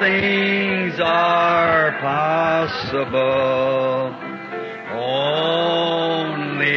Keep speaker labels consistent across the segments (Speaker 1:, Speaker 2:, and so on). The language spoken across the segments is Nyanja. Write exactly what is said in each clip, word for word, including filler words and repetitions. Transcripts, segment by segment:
Speaker 1: things are possible. Only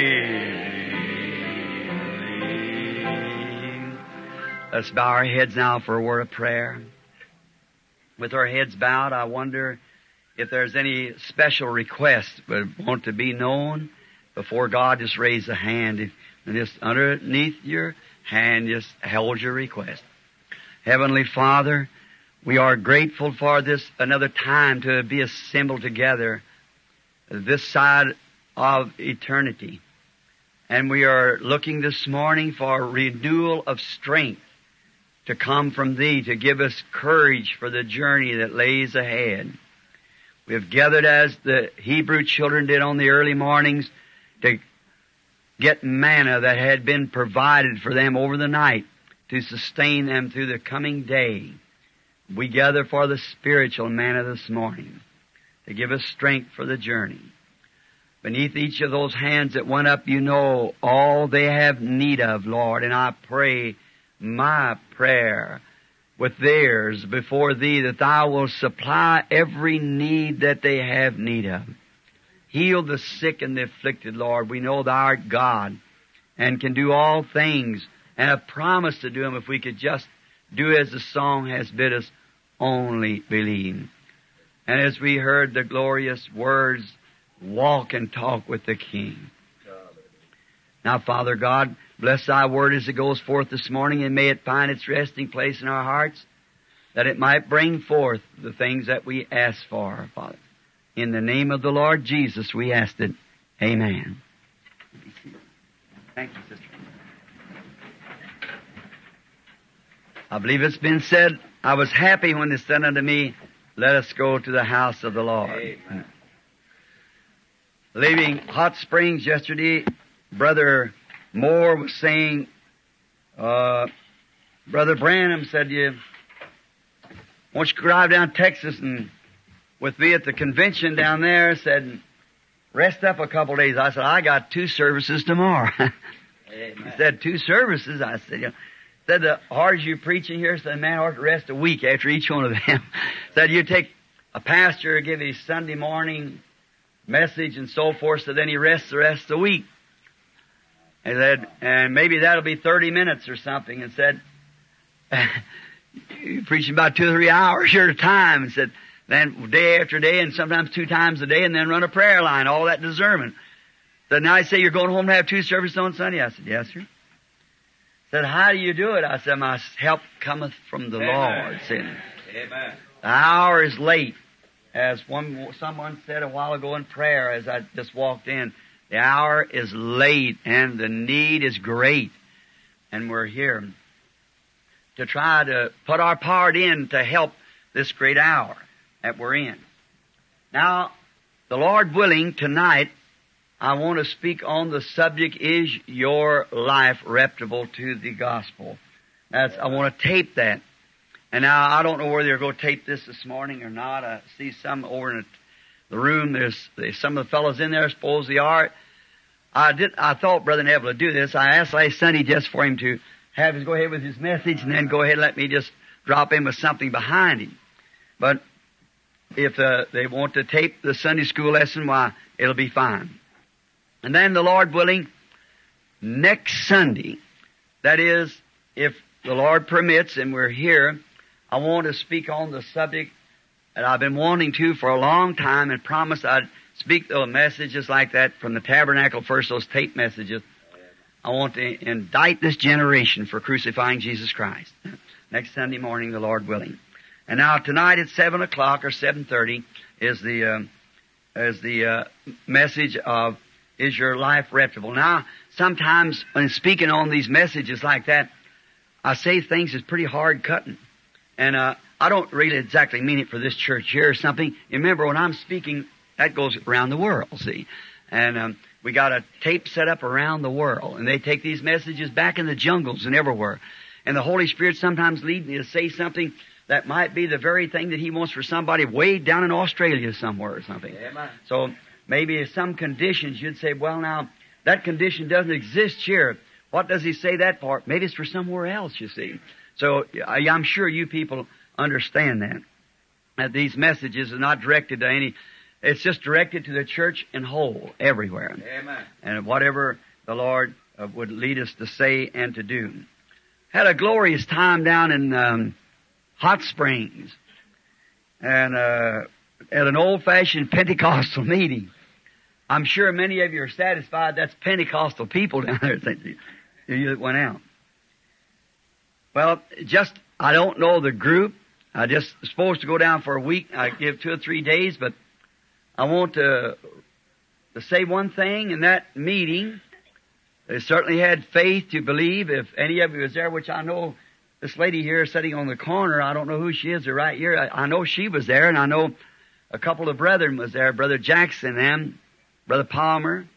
Speaker 1: believe. Let's bow our heads now for a word of prayer. With our heads bowed, I wonder if there's any special request that want to be known before God. Just raise a hand. If, and just underneath your hand, just hold your request. Heavenly Father, we are grateful for this another time to be assembled together this side of eternity. And we are looking this morning for renewal of strength to come from Thee, to give us courage for the journey that lays ahead. We have gathered as the Hebrew children did on the early mornings to get manna that had been provided for them over the night to sustain them through the coming day. We gather for the spiritual manna this morning to give us strength for the journey. Beneath each of those hands that went up, you know all they have need of, Lord, and I pray my prayer with theirs before Thee that Thou wilt supply every need that they have need of. Heal the sick and the afflicted, Lord. We know Thou art God and can do all things and have promised to do them if we could just do as the song has bid us, only believe. And as we heard the glorious words, walk and talk with the King. Now, Father God, bless Thy word as it goes forth this morning, and may it find its resting place in our hearts, that it might bring forth the things that we ask for, Father. In the name of the Lord Jesus, we ask it. Amen. Thank you, sister. I believe it's been said, I was happy when they said unto me, let us go to the house of the Lord. Amen. Leaving Hot Springs yesterday, Brother Moore was saying, uh, Brother Branham said, you, won't you drive down Texas and with me at the convention down there, said, rest up a couple days. I said, I got two services tomorrow. He said, two services? I said, you know, said, the hard as you preaching here, said, man, ought to rest a week after each one of them. Said, you take a pastor, give his Sunday morning message and so forth, so then he rests the rest of the week. He said, and maybe that'll be thirty minutes or something. And said, you're preaching about two or three hours here at a time. And said, then day after day and sometimes two times a day, and then run a prayer line, all that discernment. Said, now I say you're going home to have two services on Sunday. I said, yes, sir. Said, how do you do it? I said, my help cometh from the Amen. Lord. Said, Amen. The hour is late. As one someone said a while ago in prayer as I just walked in, the hour is late and the need is great. And we're here to try to put our part in to help this great hour that we're in. Now, the Lord willing, tonight, I want to speak on the subject, is your life reputable to the gospel? That's, I want to tape that. And now, I don't know whether you're going to tape this this morning or not. I see some over in the room. There's, there's some of the fellows in there, I suppose they are. I did, I thought Brother Neville would do this. I asked last Sunday just for him to have his go ahead with his message and then go ahead and let me just drop in with something behind him. But if uh, they want to tape the Sunday school lesson, why, it'll be fine. And then the Lord willing, next Sunday, that is, if the Lord permits and we're here, I want to speak on the subject that I've been wanting to for a long time and promised I'd speak those messages like that from the tabernacle first, those tape messages. I want to indict this generation for crucifying Jesus Christ. Next Sunday morning, the Lord willing. And now tonight at seven o'clock or seven thirty is the, uh, is the, uh, message of, is your life reputable? Now, sometimes when speaking on these messages like that, I say things that's pretty hard cutting. And, uh, I don't really exactly mean it for this church here or something. Remember, when I'm speaking, that goes around the world, see? And, um, we got a tape set up around the world, and they take these messages back in the jungles and everywhere. And the Holy Spirit sometimes leads me to say something that might be the very thing that He wants for somebody way down in Australia somewhere or something. Yeah, so maybe some conditions you'd say, well, now, that condition doesn't exist here. What does He say that for? Maybe it's for somewhere else, you see. So I'm sure you people understand that. that these messages are not directed to any, it's just directed to the church in whole, everywhere.
Speaker 2: Amen.
Speaker 1: And whatever the Lord uh, would lead us to say and to do. Had a glorious time down in um, Hot Springs, and uh, at an old-fashioned Pentecostal meeting. I'm sure many of you are satisfied that's Pentecostal people down there that went out. Well, just, I don't know the group. I just supposed to go down for a week. I give two or three days, but I want to, to say one thing in that meeting. They certainly had faith to believe. If any of you was there, which I know this lady here sitting on the corner, I don't know who she is, or right here. I, I know she was there, and I know a couple of brethren was there, Brother Jackson and Brother Palmer.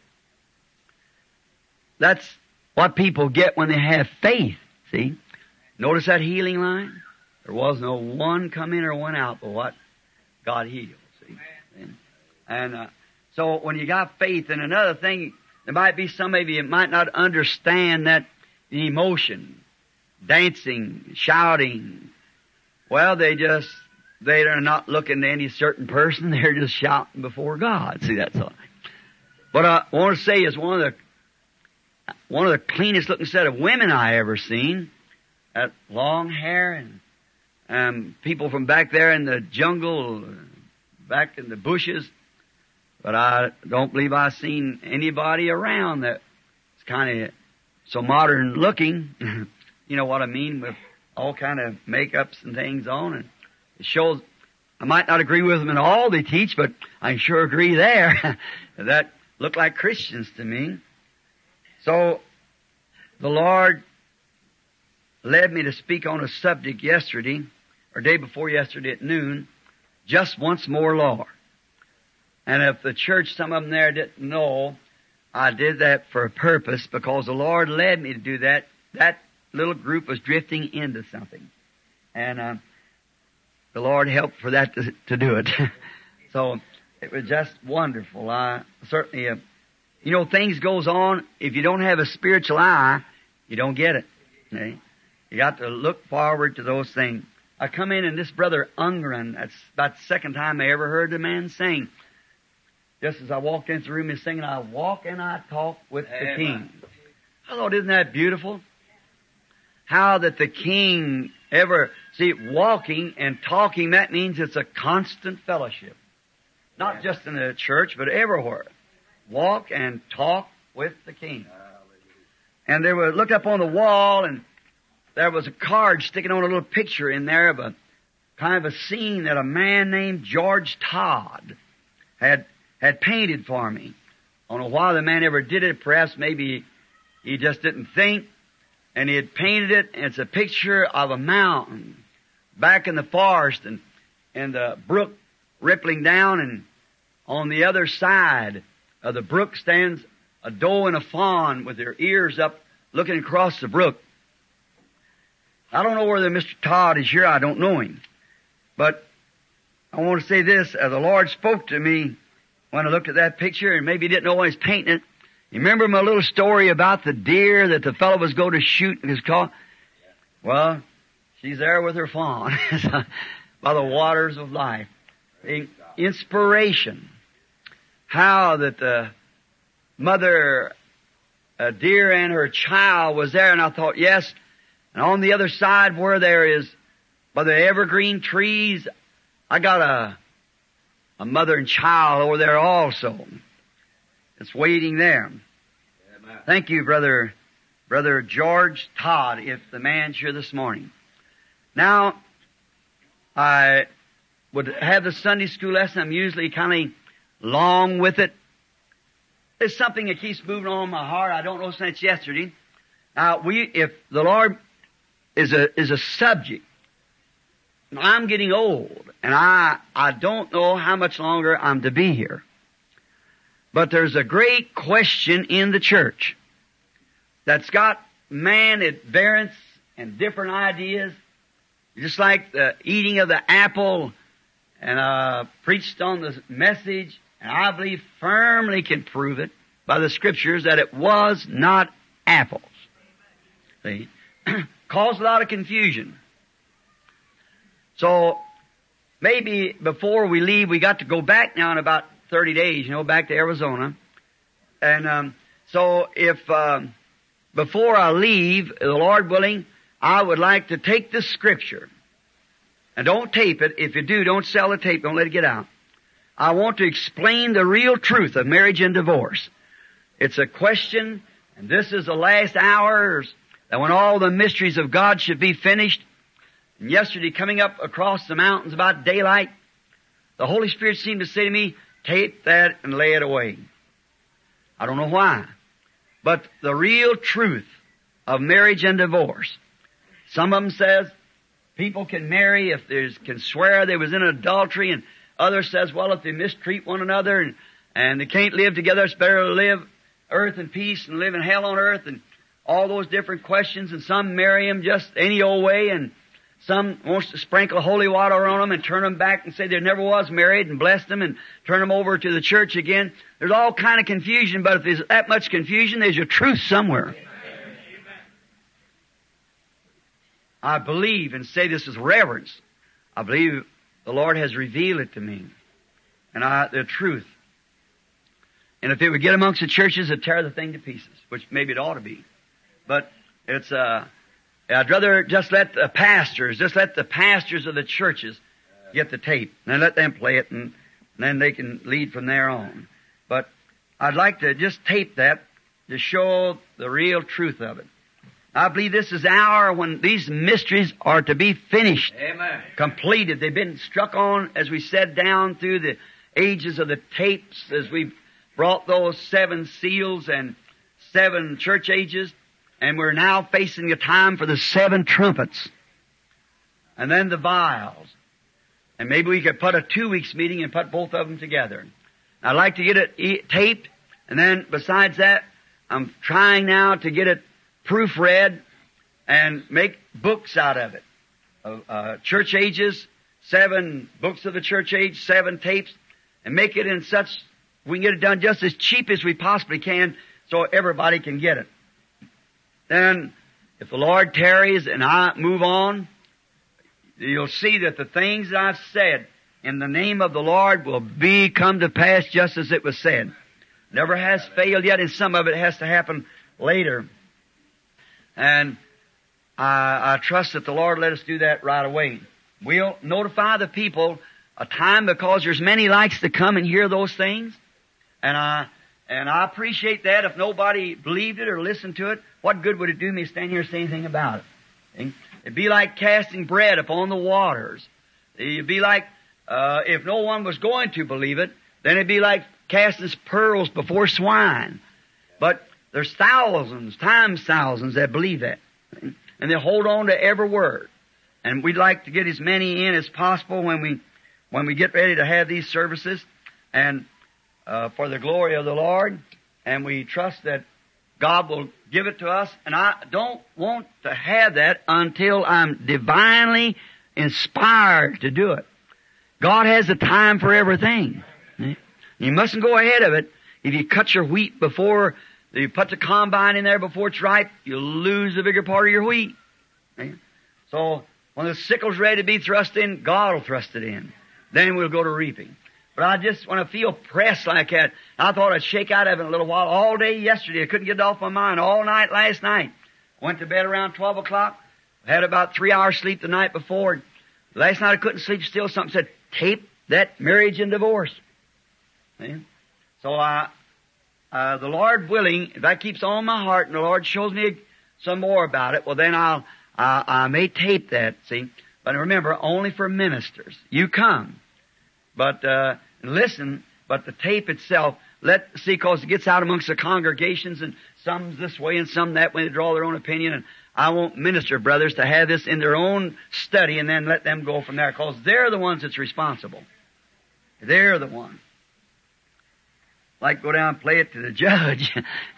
Speaker 1: That's what people get when they have faith, see? Notice that healing line? There was no one come in or one out, but what? God healed, see? And, and uh, so when you got faith, and another thing, there might be some of you that might not understand that emotion, dancing, shouting. Well, they just, they are not looking to any certain person. They're just shouting before God. See, that's all. But I want to say is one of the, one of the cleanest looking set of women I ever seen. That long hair and, um, people from back there in the jungle, back in the bushes. But I don't believe I've seen anybody around that's kind of so modern looking. You know what I mean? With all kind of makeups and things on. And it shows, I might not agree with them in all they teach, but I sure agree there. That look like Christians to me. So the Lord led me to speak on a subject yesterday, or day before yesterday at noon, just once more, Lord. And if the church, some of them there didn't know, I did that for a purpose because the Lord led me to do that. That little group was drifting into something. And uh, the Lord helped for that to, to do it. So it was just wonderful. I certainly, uh, you know, things goes on. If you don't have a spiritual eye, you don't get it. Okay? You got to look forward to those things. I come in and this brother Ungren, that's about the second time I ever heard the man sing. Just as I walked into the room, he's singing, I walk and I talk with the King. Hello, isn't that beautiful? How that the King ever, see, walking and talking, that means it's a constant fellowship. Not just in the church, but everywhere. Walk and talk with the King. And they were, looked up on the wall, and there was a card sticking on a little picture in there of a kind of a scene that a man named George Todd had had painted for me. I don't know why the man ever did it. Perhaps maybe he just didn't think. And he had painted it, and it's a picture of a mountain back in the forest, and, and the brook rippling down, and on the other side of the brook stands a doe and a fawn with their ears up looking across the brook. I don't know whether Mister Todd is here. I don't know him. But I want to say this. Uh, the Lord spoke to me when I looked at that picture, and maybe he didn't know when he was painting it. You remember my little story about the deer that the fellow was going to shoot in his car? Well, she's there with her fawn by the waters of life. The inspiration. How that the mother a deer and her child was there, and I thought, yes. And on the other side where there is, by the evergreen trees, I got a, a mother and child over there also. It's waiting there. Amen. Thank you, brother, brother George Todd, if the man's here this morning. Now, I would have the Sunday school lesson. I'm usually kind of long with it. There's something that keeps moving on my heart. I don't know since yesterday. Now, we, if the Lord is a, is a subject, I'm getting old, and I, I don't know how much longer I'm to be here. But there's a great question in the church that's got man at variance and different ideas. Just like the eating of the apple, and uh preached on the message, and I believe firmly can prove it by the Scriptures that it was not apples. See? Caused a lot of confusion. So, maybe before we leave, we got to go back now in about thirty days, you know, back to Arizona. And um, so if um, before I leave, the Lord willing, I would like to take this scripture. And don't tape it. If you do, don't sell the tape. Don't let it get out. I want to explain the real truth of marriage and divorce. It's a question, and this is the last hours that when all the mysteries of God should be finished. And yesterday, coming up across the mountains about daylight, the Holy Spirit seemed to say to me, tape that and lay it away. I don't know why. But the real truth of marriage and divorce. Some of them says people can marry if they can swear they was in adultery, and others says, well, if they mistreat one another and, and they can't live together, it's better to live earth in peace and live in hell on earth, and all those different questions. And some marry them just any old way, and some wants to sprinkle holy water on them and turn them back and say they never was married and bless them and turn them over to the church again. There's all kind of confusion, but if there's that much confusion, there's a truth somewhere. I believe and say this with reverence. I believe the Lord has revealed it to me. And I, the truth. And if it would get amongst the churches, it'd tear the thing to pieces, which maybe it ought to be. But it's, uh, I'd rather just let the pastors, just let the pastors of the churches get the tape. And then let them play it, and, and then they can lead from there on. But I'd like to just tape that to show the real truth of it. I believe this is the hour when these mysteries are to be finished.
Speaker 2: Amen.
Speaker 1: Completed. They've been struck on, as we said, down through the ages of the tapes, as we've brought those seven seals and seven church ages. And we're now facing the time for the seven trumpets. And then the vials. And maybe we could put a two weeks meeting and put both of them together. I'd like to get it taped. And then besides that, I'm trying now to get it proofread and make books out of it. Uh, uh, church ages, seven books of the church age, seven tapes, and make it in such, we can get it done just as cheap as we possibly can so everybody can get it. Then, if the Lord tarries and I move on, you'll see that the things that I've said in the name of the Lord will be come to pass just as it was said. Never has failed yet, and some of it has to happen later. And I, I trust that the Lord let us do that right away. We'll notify the people a time, because there's many likes to come and hear those things. And I, and I appreciate that. If nobody believed it or listened to it, what good would it do me to stand here and say anything about it? It'd be like casting bread upon the waters. It'd be like, uh, if no one was going to believe it, then it'd be like casting pearls before swine. But there's thousands, times thousands that believe that. And they hold on to every word. And we'd like to get as many in as possible when we, when we get ready to have these services. And, uh, for the glory of the Lord. And we trust that God will give it to us. And I don't want to have that until I'm divinely inspired to do it. God has a time for everything. You mustn't go ahead of it. If you cut your wheat before you put the combine in there before it's ripe, you'll lose the bigger part of your wheat. So when the sickle's ready to be thrust in, God will thrust it in. Then we'll go to reaping. But I just, when I feel pressed like that, I thought I'd shake out of it a little while. All day yesterday, I couldn't get it off my mind. All night last night. Went to bed around twelve o'clock. Had about three hours sleep the night before. Last night I couldn't sleep still. Something said, tape that marriage and divorce. See? So I, uh, the Lord willing, if that keeps on my heart and the Lord shows me some more about it, well then I'll, I, I may tape that, see. But remember, only for ministers. You come. But, uh, listen, but the tape itself, let, see, cause it gets out amongst the congregations and some's this way and some that way, they draw their own opinion, and I want minister brothers to have this in their own study and then let them go from there, cause they're the ones that's responsible. They're the ones. Like go down and play it to the judge.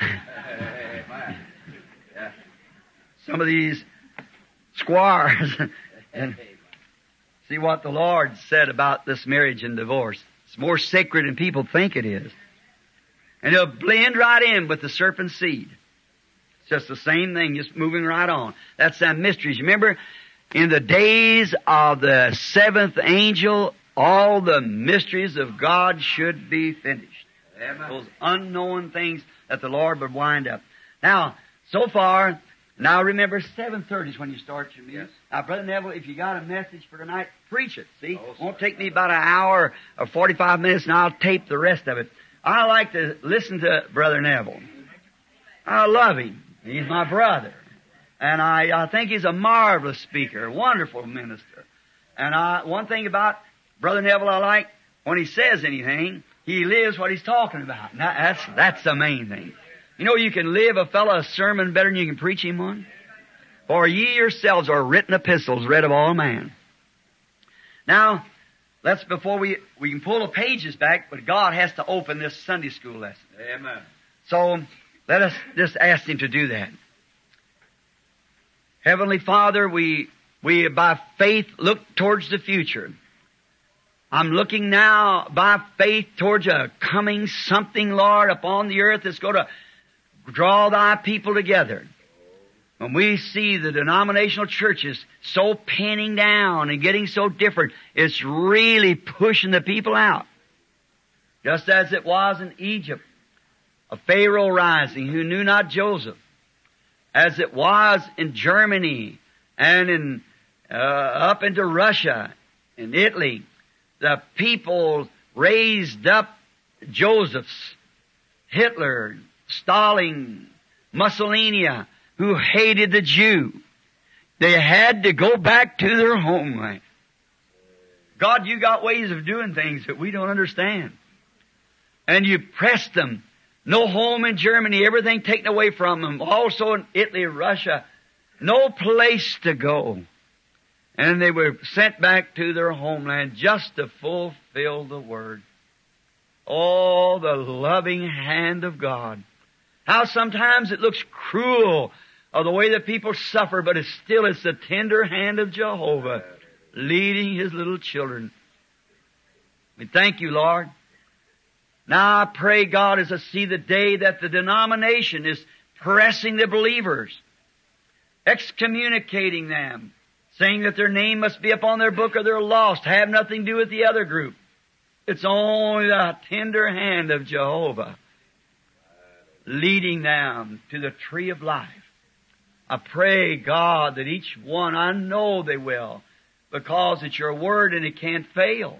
Speaker 1: Some of these squires and see what the Lord said about this marriage and divorce. It's more sacred than people think it is. And it'll blend right in with the serpent's seed. It's just the same thing, just moving right on. That's them mysteries. Remember, in the days of the seventh angel, all the mysteries of God should be finished. Amen. Those unknown things that the Lord would wind up. Now, so far, now remember, seven thirty is when you start your meeting. Yes. Now, Brother Neville, if you got a message for tonight, preach it. See? Oh, it won't take me about an hour or forty-five minutes, and I'll tape the rest of it. I like to listen to Brother Neville. I love him. He's my brother. And I, I think he's a marvelous speaker, a wonderful minister. And I, one thing about Brother Neville I like, when he says anything, he lives what he's talking about. Now, that's, that's the main thing. You know, you can live a fellow a sermon better than you can preach him one. For ye yourselves are written epistles, read of all man. Now, let's, before we, we can pull the pages back, but God has to open this Sunday school lesson.
Speaker 2: Amen.
Speaker 1: So, let us just ask Him to do that. Heavenly Father, we, we by faith look towards the future. I'm looking now by faith towards a coming something, Lord, upon the earth that's going to draw Thy people together. When we see the denominational churches so pinning down and getting so different, it's really pushing the people out. Just as it was in Egypt, a Pharaoh rising who knew not Joseph. As it was in Germany and in uh, up into Russia and Italy, the people raised up Josephs, Hitler, Stalin, Mussolini, who hated the Jew. They had to go back to their homeland. God, you got ways of doing things that we don't understand. And you pressed them. No home in Germany, everything taken away from them. Also in Italy, Russia, no place to go. And they were sent back to their homeland just to fulfill the Word. Oh, the loving hand of God. How sometimes it looks cruel of the way that people suffer, but it's still it's the tender hand of Jehovah leading His little children. We thank you, Lord. Now I pray, God, as I see the day that the denomination is pressing the believers, excommunicating them, saying that their name must be upon their book or they're lost, have nothing to do with the other group. It's only the tender hand of Jehovah leading them to the tree of life. I pray, God, that each one, I know they will, because it's your word and it can't fail.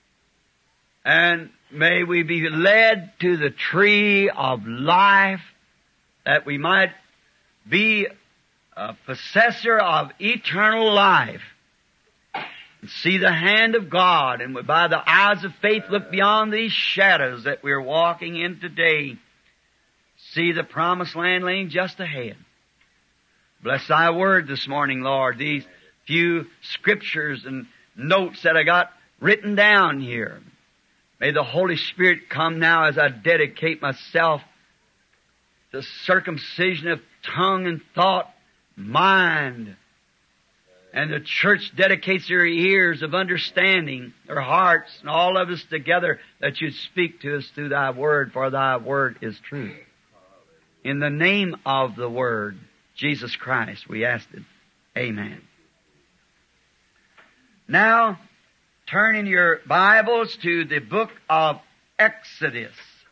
Speaker 1: And may we be led to the tree of life, that we might be a possessor of eternal life, and see the hand of God, and by the eyes of faith look beyond these shadows that we're walking in today, see the promised land laying just ahead. Bless Thy word this morning, Lord, these few scriptures and notes that I got written down here. May the Holy Spirit come now as I dedicate myself to circumcision of tongue and thought, mind. And the church dedicates their ears of understanding, their hearts, and all of us together, that you'd speak to us through Thy word, for Thy word is truth. In the name of the Word, Jesus Christ, we ask it. Amen. Now, turn in your Bibles to the book of Exodus.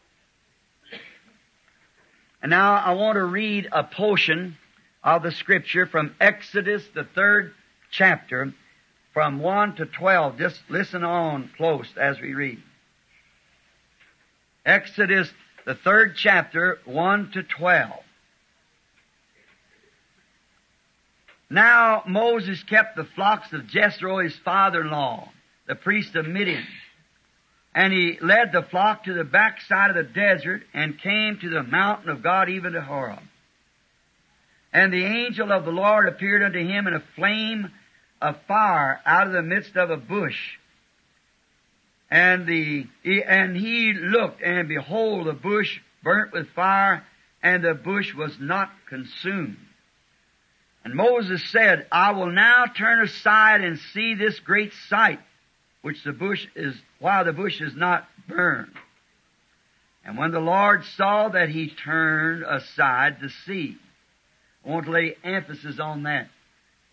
Speaker 1: And now I want to read a portion of the Scripture from Exodus, the third chapter, from one to twelve. Just listen on close as we read. Exodus, the third chapter, one to twelve. Now Moses kept the flocks of Jethro, his father-in-law, the priest of Midian. And he led the flock to the backside of the desert and came to the mountain of God, even to Horeb. And the angel of the Lord appeared unto him in a flame of fire out of the midst of a bush. And the and he looked, and behold, the bush burnt with fire, and the bush was not consumed. And Moses said, I will now turn aside and see this great sight, which the bush is, while the bush is not burned. And when the Lord saw that he turned aside to see, I want to lay emphasis on that.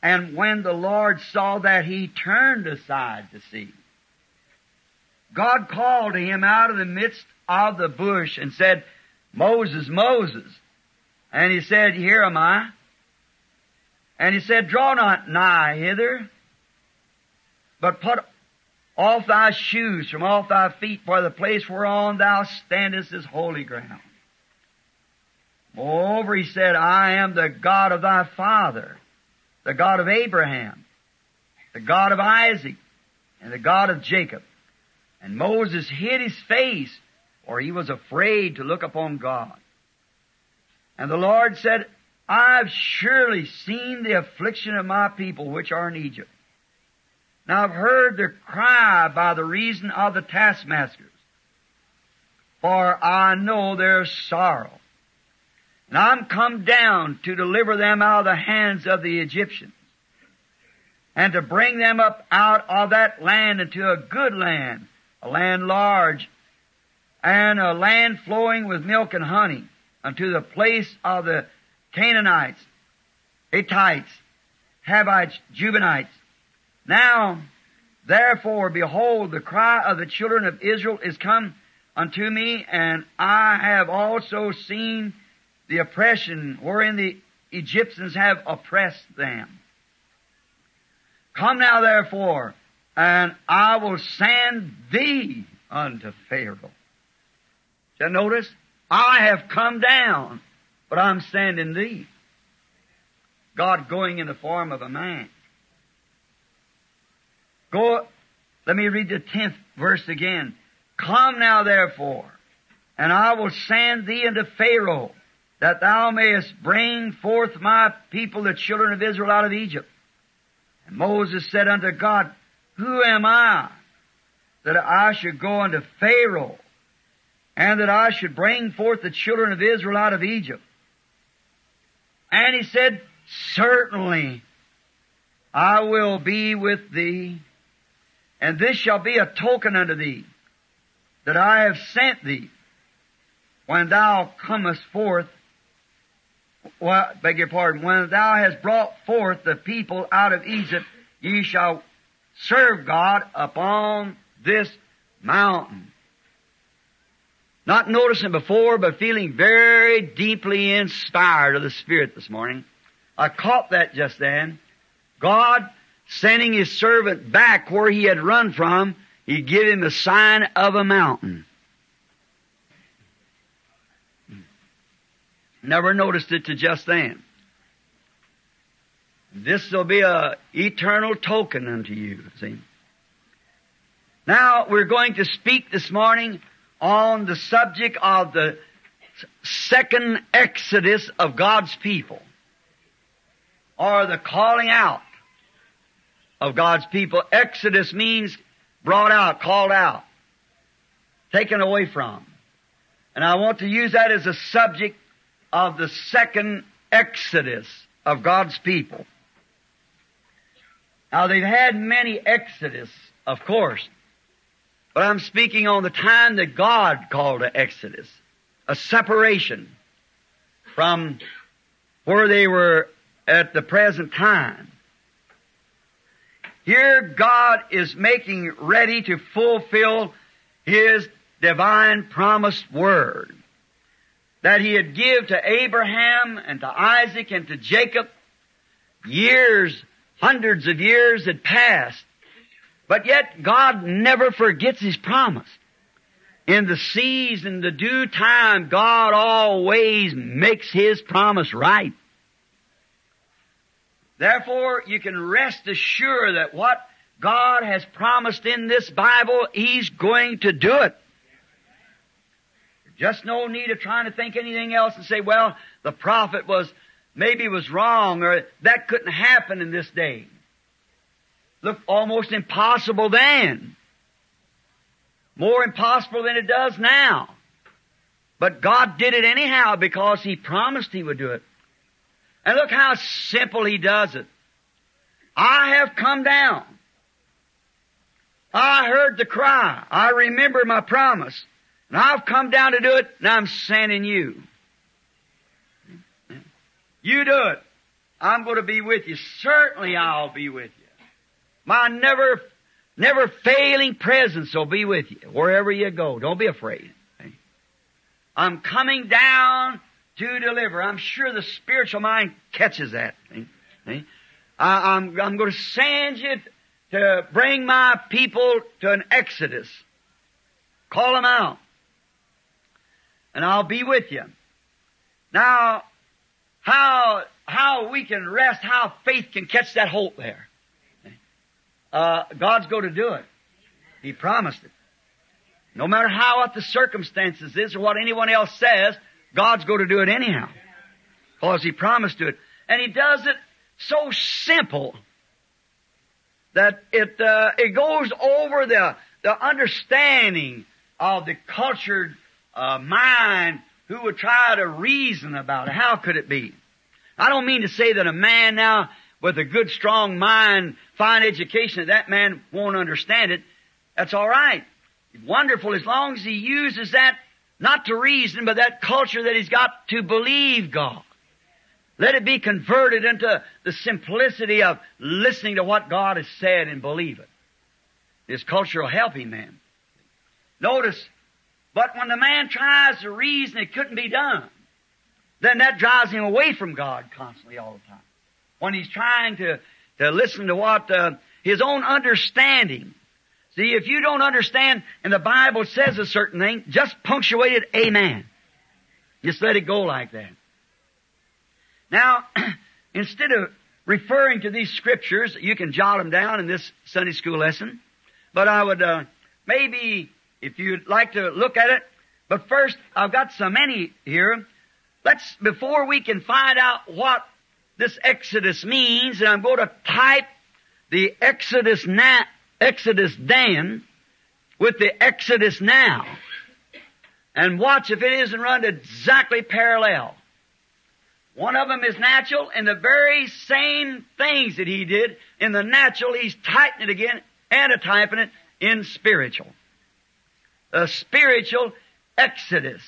Speaker 1: And when the Lord saw that, He turned aside to see. God called to him out of the midst of the bush and said, Moses, Moses. And he said, Here am I. And he said, Draw not nigh hither, but put off thy shoes from off thy feet, for the place whereon thou standest is holy ground. Moreover, he said, I am the God of thy father, the God of Abraham, the God of Isaac, and the God of Jacob. And Moses hid his face, for he was afraid to look upon God. And the Lord said, I've surely seen the affliction of my people which are in Egypt. Now I've heard their cry by the reason of the taskmasters, for I know their sorrow. And I'm come down to deliver them out of the hands of the Egyptians, and to bring them up out of that land into a good land, a land large, and a land flowing with milk and honey, unto the place of the Canaanites, Hittites, Hivites, Jebusites. Now, therefore, behold, the cry of the children of Israel is come unto me, and I have also seen the oppression wherein the Egyptians have oppressed them. Come now, therefore, and I will send thee unto Pharaoh. Shall notice? I have come down, but I'm sending thee. God going in the form of a man. Go, let me read the tenth verse again. Come now, therefore, and I will send thee unto Pharaoh, that thou mayest bring forth my people, the children of Israel, out of Egypt. And Moses said unto God, Who am I, that I should go unto Pharaoh, and that I should bring forth the children of Israel out of Egypt? And he said, Certainly I will be with thee, and this shall be a token unto thee, that I have sent thee. When thou comest forth, well, beg your pardon, when thou hast brought forth the people out of Egypt, ye shall serve God upon this mountain. Not noticing before, but feeling very deeply inspired of the Spirit this morning. I caught that just then. God sending His servant back where he had run from, He gave him the sign of a mountain. Never noticed it to just then. This will be a eternal token unto you, see. Now, we're going to speak this morning on the subject of the second exodus of God's people, or the calling out of God's people. Exodus means brought out, called out, taken away from. And I want to use that as a subject of the second exodus of God's people. Now, they've had many exodus, of course, but I'm speaking on the time that God called an exodus, a separation from where they were at the present time. Here God is making ready to fulfill His divine promised word that He had give to Abraham and to Isaac and to Jacob. Years, hundreds of years had passed, but yet God never forgets His promise. In the season, the due time, God always makes His promise right. Therefore, you can rest assured that what God has promised in this Bible, He's going to do it. Just no need of trying to think anything else and say, well, the prophet was, maybe was wrong, or that couldn't happen in this day. Looked almost impossible then. More impossible than it does now. But God did it anyhow because He promised He would do it. And look how simple He does it. I have come down. I heard the cry. I remember my promise. And I've come down to do it, and I'm sending you. You do it. I'm going to be with you. Certainly I'll be with you. My never, never failing presence will be with you wherever you go. Don't be afraid. I'm coming down to deliver. I'm sure the spiritual mind catches that. I, I'm, I'm going to send you to bring my people to an exodus. Call them out. And I'll be with you. Now, how, how we can rest, how faith can catch that hope there. Uh, God's going to do it. He promised it. No matter how what the circumstances is or what anyone else says, God's going to do it anyhow. Because He promised to it. And He does it so simple that it, uh, it goes over the, the understanding of the cultured uh, mind who would try to reason about it. How could it be? I don't mean to say that a man now with a good, strong mind, fine education, that that man won't understand it. That's all right. Wonderful as long as he uses that not to reason, but that culture that he's got to believe God. Let it be converted into the simplicity of listening to what God has said and believe it. His culture will help him then. Notice, but when the man tries to reason, it couldn't be done. Then that drives him away from God constantly all the time. When he's trying to, to listen to what uh, his own understanding. See, if you don't understand and the Bible says a certain thing, just punctuate it, amen. Just let it go like that. Now, instead of referring to these scriptures, you can jot them down in this Sunday school lesson. But I would uh, maybe, if you'd like to look at it, but first, I've got so many here. Let's, before we can find out what this Exodus means, and I'm going to type the Exodus now, Exodus then with the Exodus now. And watch if it isn't run exactly parallel. One of them is natural, and the very same things that he did in the natural, he's typing it again, antityping it in spiritual. A spiritual Exodus.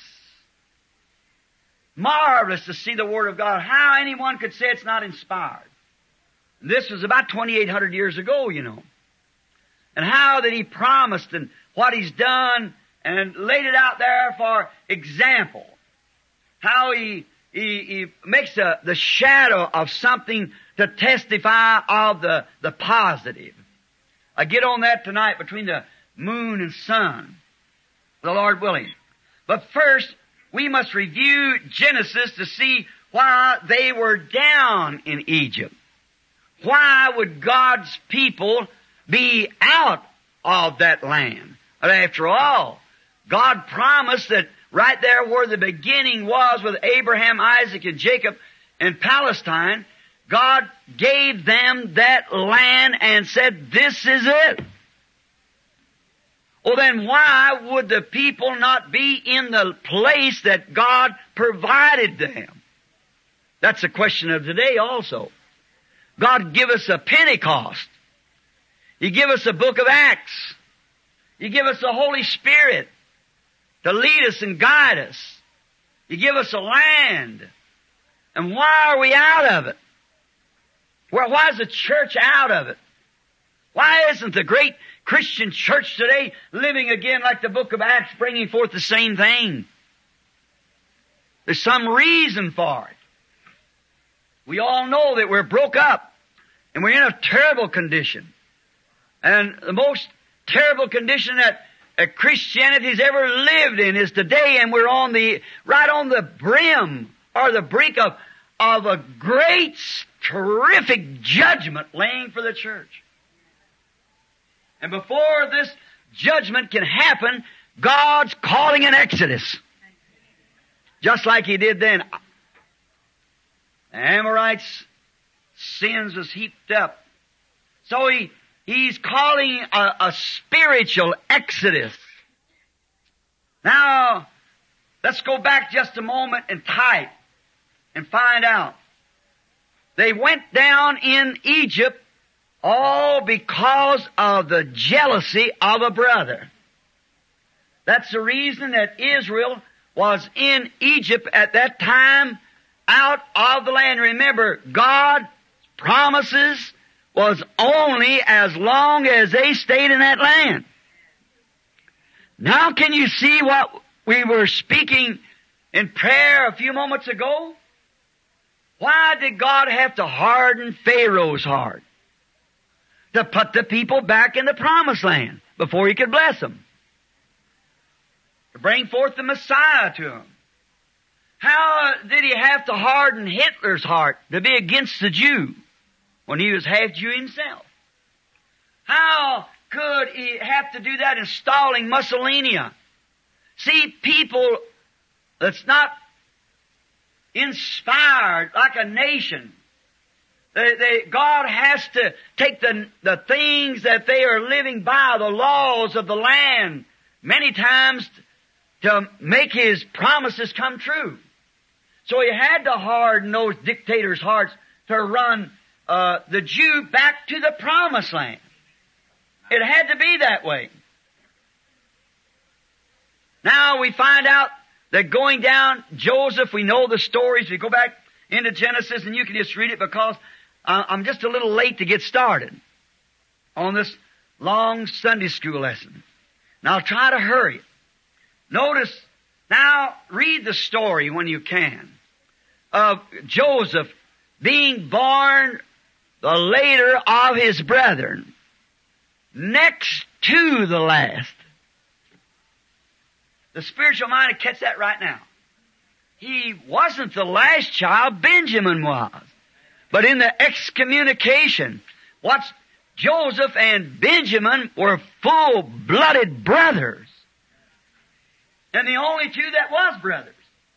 Speaker 1: Marvelous to see the Word of God. How anyone could say it's not inspired. This was about twenty-eight hundred years ago, you know. And how that He promised and what He's done and laid it out there for example. How He, he, he makes a, the shadow of something to testify of the, the positive. I get on that tonight between the moon and sun, the Lord willing. But first, we must review Genesis to see why they were down in Egypt. Why would God's people be out of that land? But after all, God promised that right there where the beginning was with Abraham, Isaac, and Jacob in Palestine, God gave them that land and said, this is it. Well, then why would the people not be in the place that God provided them? That's the question of today also. God give us a Pentecost. He give us a book of Acts. He give us the Holy Spirit to lead us and guide us. He give us a land. And why are we out of it? Well, why is the church out of it? Why isn't the great Christian church today living again like the book of Acts, bringing forth the same thing? There's some reason for it. We all know that we're broke up and we're in a terrible condition. And the most terrible condition that uh, Christianity's ever lived in is today, and we're on the, right on the brim or the brink of, of a great, terrific judgment laying for the church. And before this judgment can happen, God's calling an exodus. Just like He did then. The Amorites' sins was heaped up. So He, He's calling a, a spiritual exodus. Now, let's go back just a moment and type and find out. They went down in Egypt all because of the jealousy of a brother. That's the reason that Israel was in Egypt at that time, out of the land. Remember, God's promises was only as long as they stayed in that land. Now can you see what we were speaking in prayer a few moments ago? Why did God have to harden Pharaoh's heart? To put the people back in the promised land before He could bless them. To bring forth the Messiah to them. How did He have to harden Hitler's heart to be against the Jew when he was half Jew himself? How could He have to do that installing Mussolini? See, people that's not inspired like a nation, they, they, God has to take the, the things that they are living by, the laws of the land, many times to make His promises come true. So He had to harden those dictators' hearts to run uh, the Jew back to the promised land. It had to be that way. Now we find out that going down, Joseph, we know the stories. We go back into Genesis and you can just read it because uh, I'm just a little late to get started on this long Sunday school lesson. Now I'll try to hurry. Notice, now read the story when you can of Joseph being born the later of his brethren, next to the last. The spiritual mind will catch that right now. He wasn't the last child, Benjamin was. But in the excommunication, what's Joseph and Benjamin were full-blooded brothers. And the only two that was brothers.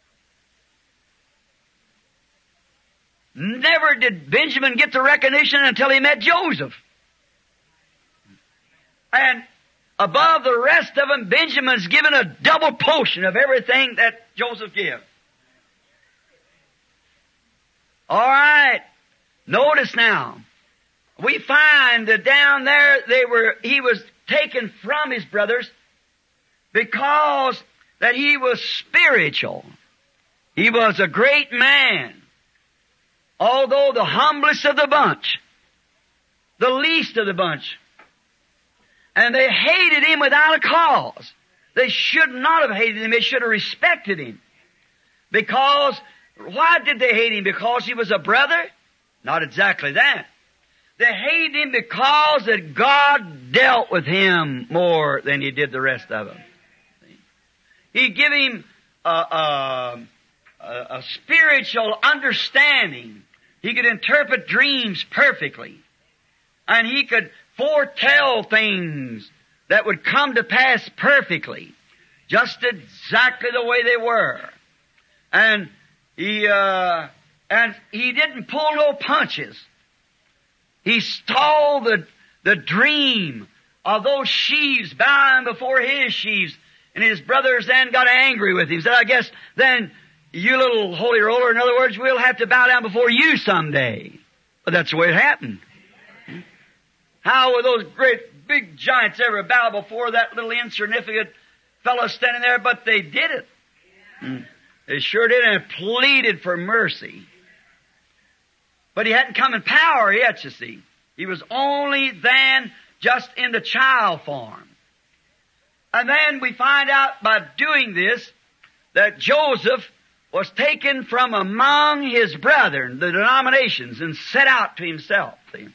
Speaker 1: Never did Benjamin get the recognition until he met Joseph. And above the rest of them, Benjamin's given a double portion of everything that Joseph gave. All right. Notice now. We find that down there they were, he was taken from his brothers because that he was spiritual. He was a great man. Although the humblest of the bunch, the least of the bunch. And they hated him without a cause. They should not have hated him. They should have respected him. Because, why did they hate him? Because he was a brother? Not exactly that. They hated him because that God dealt with him more than He did the rest of them. He gave him a, a, a spiritual understanding. He could interpret dreams perfectly. And he could foretell things that would come to pass perfectly. Just exactly the way they were. And he, uh, and he didn't pull no punches. He stole the, the dream of those sheaves bowing before his sheaves. And his brothers then got angry with him. Said, I guess then you little holy roller, in other words, we'll have to bow down before you someday. But that's the way it happened. How would those great big giants ever bow before that little insignificant fellow standing there? But they did it. Mm. They sure did, and pleaded for mercy. But he hadn't come in power yet, you see. He was only then just in the child form. And then we find out by doing this that Joseph was taken from among his brethren, the denominations, and set out to himself. See?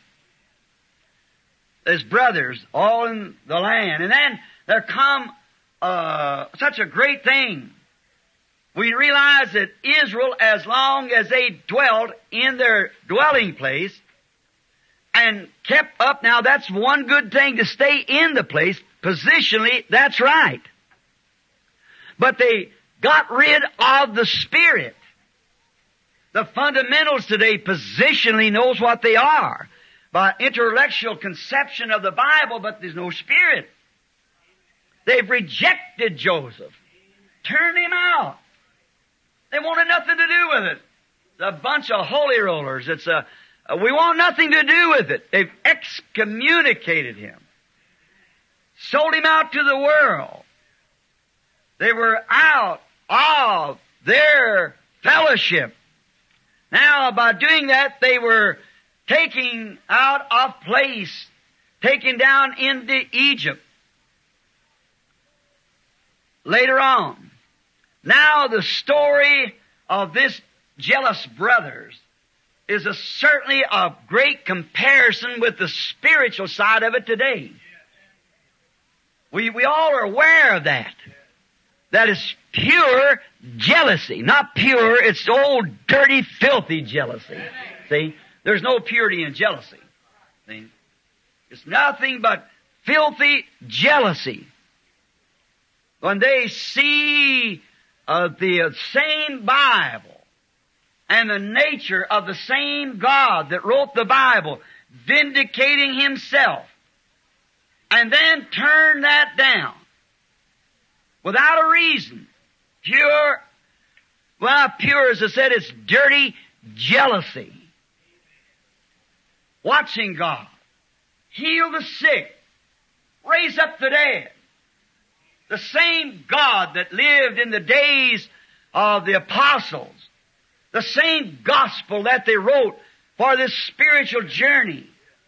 Speaker 1: His brothers all in the land. And then there come uh, such a great thing. We realize that Israel, as long as they dwelt in their dwelling place and kept up, now that's one good thing to stay in the place. Positionally, that's right. But they got rid of the Spirit. The fundamentals today positionally knows what they are by intellectual conception of the Bible, but there's no Spirit. They've rejected Joseph. Turned him out. They wanted nothing to do with it. It's a bunch of holy rollers. It's a, a we want nothing to do with it. They've excommunicated him. Sold him out to the world. They were out of their fellowship. Now, by doing that, they were taking out of place, taken down into Egypt. Later on. Now, the story of this jealous brothers is a, certainly a great comparison with the spiritual side of it today. We, we all are aware of that. That is pure jealousy. Not pure, it's old, dirty, filthy jealousy. See? There's no purity in jealousy. See? It's nothing but filthy jealousy. When they see uh, the same Bible and the nature of the same God that wrote the Bible, vindicating Himself, and then turn that down without a reason. Pure, well, pure, as I said, it's dirty jealousy. Watching God heal the sick, raise up the dead. The same God that lived in the days of the apostles, the same gospel that they wrote for this spiritual journey,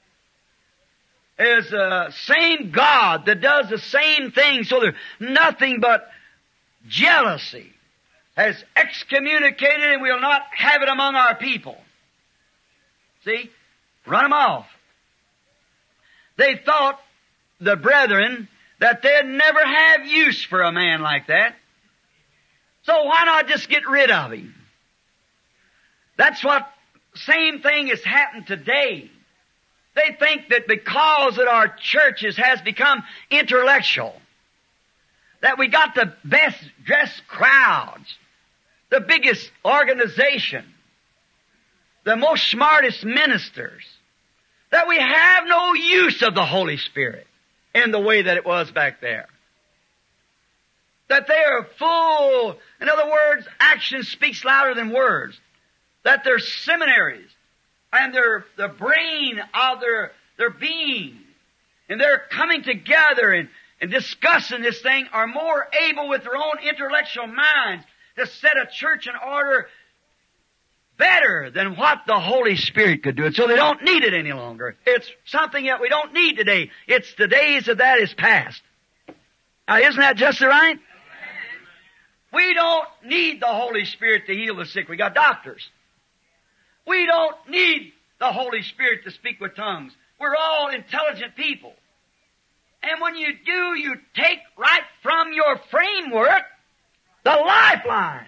Speaker 1: is the same God that does the same thing. So there's nothing but jealousy has excommunicated, and we'll not have it among our people. See? Run them off. They thought, the brethren, that they'd never have use for a man like that. So why not just get rid of him? That's what, same thing has happened today. They think that because that our churches has become intellectual, that we got the best dressed crowds, the biggest organization, the most smartest ministers, that we have no use of the Holy Spirit in the way that it was back there. That they are full, in other words, action speaks louder than words. That their seminaries and their the brain of their, their being, and they're coming together and, and discussing this thing, are more able with their own intellectual minds to set a church in order better than what the Holy Spirit could do it. So they don't need it any longer. It's something that we don't need today. It's the days of that is past. Now, isn't that just right? We don't need the Holy Spirit to heal the sick. We got doctors. We don't need the Holy Spirit to speak with tongues. We're all intelligent people. And when you do, you take right from your framework the lifeline.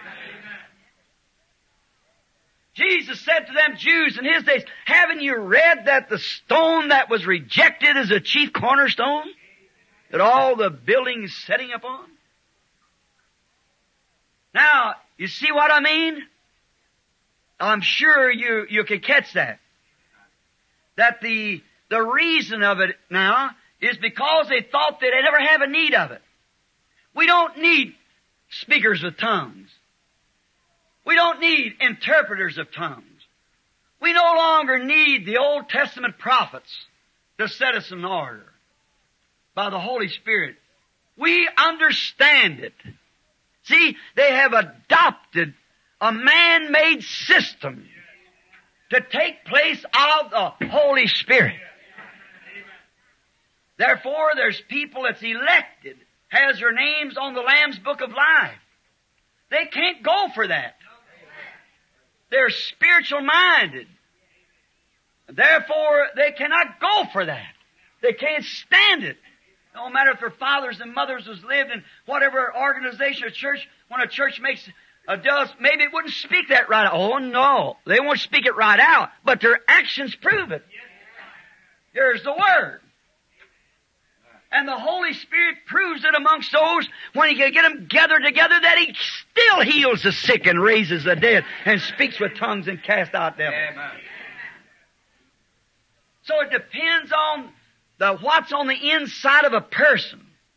Speaker 1: Jesus said to them Jews in His days, haven't you read that the stone that was rejected is a chief cornerstone that all the buildings setting upon? Now, you see what I mean? I'm sure you, you can catch that. That the, the reason of it now is because they thought they'd never have a need of it. We don't need speakers with tongues. We don't need interpreters of tongues. We no longer need the Old Testament prophets to set us in order by the Holy Spirit. We understand it. See, they have adopted a man-made system to take place of the Holy Spirit. Therefore, there's people that's elected, has their names on the Lamb's Book of Life. They can't go for that. They're spiritual minded. Therefore, they cannot go for that. They can't stand it. No matter if their fathers and mothers has lived in whatever organization or church, when a church makes a does, maybe it wouldn't speak that right out. Oh no, they won't speak it right out, but their actions prove it. There's the Word. And the Holy Spirit proves it amongst those when He can get them gathered together that He still heals the sick and raises the dead and speaks with tongues and casts out devils. Amen. So it depends on the what's on the inside of a person.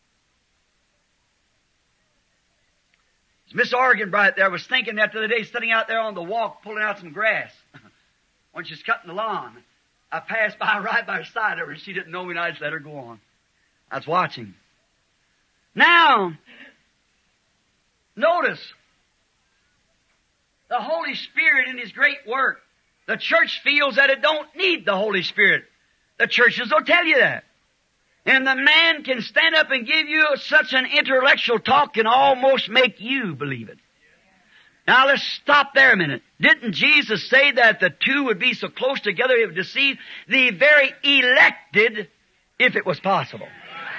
Speaker 1: Miss Arganbright there was thinking that the other day, sitting out there on the walk, pulling out some grass when she's cutting the lawn. I passed by right by her side of her, and she didn't know me, and I just let her go on. I was watching. Now, notice, The Holy Spirit in His great work. The church feels that it don't need the Holy Spirit. The churches will tell you that. And the man can stand up and give you such an intellectual talk and almost make you believe it. Now let's stop there a minute. Didn't Jesus say that the two would be so close together it would deceive the very elected if it was possible?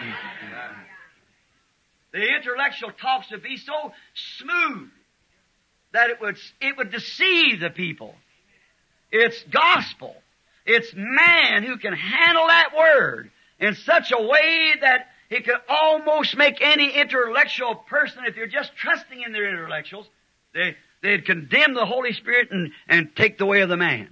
Speaker 1: The intellectual talks would be so smooth that it would, it would deceive the people. It's gospel. It's man who can handle that word in such a way that it could almost make any intellectual person, if you're just trusting in their intellectuals, they, they'd condemn the Holy Spirit and, and take the way of the man.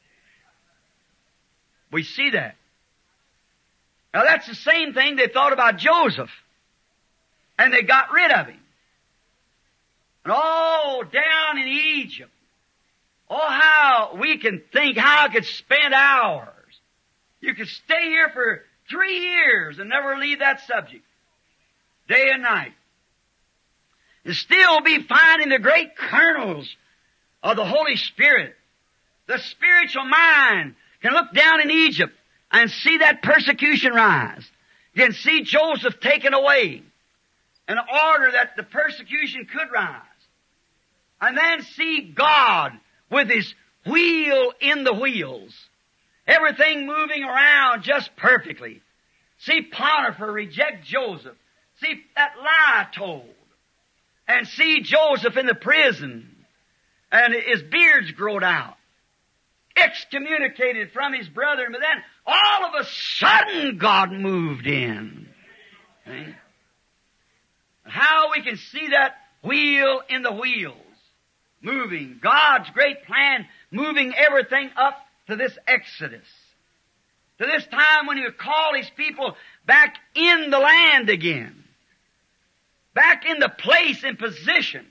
Speaker 1: We see that. Now that's the same thing they thought about Joseph. And they got rid of him. And all down in Egypt, oh how we can think, how I could spend hours. You could stay here for three years and never leave that subject. Day and night. And still be finding the great kernels of the Holy Spirit. The spiritual mind can look down in Egypt and see that persecution rise. You can see Joseph taken away in order that the persecution could rise. And then see God with His wheel in the wheels. Everything moving around just perfectly. See Potiphar reject Joseph. See that lie told. And see Joseph in the prison. And his beard's growed out. Excommunicated from his brethren. But then all of a sudden God moved in. See? How we can see that wheel in the wheels. Moving. God's great plan moving everything up to this Exodus. To this time when He would call His people back in the land again. Back in the place and position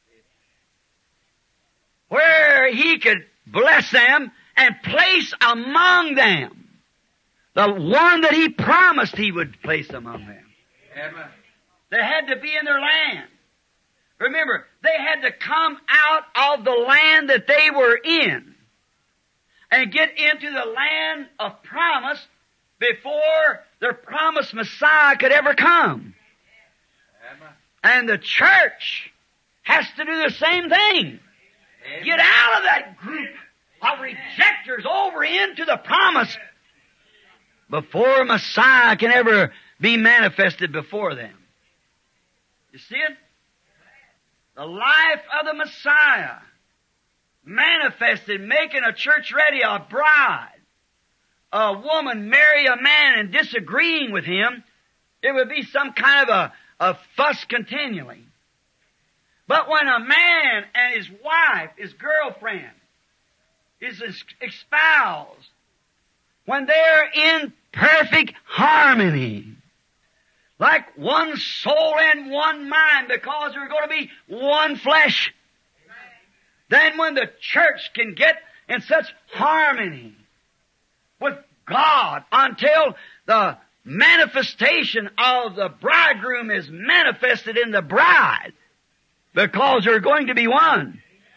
Speaker 1: where He could bless them and place among them the one that He promised He would place among them. Amen. They had to be in their land. Remember, they had to come out of the land that they were in and get into the land of promise before their promised Messiah could ever come. Amen. And the church has to do the same thing. Amen. Get out of that group of rejectors over into the promise before Messiah can ever be manifested before them. You see it? The life of the Messiah manifested, making a church ready, a bride. A woman marry a man and disagreeing with him, it would be some kind of a, a fuss continually. But when a man and his wife, his girlfriend, is espoused, when they're in perfect harmony, like one soul and one mind, because they're going to be one flesh. Then when the church can get in such harmony with God until the manifestation of the bridegroom is manifested in the bride, because they're going to be one.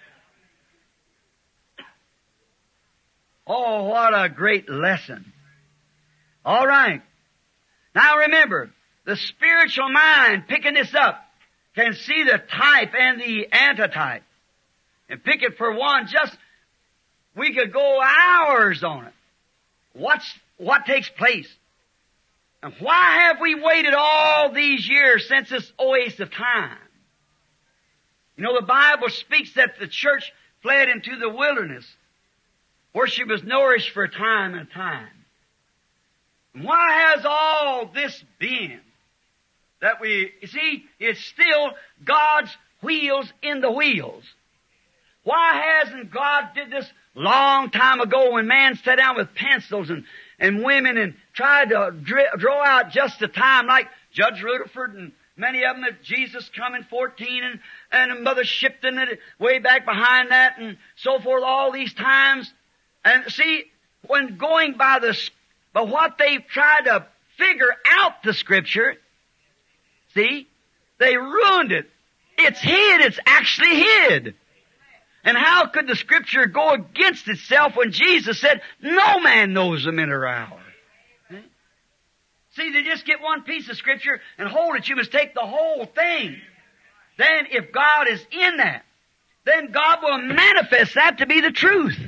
Speaker 1: Oh, what a great lesson. All right. Now remember, the spiritual mind, picking this up, can see the type and the antitype. And pick it for one, just, we could go hours on it. What's, what takes place? And why have we waited all these years since this oasis of time? You know, the Bible speaks that the church fled into the wilderness, where she was nourished for a time and time. And why has all this been? That we, you see, it's still God's wheels in the wheels. Why hasn't God did this long time ago when man sat down with pencils and, and women and tried to dr- draw out just the time, like Judge Rutherford and many of them at Jesus come in fourteen and, and Mother Shipton at, way back behind that and so forth, all these times. And see, when going by the, by what they've tried to figure out the Scripture, see, they ruined it. It's hid. It's actually hid. And how could the Scripture go against itself when Jesus said, no man knows the minute or hour? See, they just get one piece of Scripture and hold it. You must take the whole thing. Then if God is in that, then God will manifest that to be the truth.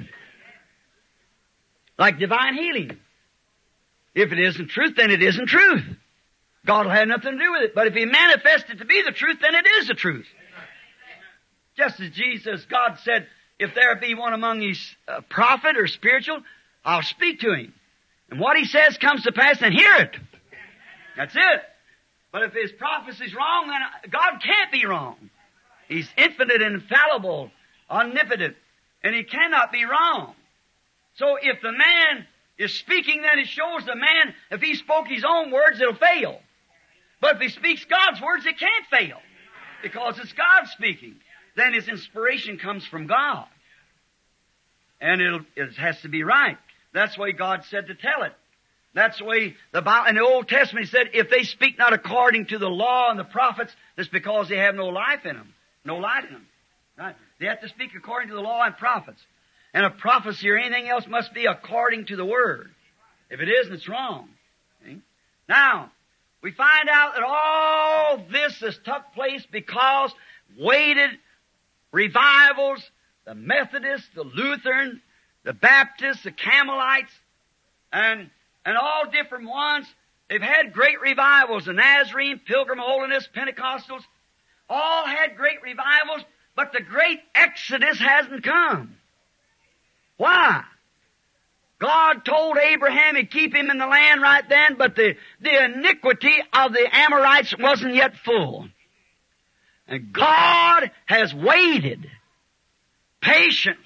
Speaker 1: Like divine healing. If it isn't truth, then it isn't truth. God will have nothing to do with it. But if He manifests it to be the truth, then it is the truth. Just as Jesus, God said, if there be one among you a prophet or spiritual, I'll speak to him. And what He says comes to pass, then hear it. That's it. But if His prophecy's wrong, then God can't be wrong. He's infinite, infallible, omnipotent, and He cannot be wrong. So if the man is speaking, then it shows the man, if he spoke his own words, it'll fail. But if he speaks God's words, it can't fail. Because it's God speaking. Then his inspiration comes from God. And it'll, it has to be right. That's the way God said to tell it. That's the way the Bible, in the Old Testament, He said, if they speak not according to the law and the prophets, it's because they have no life in them. No light in them. Right? They have to speak according to the law and prophets. And a prophecy or anything else must be according to the Word. If it isn't, it's wrong. See? Now, we find out that all this has took place because waited revivals, the Methodists, the Lutheran, the Baptists, the Carmelites, and, and all different ones, they've had great revivals. The Nazarene, Pilgrim Holiness, Pentecostals, all had great revivals, but the great exodus hasn't come. Why? God told Abraham He'd keep him in the land right then, but the, the iniquity of the Amorites wasn't yet full. And God has waited patiently.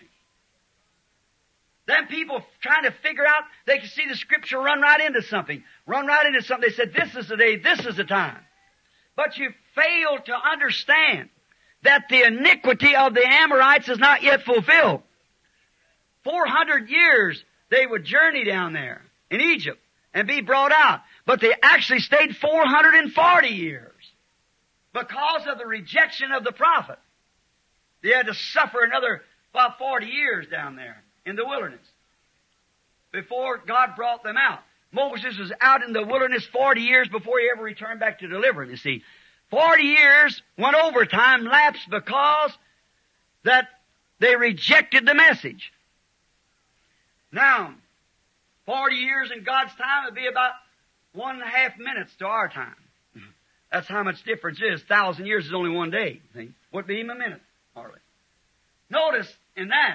Speaker 1: Then people trying to figure out, they can see the Scripture run right into something. Run right into something. They said, this is the day, this is the time. But you fail to understand that the iniquity of the Amorites is not yet fulfilled. Four hundred years they would journey down there in Egypt and be brought out. But they actually stayed four hundred forty years because of the rejection of the prophet. They had to suffer another about forty years down there in the wilderness before God brought them out. Moses was out in the wilderness forty years before he ever returned back to deliver them, you see. forty years went over, time lapsed because that they rejected the message. Now, forty years in God's time would be about one and a half minutes to our time. That's how much difference it is. A thousand years is only one day. See? Would be even a minute, hardly. Notice in that.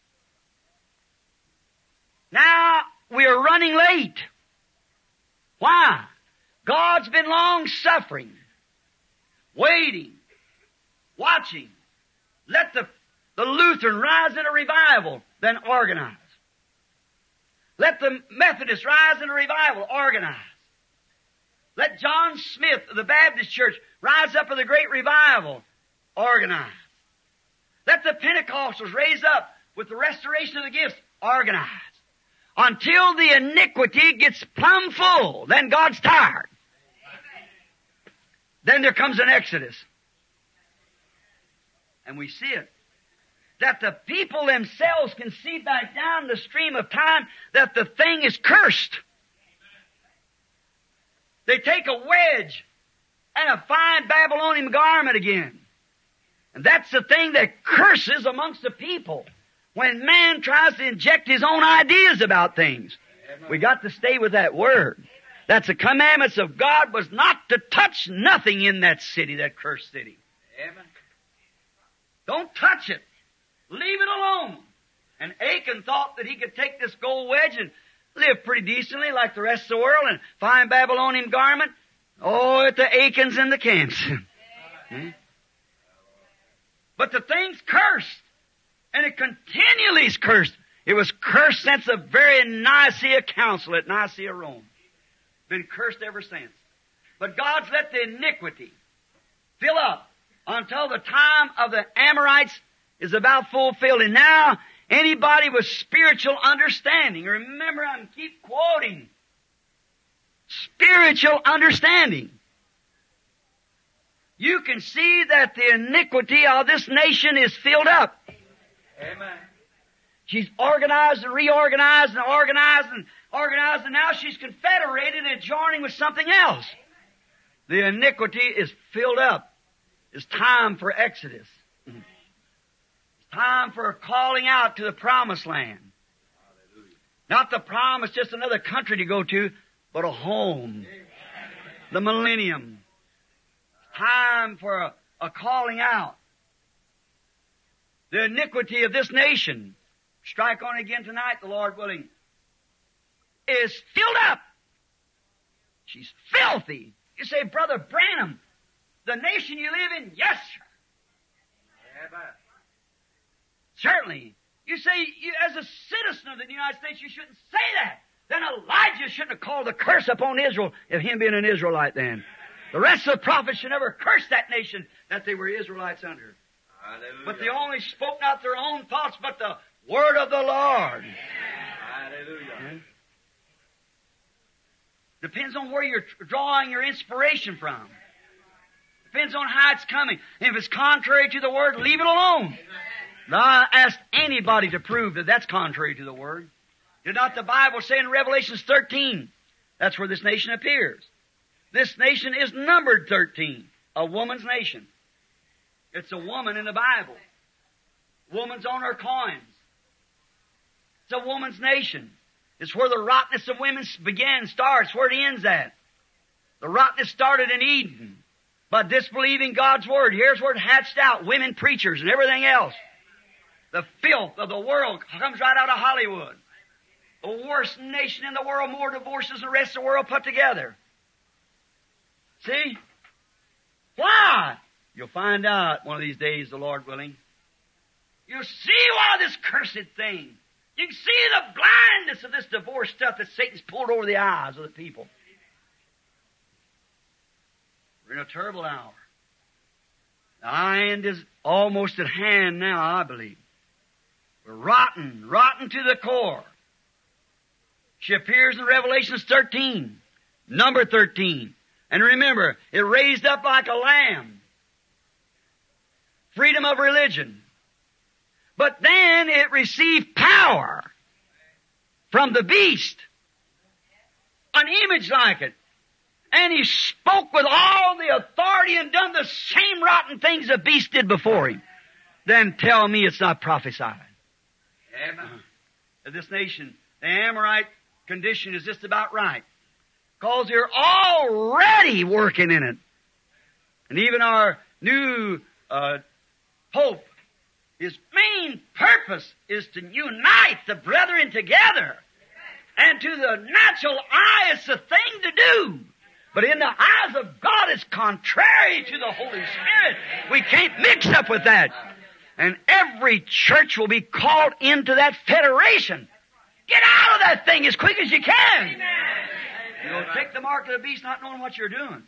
Speaker 1: Now, we are running late. Why? God's been long suffering, waiting, watching. Let the, the Lutheran rise in a revival, then organize. Let the Methodists rise in a revival, organize. Let John Smith of the Baptist Church rise up in the great revival, organize. Let the Pentecostals raise up with the restoration of the gifts, organize. Until the iniquity gets plumb full, then God's tired. Then there comes an exodus. And we see it. That the people themselves can see back down the stream of time that the thing is cursed. They take a wedge and a fine Babylonian garment again. And that's the thing that curses amongst the people. When man tries to inject his own ideas about things. We got to stay with that word. That's the commandments of God was not to touch nothing in that city, that cursed city. Amen. Don't touch it. Leave it alone. And Achan thought that he could take this gold wedge and live pretty decently like the rest of the world and fine Babylonian garment. Oh, at the Achans and the camps. hmm? But the thing's cursed. And it continually is cursed. It was cursed since the very Nicaea Council at Nicaea, Rome. Been cursed ever since. But God's let the iniquity fill up until the time of the Amorites is about fulfilled. And now, anybody with spiritual understanding, remember I keep quoting, spiritual understanding. You can see that the iniquity of this nation is filled up. Amen. She's organized and reorganized and organized and organized, and now she's confederated and joining with something else. The iniquity is filled up. It's time for Exodus. It's time for calling out to the promised land. Not the promise, just another country to go to, but a home. The millennium. Time for a, a calling out. The iniquity of this nation, strike on again tonight, the Lord willing, is filled up. She's filthy. You say, Brother Branham, the nation you live in, yes, sir. Yeah, certainly. You say, you, as a citizen of the United States, you shouldn't say that. Then Elijah shouldn't have called the curse upon Israel, if him being an Israelite then. The rest of the prophets should never curse that nation that they were Israelites under. Hallelujah. But they only spoke not their own thoughts, but the word of the Lord. Hallelujah. Yeah. Depends on where you're drawing your inspiration from. Depends on how it's coming. And if it's contrary to the word, leave it alone. Now, I asked anybody to prove that that's contrary to the word. Did not the Bible say in Revelation thirteen, that's where this nation appears. This nation is numbered thirteen, a woman's nation. It's a woman in the Bible. Woman's on her coins. It's a woman's nation. It's where the rottenness of women began, starts, where it ends at. The rottenness started in Eden by disbelieving God's Word. Here's where it hatched out, women preachers and everything else. The filth of the world comes right out of Hollywood. The worst nation in the world, more divorces than the rest of the world put together. See? Why? You'll find out one of these days, the Lord willing. You'll see why this cursed thing. You can see the blindness of this divorce stuff that Satan's pulled over the eyes of the people. We're in a terrible hour. The end is almost at hand now, I believe. We're rotten, rotten to the core. She appears in Revelation thirteen, number thirteen. And remember, it raised up like a lamb. Freedom of religion. But then it received power from the beast. An image like it. And he spoke with all the authority and done the same rotten things the beast did before him. Then tell me it's not prophesied. Amen. This nation, the Amorite condition is just about right. Because they're already working in it. And even our new uh, Pope, his main purpose is to unite the brethren together. And to the natural eye, it's the thing to do. But in the eyes of God, it's contrary to the Holy Spirit. We can't mix up with that. And every church will be called into that federation. Get out of that thing as quick as you can. Amen. You'll take the mark of the beast not knowing what you're doing.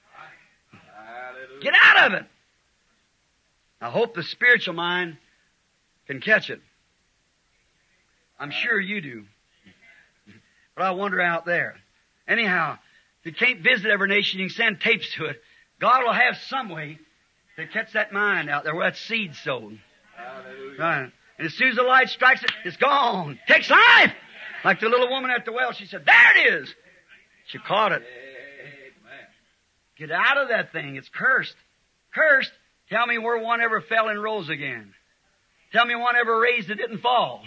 Speaker 1: Get out of it. I hope the spiritual mind can catch it. I'm sure you do. But I wonder out there. Anyhow, if you can't visit every nation, you can send tapes to it. God will have some way to catch that mind out there where that seed's sown. Hallelujah. Right. And as soon as the light strikes it, it's gone. Takes life. Like the little woman at the well, she said, there it is. She caught it. Amen. Get out of that thing. It's cursed. Cursed. Tell me where one ever fell and rose again. Tell me one ever raised and didn't fall.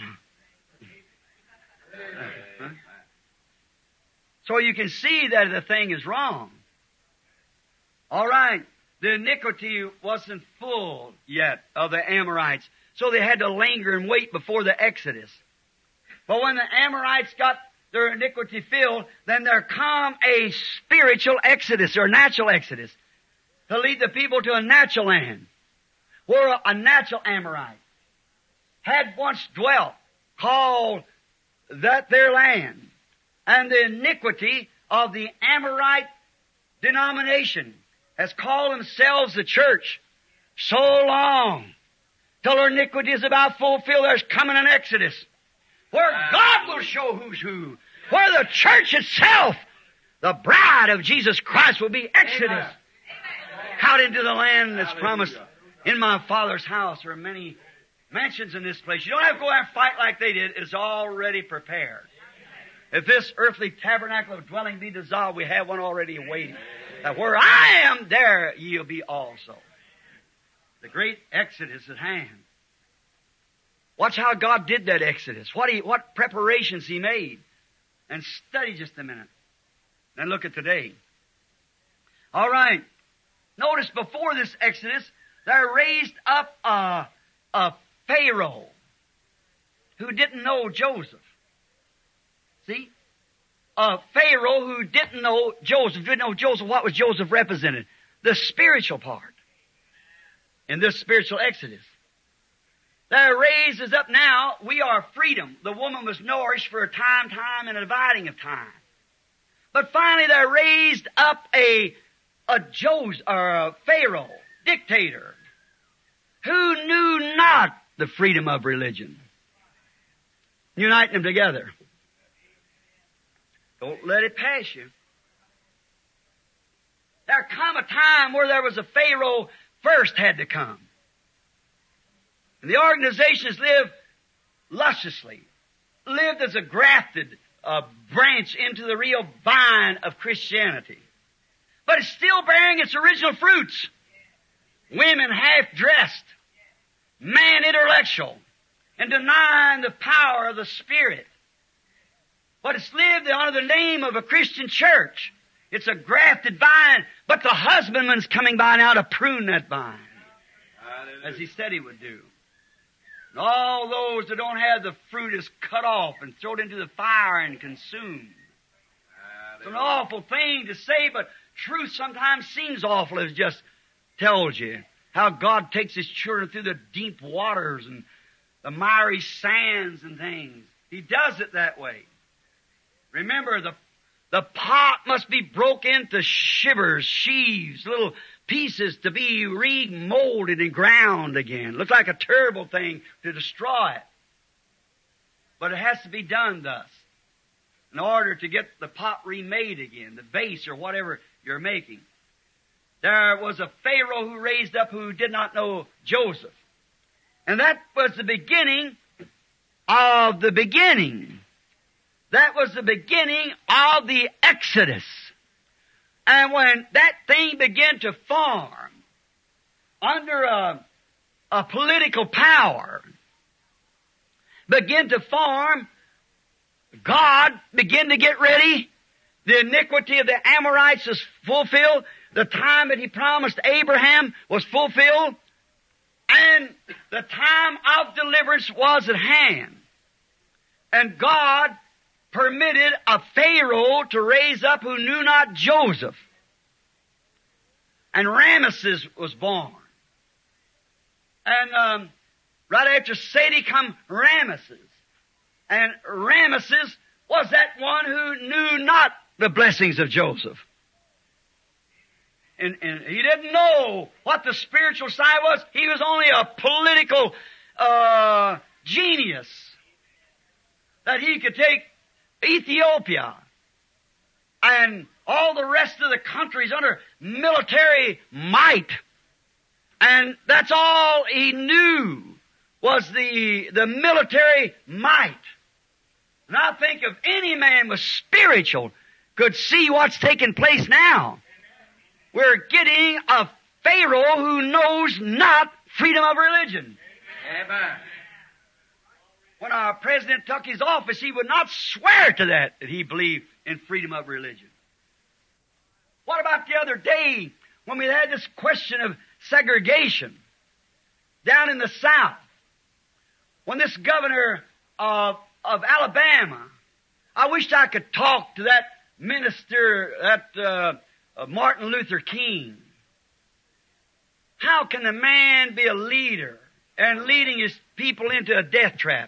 Speaker 1: Huh? So you can see that the thing is wrong. All right. The iniquity wasn't full yet of the Amorites. So they had to linger and wait before the Exodus. But when the Amorites got their iniquity filled, then there come a spiritual Exodus or natural Exodus to lead the people to a natural land where a natural Amorite had once dwelt, called that their land. And the iniquity of the Amorite denomination has called themselves the church so long till their iniquity is about fulfilled. There's coming an Exodus where God will show who's who, where the church itself, the bride of Jesus Christ, will be Exodus out into the land that's promised. In my Father's house are many mansions in this place. You don't have to go out and fight like they did. It's already prepared. If this earthly tabernacle of dwelling be dissolved, we have one already awaiting. That where I am, there ye'll be also. The great Exodus at hand. Watch how God did that Exodus. What he, what preparations He made. And study just a minute. Then look at today. All right. Notice before this Exodus, there raised up a, a Pharaoh who didn't know Joseph. See? A Pharaoh who didn't know Joseph. Didn't know Joseph. What was Joseph represented? The spiritual part. In this spiritual Exodus. There raises up now, we are freedom. The woman was nourished for a time, time, and a dividing of time. But finally there raised up a, a Joseph, or a Pharaoh, dictator, who knew not the freedom of religion. Uniting them together. Don't let it pass you. There come a time where there was a Pharaoh first had to come. And the organizations lived lusciously, lived as a grafted uh, branch into the real vine of Christianity. But it's still bearing its original fruits. Women half-dressed, man intellectual, and denying the power of the Spirit. But it's lived under the name of a Christian church. It's a grafted vine, but the husbandman's coming by now to prune that vine, as he said he would do. And all those that don't have the fruit is cut off and thrown into the fire and consumed. It's an awful thing to say, but truth sometimes seems awful. It just tells you how God takes His children through the deep waters and the miry sands and things. He does it that way. Remember, the the pot must be broke into shivers, sheaves, little pieces to be remolded and ground again. Looks like a terrible thing to destroy it. But it has to be done thus in order to get the pot remade again, the vase or whatever you're making. There was a Pharaoh who raised up who did not know Joseph. And that was the beginning of the beginning. That was the beginning of the Exodus. And when that thing began to form under a, a political power, began to form, God began to get ready. The iniquity of the Amorites was fulfilled. The time that He promised Abraham was fulfilled. And the time of deliverance was at hand. And God permitted a Pharaoh to raise up who knew not Joseph. And Ramesses was born. And um, right after Sadie come Ramesses. And Ramesses was that one who knew not the blessings of Joseph. And, and he didn't know what the spiritual side was. He was only a political uh, genius. That he could take Ethiopia and all the rest of the countries under military might. And that's all he knew was the, the military might. And I think if any man was spiritual could see what's taking place now. We're getting a Pharaoh who knows not freedom of religion. Amen. When our president took his office, he would not swear to that, that he believed in freedom of religion. What about the other day when we had this question of segregation down in the South? When this governor of, of Alabama, I wished I could talk to that minister, that uh, uh, Martin Luther King. How can a man be a leader and leading his people into a death trap?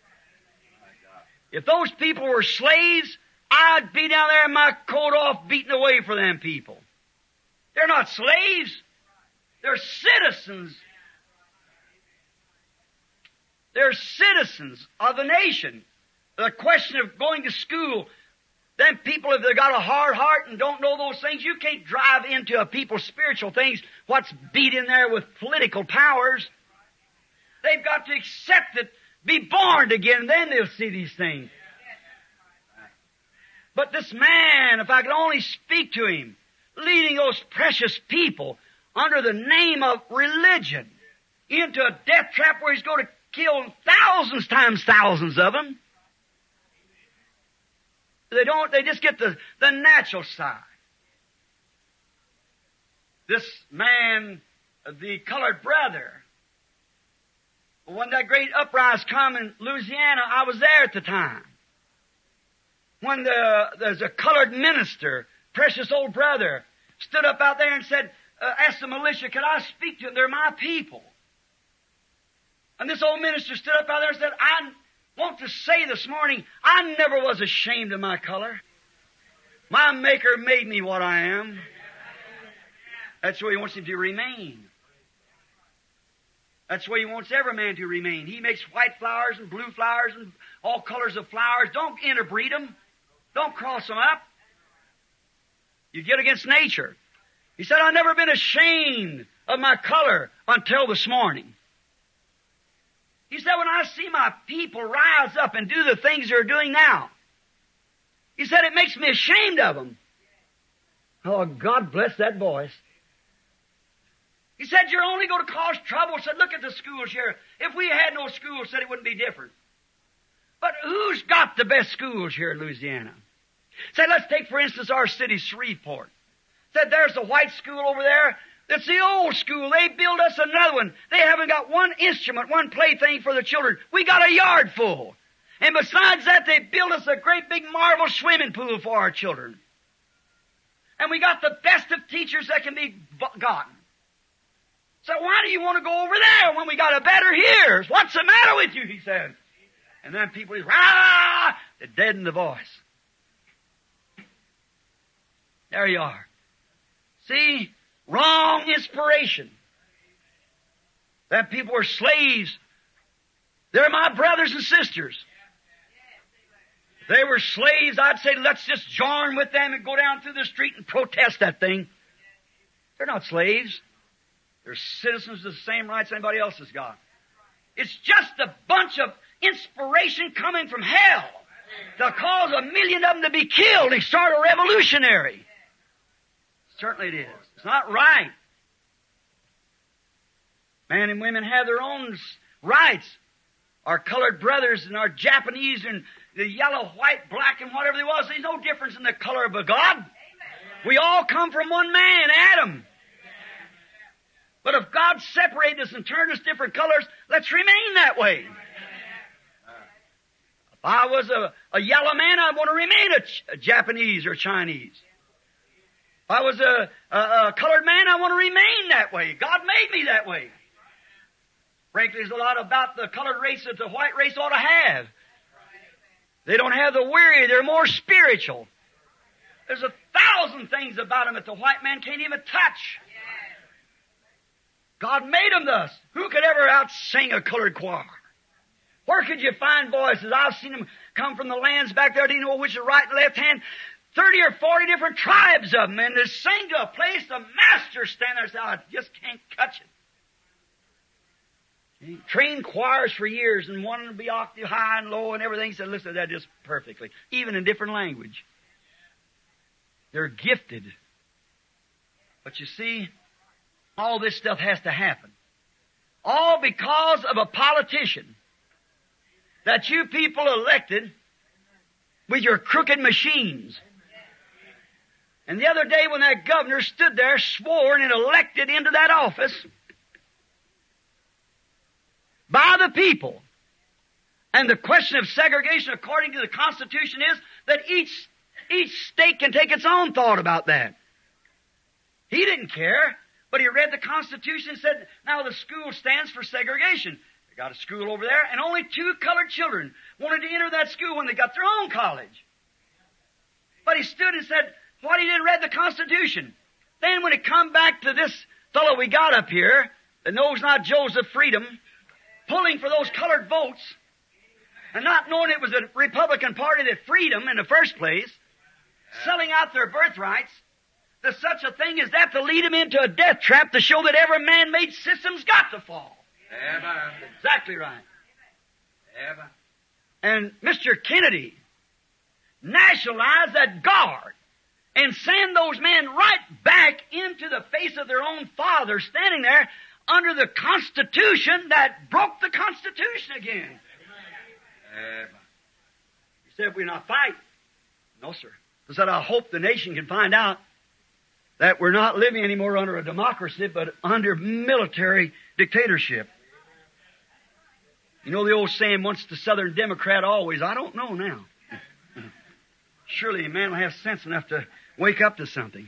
Speaker 1: If those people were slaves, I'd be down there in my coat off beating away for them people. They're not slaves. They're citizens. They're citizens of the nation. The question of going to school, them people, if they've got a hard heart and don't know those things, you can't drive into a people's spiritual things what's beat in there with political powers. They've got to accept it, be born again, and then they'll see these things. But this man, if I could only speak to him, leading those precious people under the name of religion into a death trap where he's going to kill thousands times thousands of them. They don't, they just get the, the natural side. This man, the colored brother, when that great uprising come in Louisiana, I was there at the time. When the, there's a colored minister, precious old brother, stood up out there and said, uh, asked the militia, could I speak to them? They're my people. And this old minister stood up out there and said, I want to say this morning, I never was ashamed of my color. My Maker made me what I am. That's where He wants him to remain. That's where He wants every man to remain. He makes white flowers and blue flowers and all colors of flowers. Don't interbreed them. Don't cross them up. You get against nature. He said, I've never been ashamed of my color until this morning. He said, when I see my people rise up and do the things they're doing now, he said, it makes me ashamed of them. Oh, God bless that voice. He said, you're only going to cause trouble. He said, look at the schools here. If we had no schools, said it wouldn't be different. But who's got the best schools here in Louisiana? Said, let's take, for instance, our city, Shreveport. Said, there's the white school over there. It's the old school. They build us another one. They haven't got one instrument, one plaything for the children. We got a yard full. And besides that, they built us a great big marble swimming pool for our children. And we got the best of teachers that can be gotten. So why do you want to go over there when we got a better here? What's the matter with you, he said. And then people, rah, they deaden the voice. There you are. See? Wrong inspiration. That people were slaves. They're my brothers and sisters. They were slaves. I'd say let's just join with them and go down through the street and protest that thing. They're not slaves. They're citizens of the same rights anybody else has got. It's just a bunch of inspiration coming from hell to cause a million of them to be killed and start a revolutionary. Certainly it is. It's not right. Men and women have their own rights. Our colored brothers and our Japanese and the yellow, white, black, and whatever there was, there's no difference in the color of a God. Amen. We all come from one man, Adam. Amen. But if God separated us and turned us different colors, let's remain that way. Amen. If I was a, a yellow man, I'd want to remain a, Ch- a Japanese or Chinese. If I was a, a, a colored man, I want to remain that way. God made me that way. Frankly, there's a lot about the colored race that the white race ought to have. They don't have the weary. They're more spiritual. There's a thousand things about them that the white man can't even touch. God made them thus. Who could ever out-sing a colored choir? Where could you find voices? I've seen them come from the lands back there. Do you know which is right and left hand? Thirty or forty different tribes of them, and they sing to a place the master stand there and say, I just can't catch it. He trained choirs for years, and one would be octave high and low and everything. He said, listen to that just perfectly, even in different language. They're gifted. But you see, all this stuff has to happen. All because of a politician that you people elected with your crooked machines. And the other day when that governor stood there, sworn and elected into that office by the people. And the question of segregation according to the Constitution is that each, each state can take its own thought about that. He didn't care, but he read the Constitution and said, now the school stands for segregation. They got a school over there, and only two colored children wanted to enter that school when they got their own college. But he stood and said, what, he didn't read the Constitution. Then when it come back to this fellow we got up here, that knows not Joseph Freedom, pulling for those colored votes, and not knowing it was the Republican Party that freed them in the first place, selling out their birthrights, there's such a thing as that to lead them into a death trap to show that every man-made system's got to fall. Amen. Exactly right. Amen. And Mister Kennedy nationalized that guard and send those men right back into the face of their own father standing there under the Constitution that broke the Constitution again. Amen. He said, we're not fighting. No, sir. He said, I hope the nation can find out that we're not living anymore under a democracy, but under military dictatorship. You know the old saying, once the Southern Democrat, always. I don't know now. Surely a man will have sense enough to wake up to something.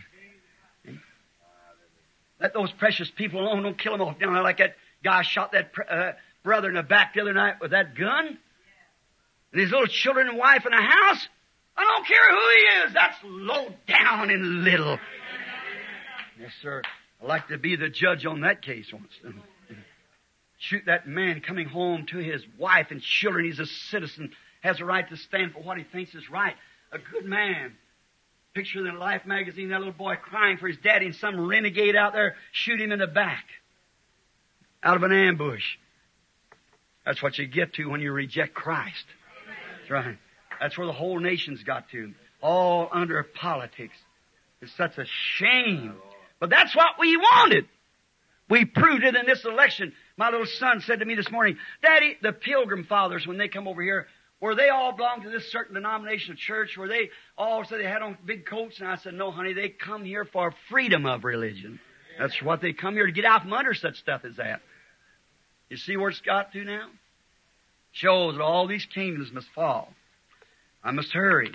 Speaker 1: Let those precious people alone. Don't kill them off down there like that guy shot that uh, brother in the back the other night with that gun. And his little children and wife in the house. I don't care who he is. That's low down and little. Yes, sir. I'd like to be the judge on that case once. Shoot that man coming home to his wife and children. He's a citizen. Has a right to stand for what he thinks is right. A good man. Picture in the Life magazine, that little boy crying for his daddy, and some renegade out there shoot him in the back out of an ambush. That's what you get to when you reject Christ. That's right. That's where the whole nation's got to. All under politics. It's such a shame. But that's what we wanted. We proved it in this election. My little son said to me this morning, Daddy, the Pilgrim Fathers, when they come over here, were they all belong to this certain denomination of church? Were they all said they had on big coats? And I said, no, honey, they come here for freedom of religion. That's what they come here to get out from under such stuff as that. You see where it's got to now? Shows that all these kingdoms must fall. I must hurry.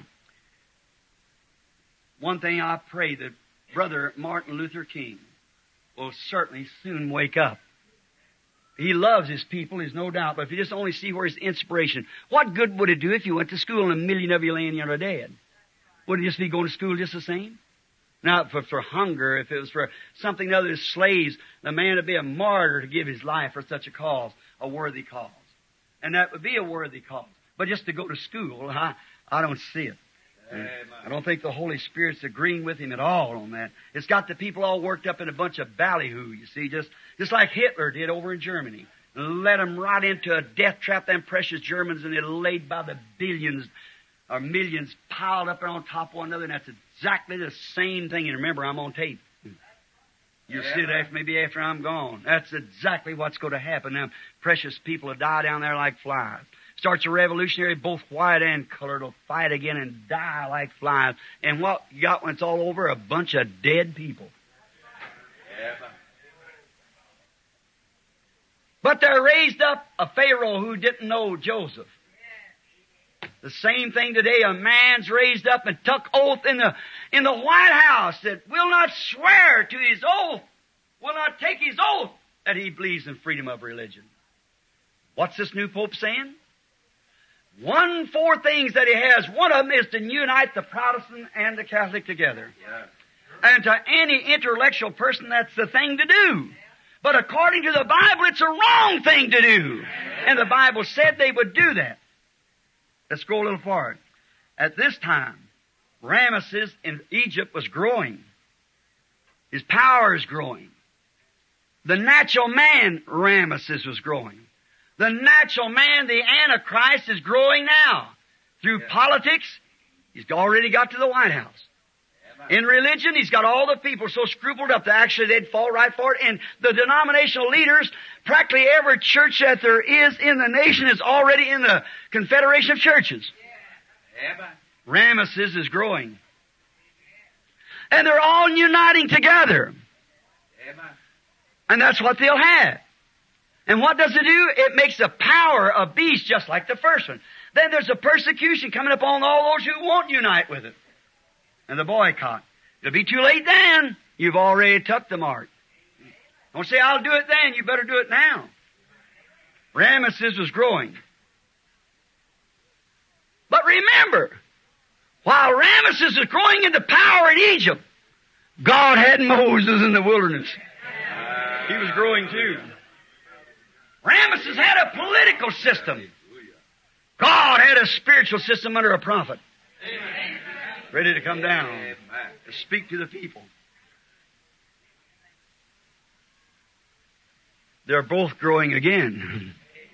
Speaker 1: One thing I pray that Brother Martin Luther King will certainly soon wake up. He loves his people, there's no doubt, but if you just only see where his inspiration, what good would it do if you went to school and a million of you laying here dead? Would it just be going to school just the same? Now, for, for hunger, if it was for something other than slaves, the man would be a martyr to give his life for such a cause, a worthy cause. And that would be a worthy cause. But just to go to school, I, I don't see it. Amen. I don't think the Holy Spirit's agreeing with him at all on that. It's got the people all worked up in a bunch of ballyhoo, you see, just just like Hitler did over in Germany. Let them right into a death trap, them precious Germans, and they're laid by the billions or millions piled up on top of one another, and that's exactly the same thing. And remember, I'm on tape. You'll yeah, see it after, maybe after I'm gone. That's exactly what's going to happen. Them precious people will die down there like flies. Starts a revolutionary, both white and colored will fight again and die like flies. And what you got when it's all over? A bunch of dead people. Yeah. But there raised up a Pharaoh who didn't know Joseph. The same thing today. A man's raised up and took oath in the in the White House that will not swear to his oath, will not take his oath that he believes in freedom of religion. What's this new Pope saying? One, four things that he has. One of them is to unite the Protestant and the Catholic together. Yeah. And to any intellectual person, that's the thing to do. But according to the Bible, it's a wrong thing to do. And the Bible said they would do that. Let's go a little forward. At this time, Ramesses in Egypt was growing. His power is growing. The natural man, Ramesses, was growing. The natural man, the Antichrist, is growing now. Through yeah. politics, he's already got to the White House. Yeah, in religion, he's got all the people so scrupled up that actually they'd fall right for it. And the denominational leaders, practically every church that there is in the nation is already in the Confederation of Churches. Yeah. Ramesses is growing. And they're all uniting together. Yeah. And that's what they'll have. And what does it do? It makes the power a beast just like the first one. Then there's a persecution coming upon all those who won't unite with it. And the boycott. It'll be too late then. You've already took the mark. Don't say, I'll do it then. You better do it now. Ramesses was growing. But remember, while Ramesses is growing into power in Egypt, God had Moses in the wilderness. He was growing too. Ramesses had a political system. God had a spiritual system under a prophet. Amen. Ready to come down Amen. To speak to the people. they're both growing again.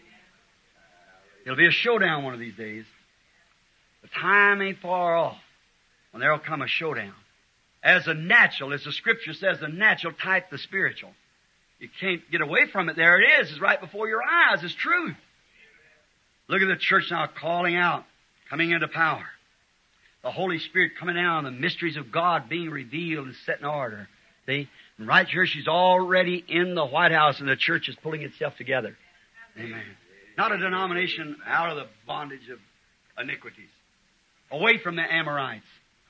Speaker 1: It'll be a showdown one of these days. The time ain't far off when there'll come a showdown. As a natural, as the Scripture says, the natural type the spiritual. You can't get away from it. There it is. It's right before your eyes. It's truth. Look at the church now calling out, coming into power. The Holy Spirit coming down, the mysteries of God being revealed and set in order. See? And right here, she's already in the White House, and the church is pulling itself together. Amen. Not a denomination out of the bondage of iniquities. Away from the Amorites.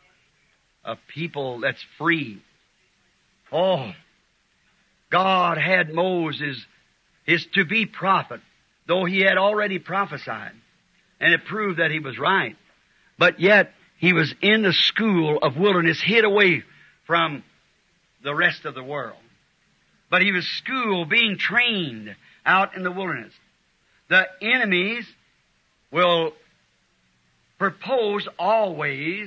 Speaker 1: A people that's free. Oh, God had Moses, his to-be prophet, though he had already prophesied. And it proved that he was right. But yet, he was in the school of wilderness, hid away from the rest of the world. But he was school being trained out in the wilderness. The enemies will propose always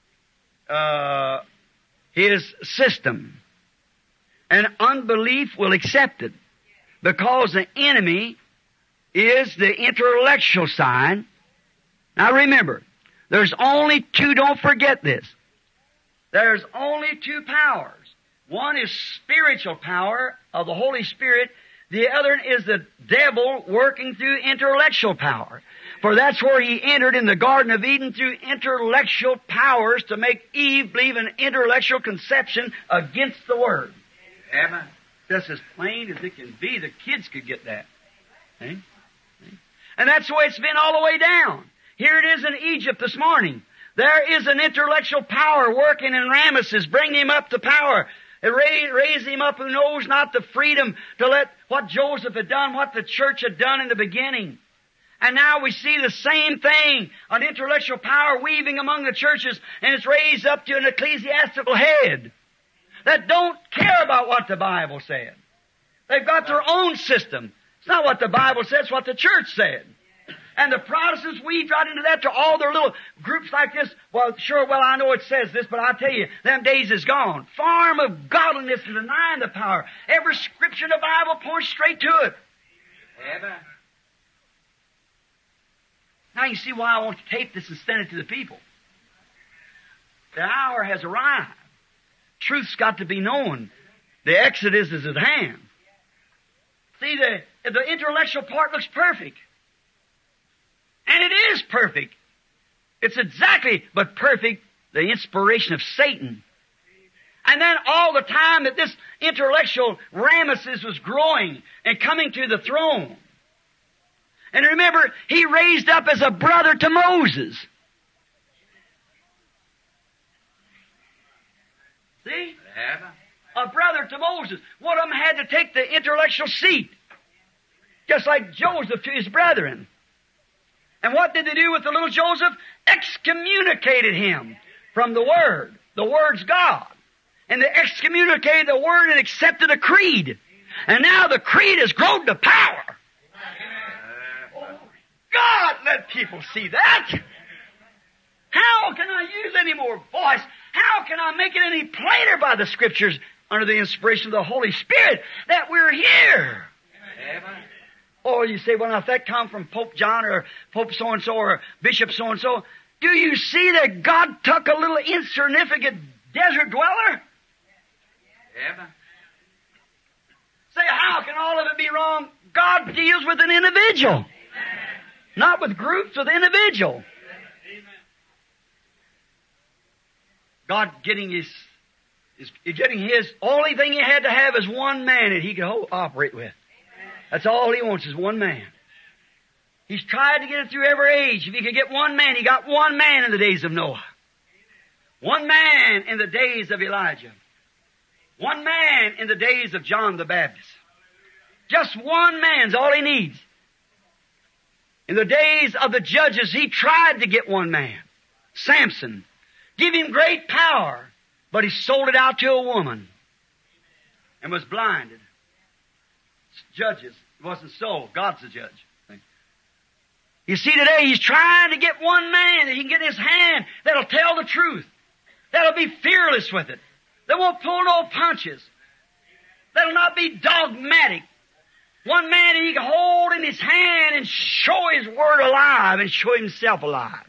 Speaker 1: uh, his system. And unbelief will accept it. Because the enemy is the intellectual side. Now remember, there's only two, don't forget this. There's only two powers. One is spiritual power of the Holy Spirit. The other is the devil working through intellectual power. For that's where he entered in the Garden of Eden, through intellectual powers to make Eve believe in intellectual conception against the Word. Amen. Just as plain as it can be. The kids could get that. See? See? And that's the way it's been all the way down. Here it is in Egypt this morning. There is an intellectual power working in Ramesses, bringing him up to power. It raised, raised him up who knows not the freedom to let what Joseph had done, what the church had done in the beginning. And now we see the same thing, an intellectual power weaving among the churches, and it's raised up to an ecclesiastical head that don't care about what the Bible said. They've got their own system. It's not what the Bible says, it's what the church said. And the Protestants weaved right into that to all their little groups like this. Well, sure, well, I know it says this, but I tell you, them days is gone. Farm of godliness and denying the power. Every scripture in the Bible points straight to it. Amen. Now you see why I want to tape this and send it to the people. The hour has arrived. Truth's got to be known. The Exodus is at hand. See, the, the intellectual part looks perfect. And it is perfect. It's exactly, but perfect, the inspiration of Satan. And then all the time that this intellectual Ramesses was growing and coming to the throne. And remember, he raised up as a brother to Moses. See? A brother to Moses. One of them had to take the intellectual seat. Just like Joseph to his brethren. And what did they do with the little Joseph? Excommunicated him from the Word. The Word's God. And they excommunicated the Word and accepted a creed. And now the creed has grown to power. Oh, God, let people see that. How can I use any more voice? How can I make it any plainer by the Scriptures under the inspiration of the Holy Spirit that we're here? Amen. Or you say, well, now if that come from Pope John or Pope so-and-so or Bishop so-and-so, do you see that God took a little insignificant desert dweller? Amen. Say, how can all of it be wrong? God deals with an individual. Amen. Not with groups, with individual. Amen. God getting his, is getting his, only thing he had to have is one man that he could operate with. That's all he wants is one man. He's tried to get it through every age. If he could get one man, he got one man in the days of Noah. One man in the days of Elijah. One man in the days of John the Baptist. Just one man's all he needs. In the days of the judges, he tried to get one man. Samson. Give him great power. But he sold it out to a woman. And was blinded. Judges. It wasn't so. God's the judge. You see, today he's trying to get one man that he can get in his hand that'll tell the truth. That'll be fearless with it. That won't pull no punches. That'll not be dogmatic. One man he can hold in his hand and show his word alive and show himself alive.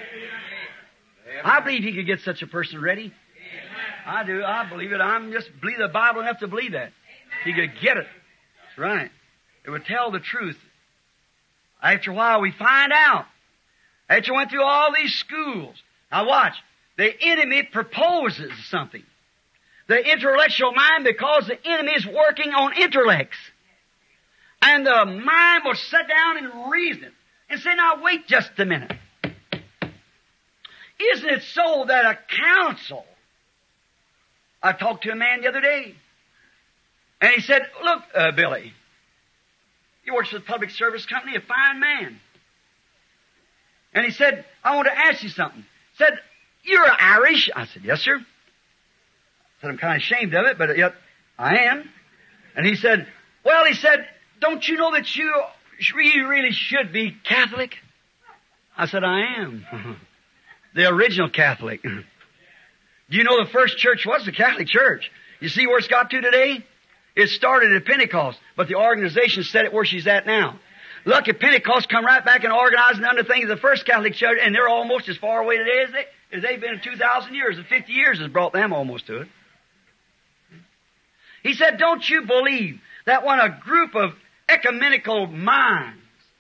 Speaker 1: I believe he could get such a person ready. I do. I believe it. I'm just believe the Bible enough to believe that. He could get it. That's right. It would tell the truth. After a while, we find out. After we went through all these schools. Now watch. The enemy proposes something. The intellectual mind, because the enemy is working on intellects. And the mind will sit down and reason it. And say, now wait just a minute. Isn't it so that a council... I talked to a man the other day. And he said, look, uh, Billy, he works for the public service company, a fine man. And he said, I want to ask you something. He said, you're Irish. I said, yes, sir. I said, I'm kind of ashamed of it, but yet I am. And he said, well, he said, don't you know that you really, really should be Catholic? I said, I am. The original Catholic. Do you know the first church was the Catholic Church? You see where it's got to today? It started at Pentecost, but the organization set it where she's at now. Look, at Pentecost come right back and organize and under things of the first Catholic Church, and they're almost as far away today as, they, as they've been in two thousand years. And fifty years has brought them almost to it. He said, don't you believe that when a group of ecumenical minds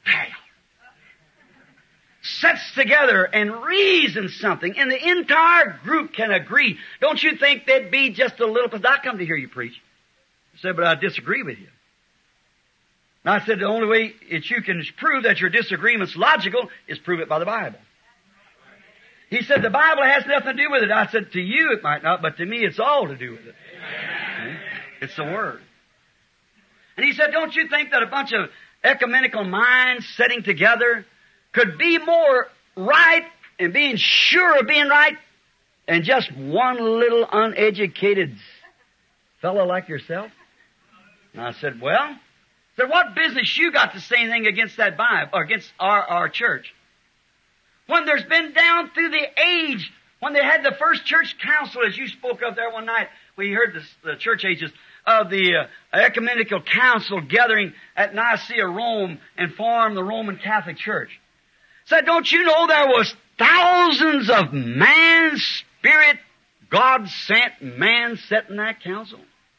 Speaker 1: sets together and reasons something, and the entire group can agree, don't you think there'd be just a little... Because I come to hear you preach. I said, but I disagree with you. And I said, the only way that you can prove that your disagreement's logical is prove it by the Bible. He said, the Bible has nothing to do with it. I said, to you it might not, but to me it's all to do with it. Okay? It's the Word. And he said, don't you think that a bunch of ecumenical minds sitting together could be more right and being sure of being right than just one little uneducated fellow like yourself? And I said, well, I said, what business you got to say anything against that Bible, or against our, our church? When there's been down through the age, when they had the first church council, as you spoke of there one night, we heard this, the church ages of the uh, ecumenical council gathering at Nicaea, Rome, and formed the Roman Catholic Church. Said, don't you know there was thousands of man, spirit, God-sent man set in that council?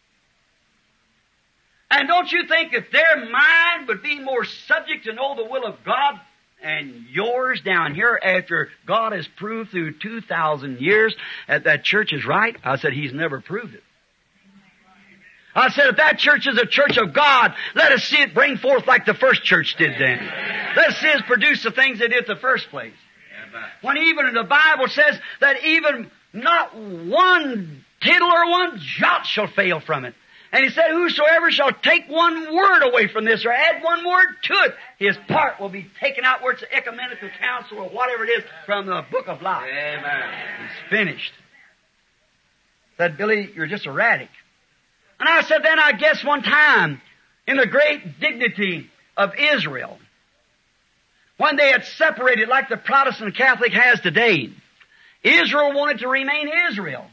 Speaker 1: And don't you think if their mind would be more subject to know the will of God and yours down here after God has proved through two thousand years that that church is right? I said, He's never proved it. I said, if that church is a church of God, let us see it bring forth like the first church did then. Let us see it produce the things they did in the first place. When even the Bible says that even not one tittle or one jot shall fail from it. And he said, whosoever shall take one word away from this or add one word to it, his part will be taken out where it's an ecumenical council or whatever it is from the book of life. Amen. He's finished. Said, Billy, you're just erratic. And I said, then I guess one time, in the great dignity of Israel, when they had separated like the Protestant Catholic has today, Israel wanted to remain Israel.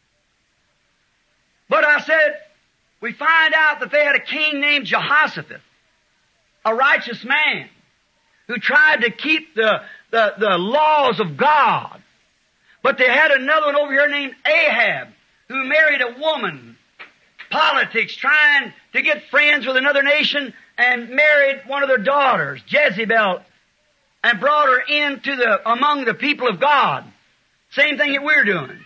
Speaker 1: But I said, we find out that they had a king named Jehoshaphat, a righteous man, who tried to keep the, the, the laws of God. But they had another one over here named Ahab, who married a woman, politics, trying to get friends with another nation, and married one of their daughters, Jezebel, and brought her into the, among the people of God. Same thing that we're doing.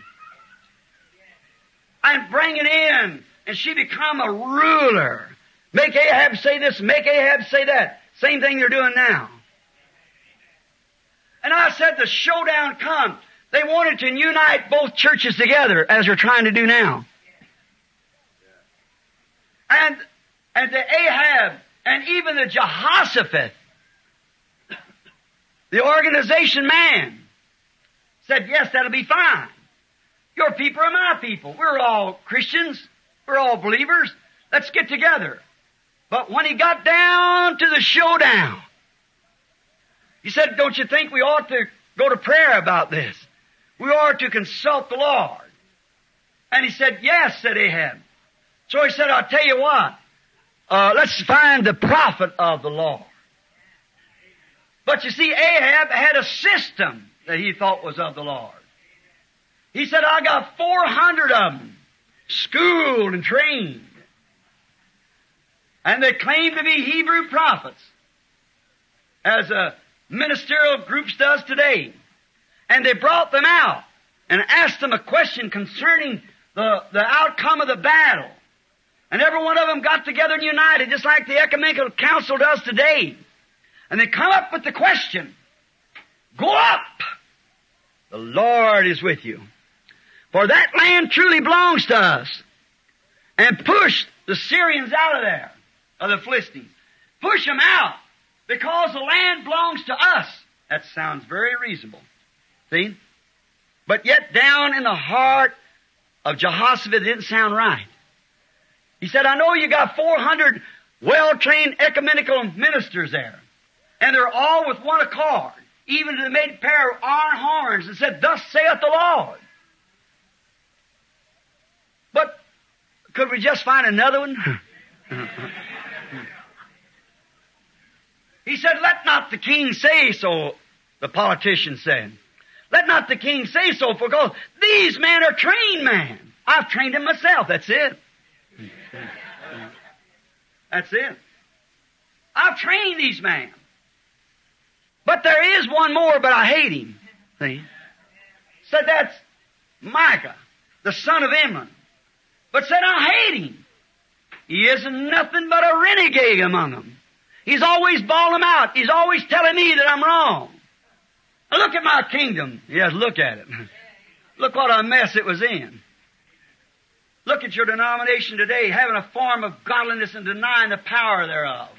Speaker 1: And bring it in. And she become a ruler. Make Ahab say this, make Ahab say that. Same thing they're doing now. And I said the showdown come. They wanted to unite both churches together, as they're trying to do now. And, and the Ahab, and even the Jehoshaphat, the organization man, said, yes, that'll be fine. Your people are my people. We're all Christians. We're all believers. Let's get together. But when he got down to the showdown, he said, don't you think we ought to go to prayer about this? We ought to consult the Lord. And he said, yes, said Ahab. So he said, I'll tell you what. uh, let's find the prophet of the Lord. But you see, Ahab had a system that he thought was of the Lord. He said, I got four hundred of them, schooled and trained. And they claimed to be Hebrew prophets, as a ministerial groups does today. And they brought them out and asked them a question concerning the, the outcome of the battle. And every one of them got together and united, just like the Ecumenical Council does today. And they come up with the question, go up! The Lord is with you. For that land truly belongs to us. And push the Syrians out of there, of the Philistines. Push them out, because the land belongs to us. That sounds very reasonable. See? But yet down in the heart of Jehoshaphat, it didn't sound right. He said, I know you got four hundred well-trained ecumenical ministers there. And they're all with one accord. Even they made a pair of iron horns and said, thus saith the Lord. But could we just find another one? He said, let not the king say so, the politician said. Let not the king say so, because these men are trained men. I've trained them myself. That's it. That's it. I've trained these men. But there is one more, but I hate him. See? Said that's Micah, the son of Imran. But said I hate him. He isn't nothing but a renegade among them. He's always bawling them out. He's always telling me that I'm wrong. Now look at my kingdom. Yes, look at it. Look what a mess it was in. Look at your denomination today, having a form of godliness and denying the power thereof.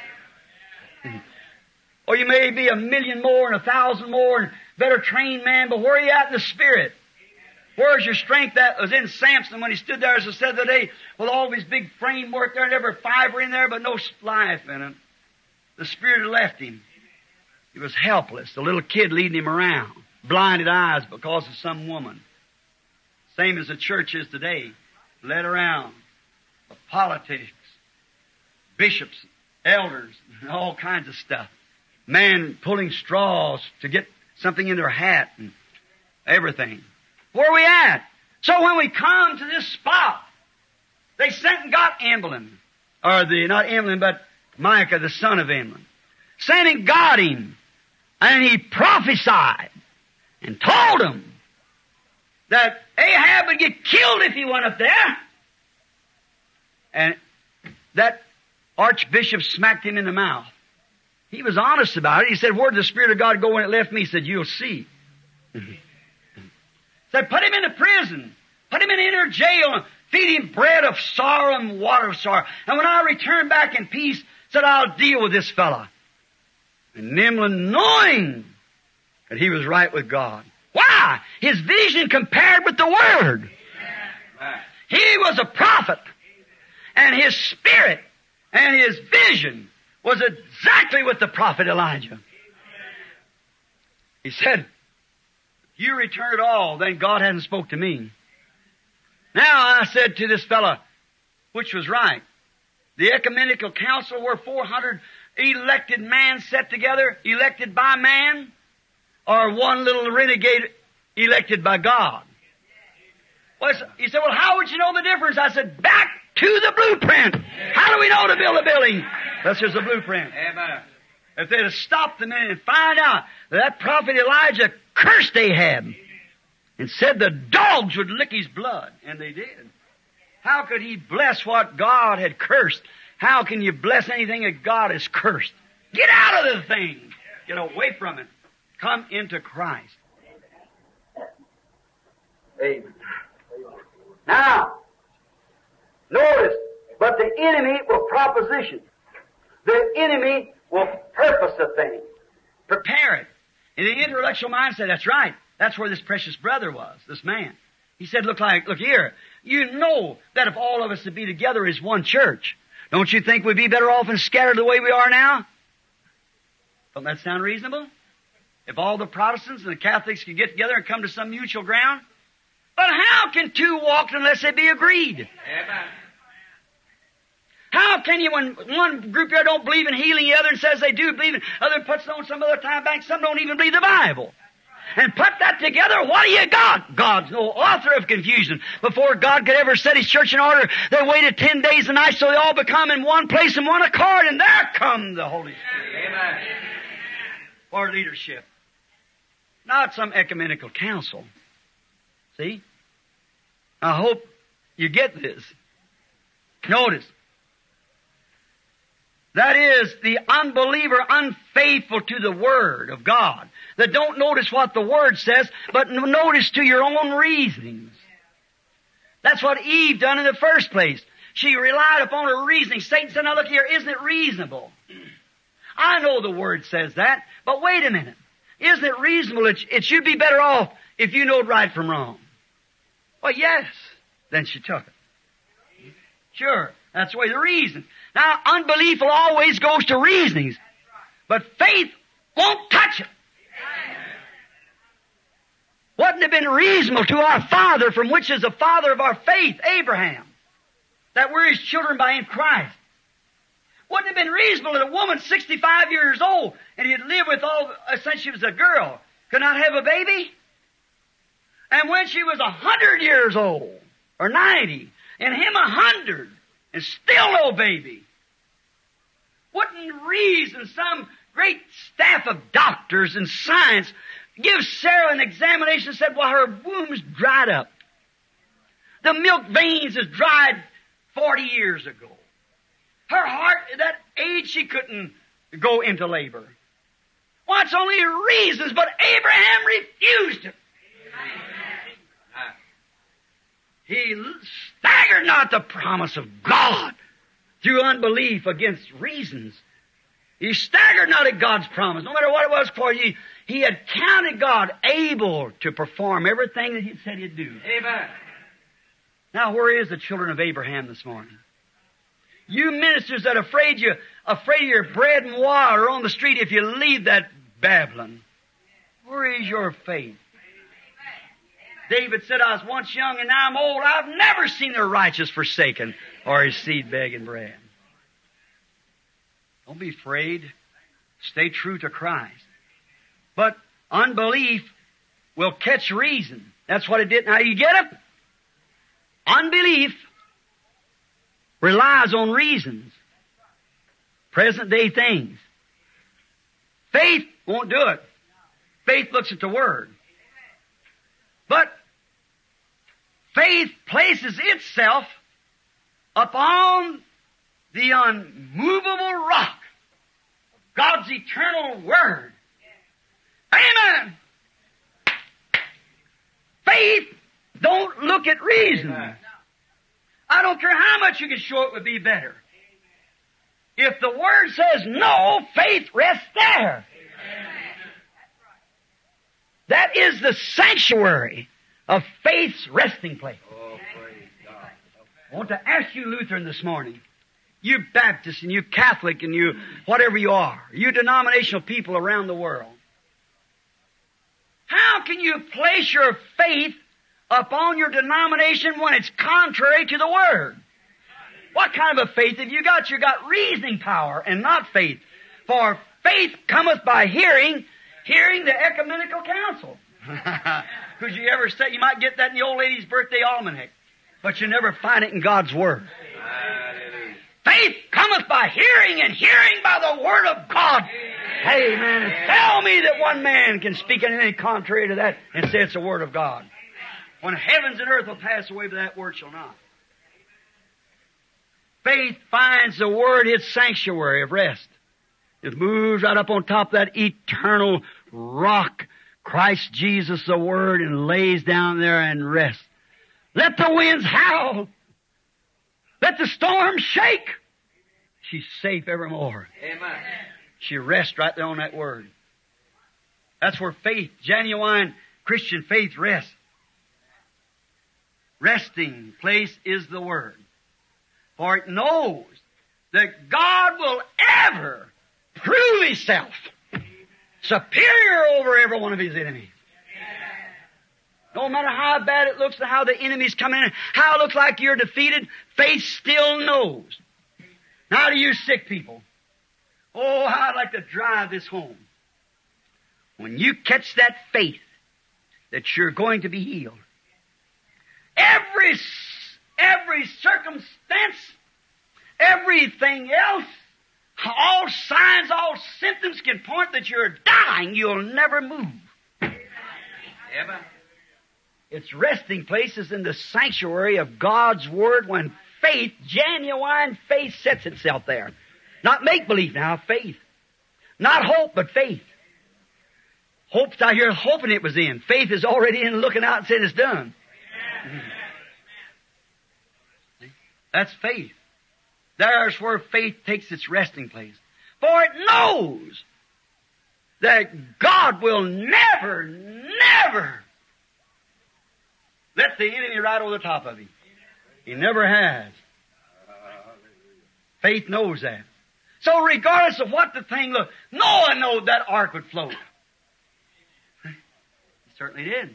Speaker 1: Or you may be a million more and a thousand more and better trained man, but where are you at in the Spirit? Where's your strength that was in Samson when he stood there, as I said the other day, with all of his big framework there and every fiber in there, but no life in it? The Spirit had left him. He was helpless. The little kid leading him around. Blinded eyes because of some woman. Same as the church is today. Led around for politics, bishops, elders, and all kinds of stuff. Man pulling straws to get something in their hat and everything. Where are we at? So when we come to this spot, they sent and got Imlan. Or the, not Imlan, but Micah, the son of Imlan. Sent and got him. And he prophesied and told him that Ahab would get killed if he went up there. And that archbishop smacked him in the mouth. He was honest about it. He said, where did the Spirit of God go when it left me? He said, you'll see. Said, put him in the prison. Put him in inner jail. Feed him bread of sorrow and water of sorrow. And when I return back in peace, said, I'll deal with this fella. And Imlan, knowing that he was right with God. Why? His vision compared with the Word. He was a prophet. And his spirit and his vision was exactly with the prophet Elijah. He said, if you return at all, then God hasn't spoke to me. Now I said to this fellow, which was right, the Ecumenical Council were four hundred elected men set together, elected by man, or one little renegade elected by God. Well, he said, well, how would you know the difference? I said, back to the blueprint. How do we know to build a building? That's just a blueprint. Amen. If they'd have stopped the man and find out that that prophet Elijah cursed Ahab and said the dogs would lick his blood, and they did. How could he bless what God had cursed? How can you bless anything that God has cursed? Get out of the thing. Get away from it. Come into Christ. Amen. Now, notice, but the enemy will proposition. The enemy will purpose a thing. Prepare it. In the intellectual mind said, that's right. That's where this precious brother was, this man. He said, look like, look here. You know that if all of us would be together as one church, don't you think we'd be better off and scattered the way we are now? Don't that sound reasonable? If all the Protestants and the Catholics could get together and come to some mutual ground? But how can two walk unless they be agreed? Amen. How can you, when one group here don't believe in healing, the other says they do believe in, other puts it on some other time bank, some don't even believe the Bible. And put that together, what do you got? God's no author of confusion. Before God could ever set His church in order, they waited ten days and nights so they all become in one place in one accord, and there come the Holy Spirit. Amen. For leadership. Not some ecumenical council. See? I hope you get this. Notice. That is the unbeliever unfaithful to the Word of God. That don't notice what the Word says, but notice to your own reasonings. That's what Eve done in the first place. She relied upon her reasoning. Satan said, now look here, isn't it reasonable? I know the Word says that, but wait a minute. Isn't it reasonable? It, it should be better off if you knowed right from wrong. Well, yes. Then she took it. Sure. That's the way the reason. Now, unbelief will always goes to reasonings. But faith won't touch it. Wouldn't it have been reasonable to our father, from which is the father of our faith, Abraham, that we're his children by in Christ? Wouldn't it have been reasonable that a woman sixty-five years old, and he'd lived with all, since she was a girl, could not have a baby? And when she was a hundred years old, or ninety, and him a hundred, and still no baby, wouldn't reason some great staff of doctors and science give Sarah an examination and said, well, her womb's dried up. The milk veins is dried forty years ago. Her heart, at that age, she couldn't go into labor. Well, it's only reasons, but Abraham refused it. He staggered not the promise of God through unbelief against reasons. He staggered not at God's promise, no matter what it was for you. He had counted God able to perform everything that He said He'd do. Amen. Now, where is the children of Abraham this morning? You ministers that are afraid you, afraid of your bread and water on the street if you leave that Babylon. Where is your faith? David said, I was once young and now I'm old. I've never seen the righteous forsaken or his seed begging bread. Don't be afraid. Stay true to Christ. But unbelief will catch reason. That's what it did. Now you get it? Unbelief relies on reasons. Present day things. Faith won't do it. Faith looks at the Word. But faith places itself upon the unmovable rock of God's eternal Word. Amen. Faith don't look at reason. I don't care how much you can show it would be better. If the Word says no, faith rests there. That is the sanctuary of faith's resting place. Oh, praise God. I want to ask you, Lutheran, this morning, you Baptist and you Catholic and you whatever you are, you denominational people around the world, how can you place your faith upon your denomination when it's contrary to the Word? What kind of a faith have you got? You got reasoning power and not faith. For faith cometh by hearing, hearing the ecumenical council. Could you ever say, you might get that in the old lady's birthday almanac, but you never find it in God's Word. Faith cometh by hearing, and hearing by the Word of God. Amen. And tell me that one man can speak anything contrary to that and say it's the Word of God. When heavens and earth will pass away, but that Word shall not. Faith finds the Word its sanctuary of rest. It moves right up on top of that eternal rock, Christ Jesus the Word, and lays down there and rests. Let the winds howl. Let the storm shake. She's safe evermore. Amen. She rests right there on that Word. That's where faith, genuine Christian faith rests. Resting place is the Word. For it knows that God will ever prove Himself superior over every one of His enemies. No matter how bad it looks and how the enemies come in, how it looks like you're defeated, faith still knows Now to you sick people, oh, how I'd like to drive this home. When you catch that faith that you're going to be healed, every, every circumstance, everything else, all signs, all symptoms can point that you're dying. You'll never move. Ever. Its resting place is in the sanctuary of God's Word when faith, genuine faith, sets itself there. Not make-believe now, faith. Not hope, but faith. Hope's out here hoping it was in. Faith is already in, looking out and saying it's done. Amen. That's faith. There's where faith takes its resting place. For it knows that God will never, never let the enemy ride over the top of him. He never has. Faith knows that. So regardless of what the thing looked, Noah knew that ark would float. He certainly did.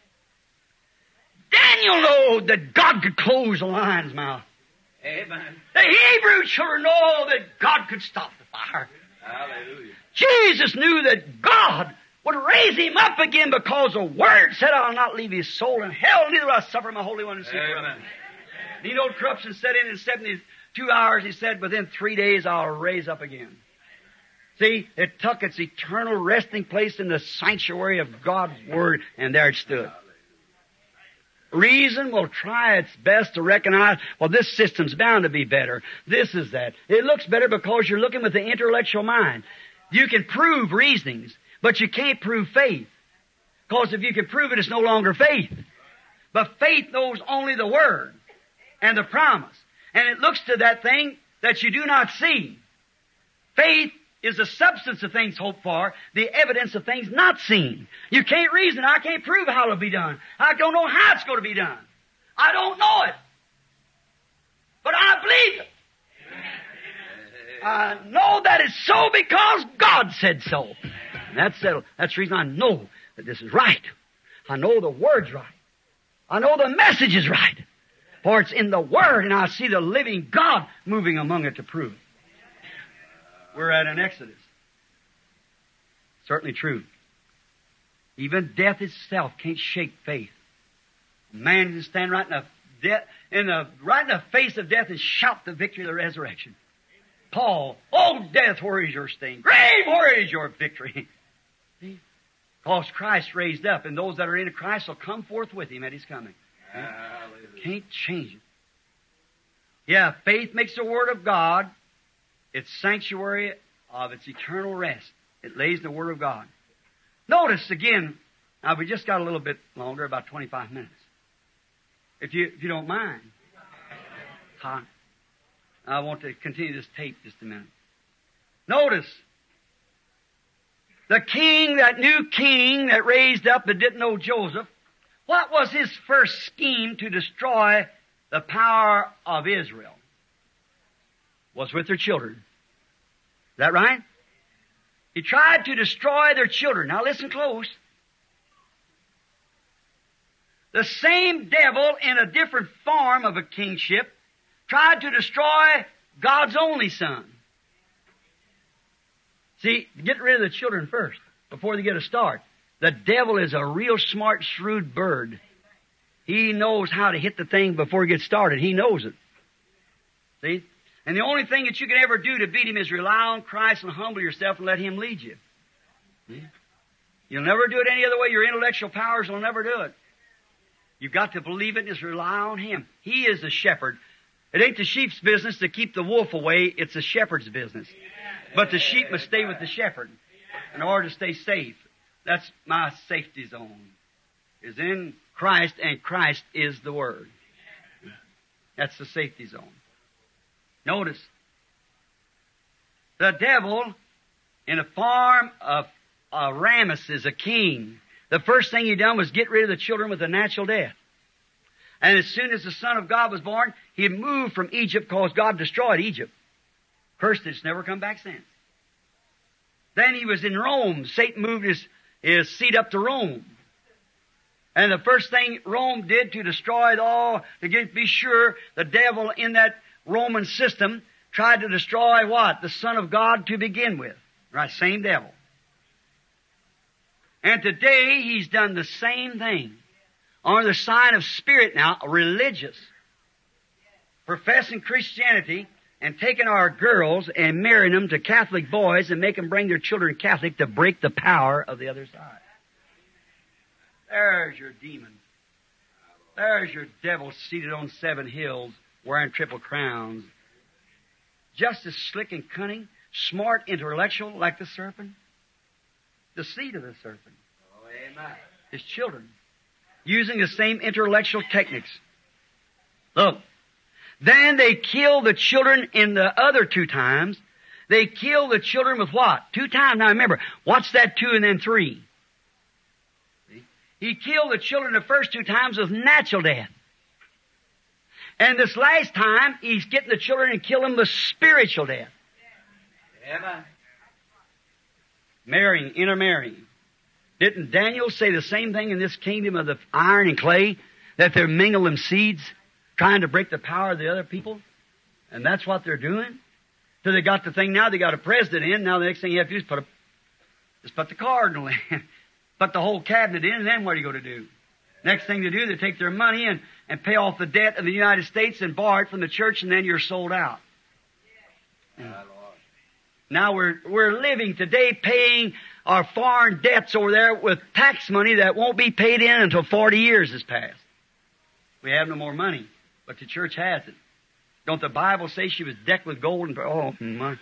Speaker 1: Daniel knew that God could close the lion's mouth. Amen. The Hebrew children know that God could stop the fire. Hallelujah. Jesus knew that God would raise him up again because the Word said, I'll not leave his soul in hell, neither will I suffer my Holy One to see corruption. He knew corruption set in in seventy-two hours. He said, within three days I'll raise up again. See, it took its eternal resting place in the sanctuary of God's Word, and there it stood. Reason will try its best to recognize, well, this system's bound to be better. This is that. It looks better because you're looking with the intellectual mind. You can prove reasonings, but you can't prove faith. Because if you can prove it, it's no longer faith. But faith knows only the Word and the promise. And it looks to that thing that you do not see. Faith is the substance of things hoped for, the evidence of things not seen. You can't reason. I can't prove how it'll be done. I don't know how it's going to be done. I don't know it. But I believe it. I know that it's so because God said so. And that's settled. That's the reason I know that this is right. I know the Word's right. I know the message is right. For it's in the Word, and I see the living God moving among it to prove it. We're at an Exodus. Certainly true. Even death itself can't shake faith. A man can stand right in the, de- in the right in the face of death and shout the victory of the resurrection. Paul, oh death, where is your sting? Grave, where is your victory? Because Christ raised up, and those that are in Christ will come forth with Him at His coming. Hallelujah. Can't change it. Yeah, faith makes the Word of God its sanctuary of its eternal rest. It lays in the Word of God. Notice again, now we just got a little bit longer, about twenty-five minutes. If you, if you don't mind. Huh? I want to continue this tape just a minute. Notice, the king, that new king that raised up that didn't know Joseph, what was his first scheme to destroy the power of Israel? Was with their children. Is that right? He tried to destroy their children. Now listen close. The same devil in a different form of a kingship tried to destroy God's only son. See, get rid of the children first before they get a start. The devil is a real smart, shrewd bird. He knows how to hit the thing before it gets started. He knows it. See? And the only thing that you can ever do to beat him is rely on Christ and humble yourself and let Him lead you. See? You'll never do it any other way. Your intellectual powers will never do it. You've got to believe it and just rely on Him. He is the shepherd. It ain't the sheep's business to keep the wolf away. It's the shepherd's business. But the sheep must stay with the shepherd in order to stay safe. That's my safety zone. Is in Christ, and Christ is the Word. That's the safety zone. Notice, the devil, in the form of uh, Ramesses, a king, the first thing he done was get rid of the children with a natural death. And as soon as the Son of God was born, he moved from Egypt because God destroyed Egypt. Cursed it, it's never come back since. Then he was in Rome. Satan moved his, his seat up to Rome. And the first thing Rome did to destroy it all, to get, be sure the devil in that Roman system tried to destroy what? The Son of God to begin with. Right, same devil. And today he's done the same thing. Under the sign of spirit now, religious, professing Christianity, and taking our girls and marrying them to Catholic boys and make them bring their children Catholic to break the power of the other side. There's your demon. There's your devil seated on seven hills wearing triple crowns. Just as slick and cunning, smart, intellectual like the serpent. The seed of the serpent. Oh, amen. His children. Using the same intellectual techniques. Look. Then they kill the children in the other two times. They kill the children with what? Two times. Now remember, what's that two and then three? See? He killed the children the first two times with natural death. And this last time, he's getting the children and killing them with spiritual death. Amen. Marrying, intermarrying. Didn't Daniel say the same thing in this kingdom of the iron and clay? That they're mingling seeds, trying to break the power of the other people? And that's what they're doing? So they got the thing now, they got a president in, now the next thing you have to do is put a, just put the cardinal in. Put the whole cabinet in, and then what are you going to do? Next thing to do, they take their money and, and pay off the debt of the United States and borrow it from the church, and then you're sold out. Yeah. Now we're, we're living today paying our foreign debts over there with tax money that won't be paid in until forty years has passed. We have no more money, but the church has it. Don't the Bible say she was decked with gold and, oh my.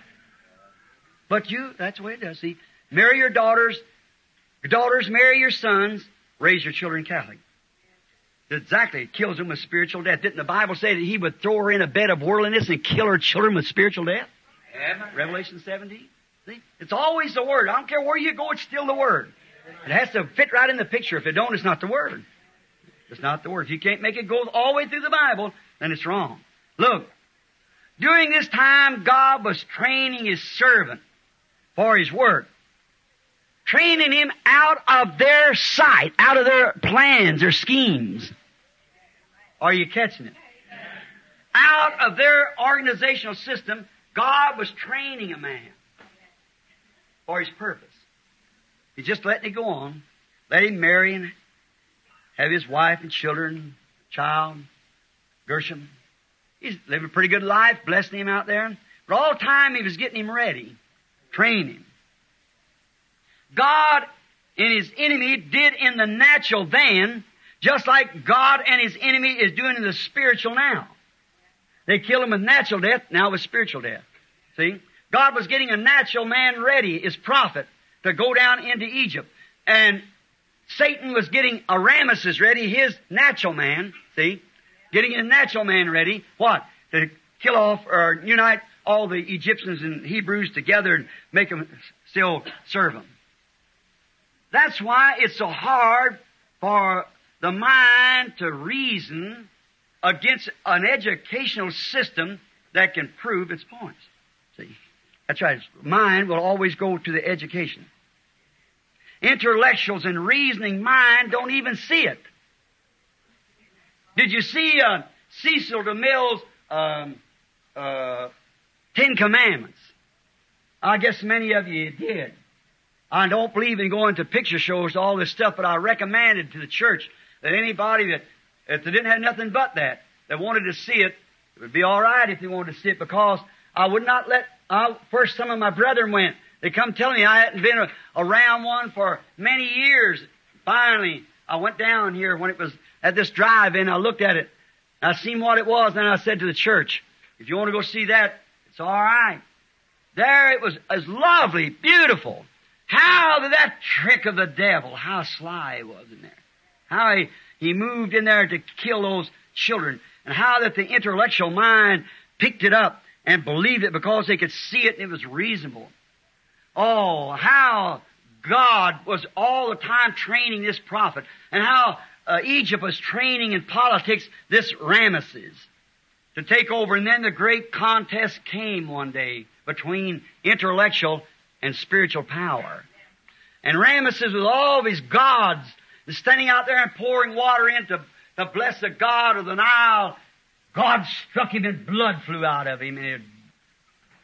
Speaker 1: But you, that's the way it does. See, marry your daughters, your daughters marry your sons, raise your children Catholic. Exactly. It kills them with spiritual death. Didn't the Bible say that he would throw her in a bed of worldliness and kill her children with spiritual death? Amen. Revelation seventeen. See? It's always the Word. I don't care where you go, it's still the Word. It has to fit right in the picture. If it don't, it's not the Word. It's not the Word. If you can't make it go all the way through the Bible, then it's wrong. Look. During this time, God was training His servant for His work. Training him out of their sight, out of their plans, their schemes. Are you catching it? Out of their organizational system, God was training a man for His purpose. He's just letting it go on. Let him marry and have his wife and children, child, Gershom. He's living a pretty good life, blessing him out there. But all the time he was getting him ready, training him. God and His enemy did in the natural then, just like God and His enemy is doing in the spiritual now. They killed him with natural death, now with spiritual death. See? God was getting a natural man ready, His prophet, to go down into Egypt. And Satan was getting Arameses ready, his natural man, see? Getting his natural man ready, what? To kill off or unite all the Egyptians and Hebrews together and make them still serve them. That's why it's so hard for the mind to reason against an educational system that can prove its points. See? That's right. Mind will always go to the education. Intellectuals and reasoning mind don't even see it. Did you see uh, Cecil DeMille's um, uh, Ten Commandments? I guess many of you did. I don't believe in going to picture shows, all this stuff, but I recommended to the church that anybody that, if they didn't have nothing but that, that wanted to see it, it would be all right if they wanted to see it, because I would not let, I, first some of my brethren went. They come telling me I hadn't been a, around one for many years. Finally, I went down here when it was at this drive-in. I looked at it. I seen what it was, and I said to the church, if you want to go see that, it's all right. There it was, it was lovely, beautiful. How did that trick of the devil, how sly he was in there. How he, he moved in there to kill those children. And how that the intellectual mind picked it up and believed it because they could see it and it was reasonable. Oh, how God was all the time training this prophet. And how uh, Egypt was training in politics this Ramesses to take over. And then the great contest came one day between intellectual and spiritual power. And Ramesses with all of his gods is standing out there and pouring water in to, to bless the god of the Nile. God struck him and blood flew out of him and it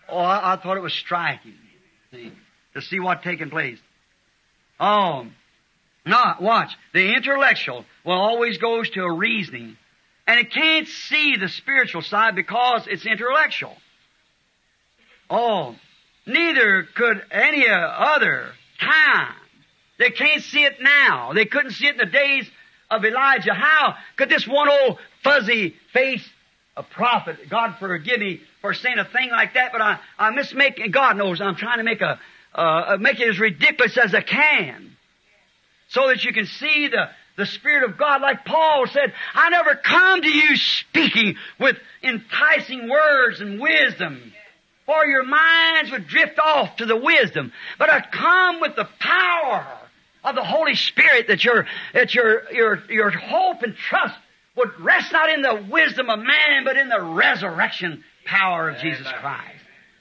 Speaker 1: Oh, I, I thought it was striking, see, to see what taking place. Oh, no, watch. The intellectual will always goes to a reasoning, and it can't see the spiritual side because it's intellectual. Oh, neither could any other time. They can't see it now. They couldn't see it in the days of Elijah. How could this one old fuzzy face, a prophet, God forgive me for saying a thing like that, but I, I mismake, God knows I'm trying to make a, uh, make it as ridiculous as I can, so that you can see the, the Spirit of God. Like Paul said, I never come to you speaking with enticing words and wisdom, for your minds would drift off to the wisdom. But I come with the power of the Holy Spirit, that your, that your, your, your hope and trust would rest not in the wisdom of man, but in the resurrection power of Jesus Christ.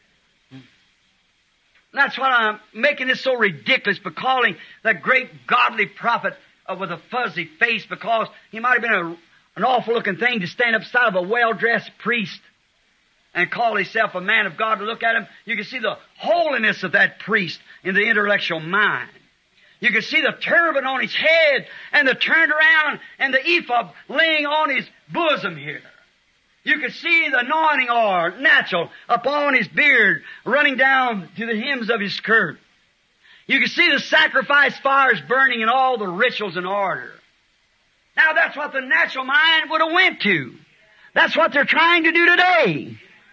Speaker 1: That's why I'm making this so ridiculous, by calling that great godly prophet uh, with a fuzzy face, because he might have been a, an awful looking thing to stand up beside of a well-dressed priest and call himself a man of God. To look at him, you can see the holiness of that priest in the intellectual mind. You can see the turban on his head and the turned around and the ephod laying on his bosom here. You can see the anointing oil, natural, upon his beard, running down to the hems of his skirt. You can see the sacrifice fires burning and all the rituals in order. Now that's what the natural mind would have went to. That's what they're trying to do today.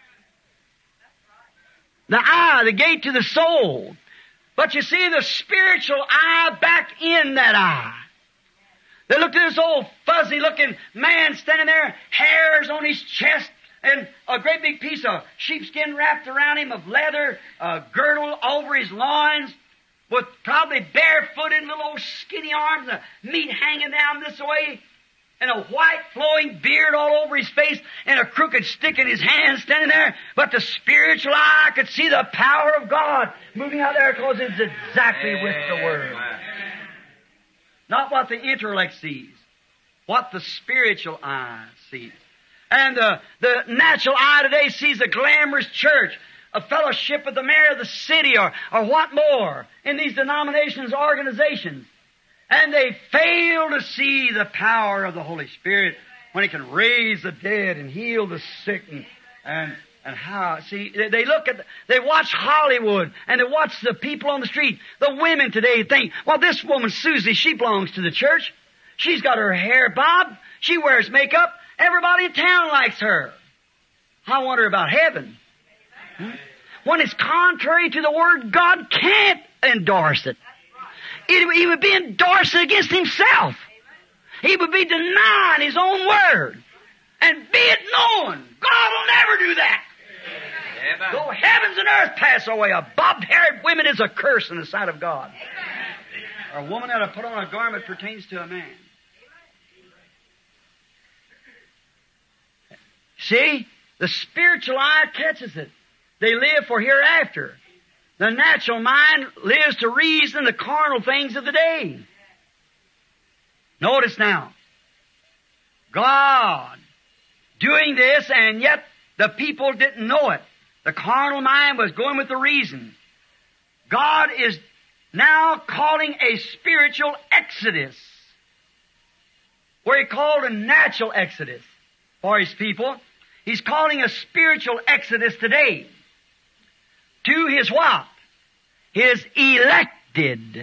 Speaker 1: The eye, the gate to the soul. But you see the spiritual eye back in that eye. They looked at this old fuzzy-looking man standing there, hairs on his chest, and a great big piece of sheepskin wrapped around him of leather, a girdle over his loins, with probably barefooted little old skinny arms, the meat hanging down this way, and a white flowing beard all over his face, and a crooked stick in his hand standing there. But the spiritual eye could see the power of God moving out there, because it's exactly with the Word. Not what the intellect sees, what the spiritual eye sees. And uh, the natural eye today sees a glamorous church, a fellowship with the mayor of the city, or, or what more, in these denominations, organizations. And they fail to see the power of the Holy Spirit when He can raise the dead and heal the sick, and, and, and how, see, they, they look at, they watch Hollywood, and they watch the people on the street. The women today think, well, this woman, Susie, she belongs to the church. She's got her hair bobbed. She wears makeup. Everybody in town likes her. I wonder about heaven. Hmm? When it's contrary to the Word, God can't endorse it. It, he would be endorsing against himself. He would be denying his own word. And be it known, God will never do that. Amen. Though heavens and earth pass away, a bobbed-haired woman is a curse in the sight of God. Or a woman that will put on a garment pertains to a man. See? The spiritual eye catches it. They live for hereafter. The natural mind lives to reason the carnal things of the day. Notice now, God doing this, and yet the people didn't know it. The carnal mind was going with the reason. God is now calling a spiritual exodus, where He called a natural exodus for His people. He's calling a spiritual exodus today. To His what? His elected.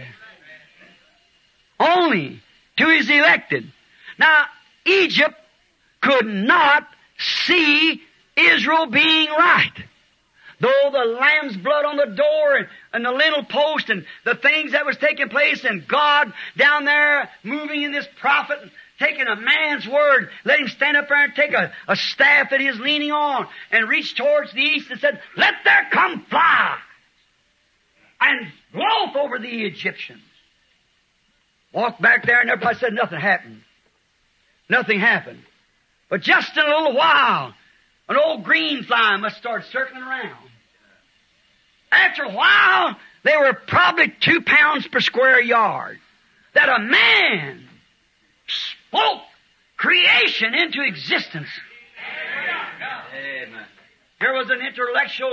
Speaker 1: Only to His elected. Now, Egypt could not see Israel being right. Though the lamb's blood on the door and, and the lintel post and the things that was taking place, and God down there moving in this prophet, taking a man's word, let him stand up there and take a, a staff that he is leaning on and reach towards the east and said, let there come fire, and loaf over the Egyptians. Walked back there and everybody said nothing happened. Nothing happened. But just in a little while, an old green fly must start circling around. After a while, they were probably two pounds per square yard. That a man spoke creation into existence. Amen. There was an intellectual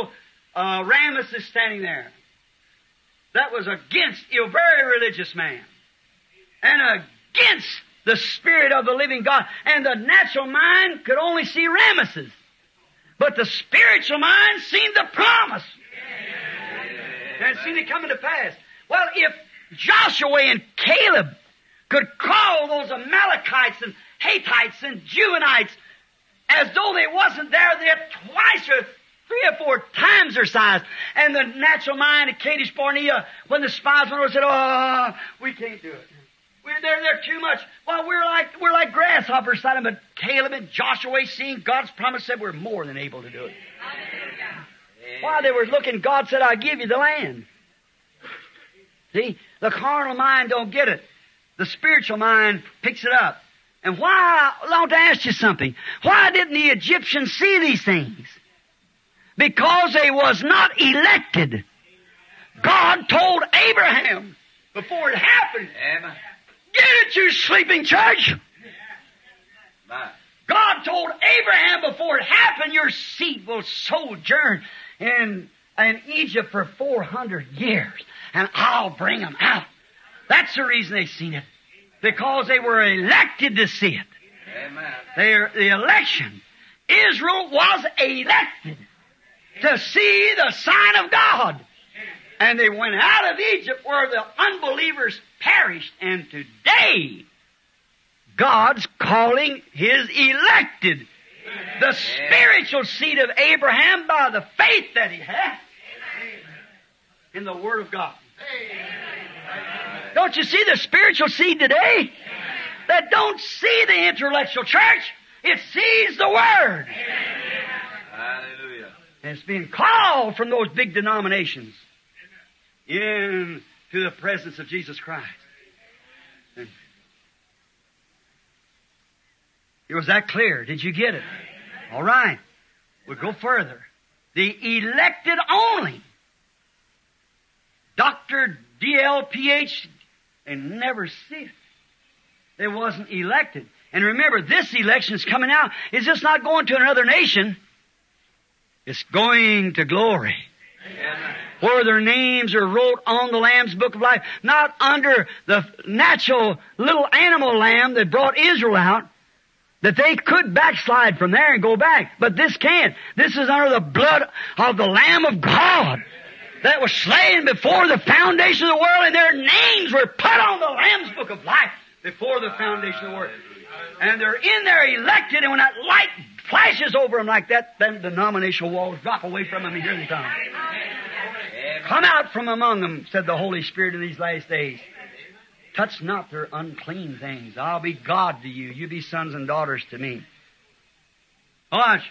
Speaker 1: uh, Ramesses standing there. That was against a very religious man. And against the Spirit of the living God. And the natural mind could only see Ramesses. But the spiritual mind seen the promise. And seen it coming to pass. Well, if Joshua and Caleb could call those Amalekites and Hittites and Judahites as though they wasn't there, they're twice or three or four times their size. And the natural mind of Kadesh Barnea, when the spies went over, said, "Oh, we can't do it. We're there, they're too much." Well, we're like we're like grasshoppers beside them. But Caleb and Joshua, seeing God's promise, said we're more than able to do it. While they were looking, God said, "I'll give you the land." See, the carnal mind don't get it. The spiritual mind picks it up. And why, I want to ask you something. Why didn't the Egyptians see these things? Because they was not elected. God told Abraham before it happened, Amen. Get it, you sleeping church. God told Abraham before it happened, your seed will sojourn in, in Egypt for four hundred years. And I'll bring them out. That's the reason they seen it. Because they were elected to see it. Amen. They're, the election. Israel was elected to see the sign of God. And they went out of Egypt where the unbelievers perished. And today, God's calling His elected. The spiritual seed of Abraham by the faith that he had in the Word of God. Don't you see the spiritual seed today? That don't see the intellectual church. It sees the Word. Hallelujah. And it's being called from those big denominations into the presence of Jesus Christ. And it was that clear. Did you get it? All right. We'll go further. The elected only. Doctor D L P H, they never see it. They wasn't elected. And remember, this election is coming out. It's just not going to another nation. It's going to glory. Amen. Where their names are wrote on the Lamb's Book of Life. Not under the natural little animal lamb that brought Israel out. That they could backslide from there and go back. But this can't. This is under the blood of the Lamb of God that was slain before the foundation of the world, and their names were put on the Lamb's Book of Life before the foundation of the world. And they're in there elected, and when that light flashes over them like that, then the denominational walls drop away from them and here they come. Come out from among them, said the Holy Spirit in these last days. Touch not their unclean things. I'll be God to you. You be sons and daughters to me. Watch.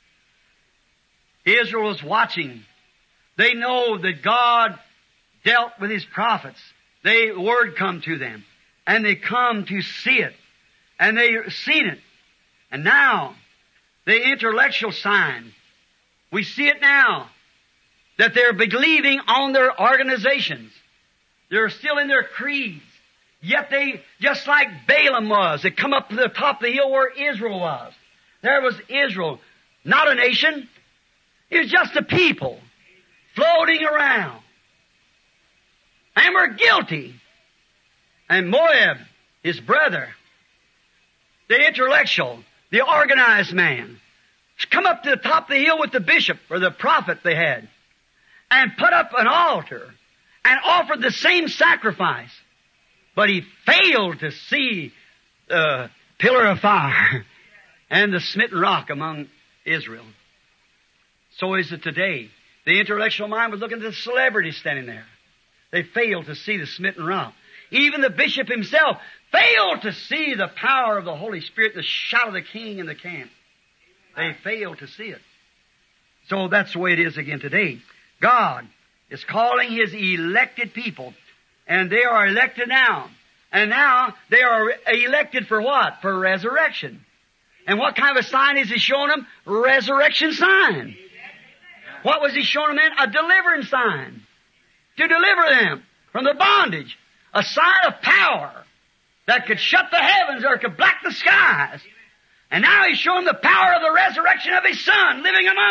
Speaker 1: Israel was watching. They know that God dealt with His prophets. They, word come to them. And they come to see it. And they've seen it. And now, the intellectual sign. We see it now. That they're believing on their organizations. They're still in their creeds. Yet they, just like Balaam was, they come up to the top of the hill where Israel was. There was Israel. Not a nation. It was just a people floating around. And were guilty. And Moab, his brother, the intellectual, the organized man, come up to the top of the hill with the bishop or the prophet they had and put up an altar and offered the same sacrifice. But he failed to see the pillar of fire and the smitten rock among Israel. So is it today. The intellectual mind was looking at the celebrities standing there. They failed to see the smitten rock. Even the bishop himself failed to see the power of the Holy Spirit, the shout of the king in the camp. They failed to see it. So that's the way it is again today. God is calling His elected people. And they are elected now. And now they are elected for what? For resurrection. And what kind of a sign is He showing them? Resurrection sign. What was He showing them then? A deliverance sign. To deliver them from the bondage. A sign of power that could shut the heavens or could black the skies. And now He's showing the power of the resurrection of His Son living among them.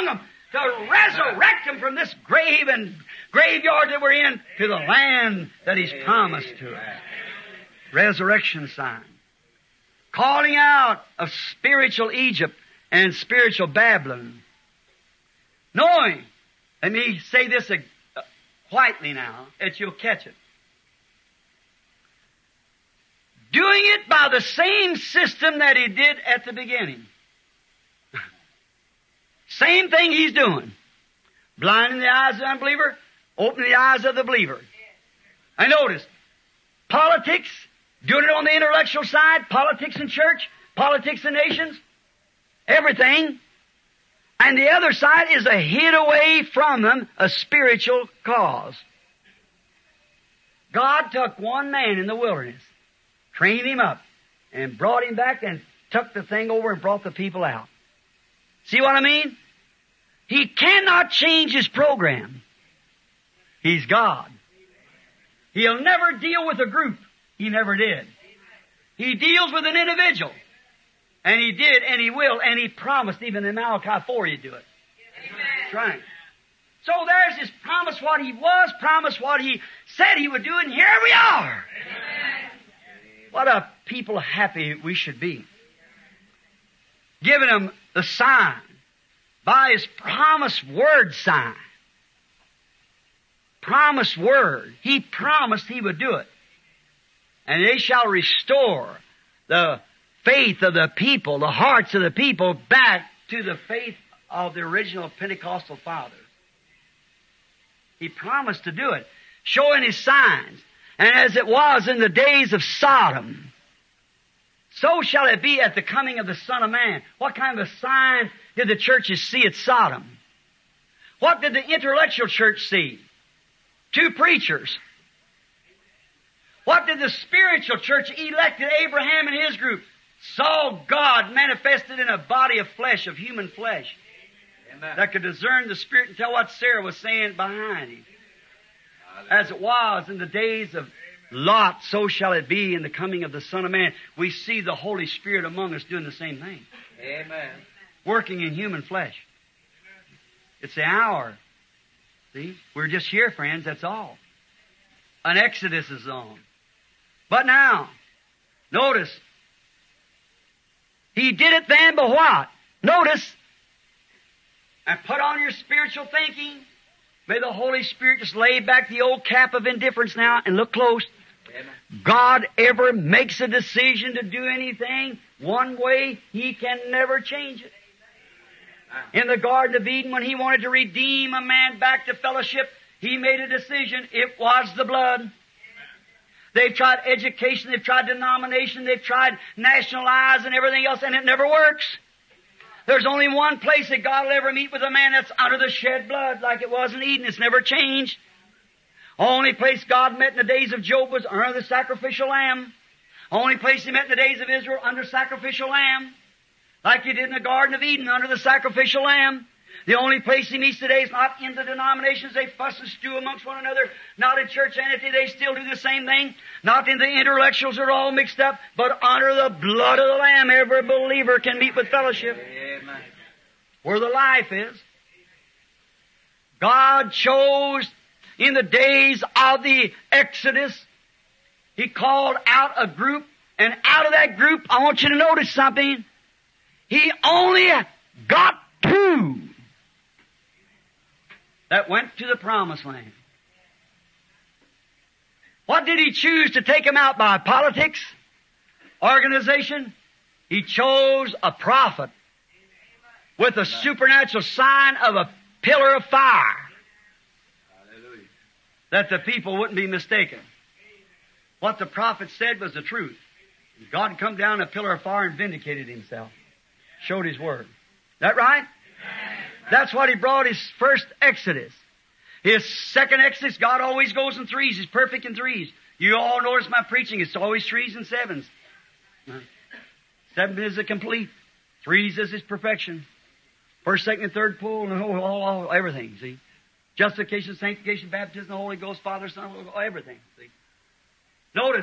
Speaker 1: to resurrect them from this grave and graveyard that we're in to the land that He's promised to us. Resurrection sign. Calling out of spiritual Egypt and spiritual Babylon. Knowing, let me say this uh, quietly now, that you'll catch it. Doing it by the same system that He did at the beginning. Same thing He's doing. Blinding the eyes of the unbeliever, opening the eyes of the believer. I noticed, politics, doing it on the intellectual side, politics in church, politics in nations, everything. And the other side is a hid away from them, a spiritual cause. God took one man in the wilderness, trained him up, and brought him back and took the thing over and brought the people out. See what I mean? He cannot change His program. He's God. He'll never deal with a group. He never did. He deals with an individual. And He did, and He will, and He promised even in Malachi four He'd do it. Amen. That's right. So there's His promise what He was, promise what He said He would do, and here we are. Amen. What a people happy we should be. Giving them the sign by His promised word sign. Promised word. He promised He would do it. And they shall restore the faith of the people, the hearts of the people, back to the faith of the original Pentecostal fathers. He promised to do it, showing His signs. And as it was in the days of Sodom, so shall it be at the coming of the Son of Man. What kind of a sign did the churches see at Sodom? What did the intellectual church see? Two preachers. What did the spiritual church elected Abraham and his group? Saw God manifested in a body of flesh, of human flesh. Amen. That could discern the Spirit and tell what Sarah was saying behind him. As it was in the days of Lot, so shall it be in the coming of the Son of Man. We see the Holy Spirit among us doing the same thing. Amen. Working in human flesh. It's the hour. See? We're just here, friends, that's all. An exodus is on. But now, notice, He did it then, but what? Notice, and put on your spiritual thinking. May the Holy Spirit just lay back the old cap of indifference now and look close. Amen. God ever makes a decision to do anything one way, He can never change it. In the Garden of Eden, when He wanted to redeem a man back to fellowship, He made a decision. It was the blood. They've tried education, they've tried denomination, they've tried nationalize and everything else, and it never works. There's only one place that God will ever meet with a man, that's under the shed blood, like it was in Eden. It's never changed. Only place God met in the days of Job was under the sacrificial lamb. Only place He met in the days of Israel under sacrificial lamb. Like He did in the Garden of Eden under the sacrificial lamb. The only place He meets today is not in the denominations. They fuss and stew amongst one another. Not in church entity. They still do the same thing. Not in the intellectuals that are all mixed up. But under the blood of the Lamb, every believer can meet with fellowship. Amen. Where the life is. God chose in the days of the Exodus. He called out a group. And out of that group, I want you to notice something. He only got two that went to the promised land. What did He choose to take them out by? Politics? Organization? He chose a prophet with a supernatural sign of a pillar of fire. Hallelujah. That the people wouldn't be mistaken. What the prophet said was the truth. God come down in a pillar of fire and vindicated Himself. Showed His word. That right? That's what He brought His first Exodus. His second Exodus, God always goes in threes. He's perfect in threes. You all notice my preaching. It's always threes and sevens. Seven is a complete. Threes is His perfection. First, second, and third pull, and all, all, all, everything, see? Justification, sanctification, baptism, the Holy Ghost, Father, Son, everything, see? Notice.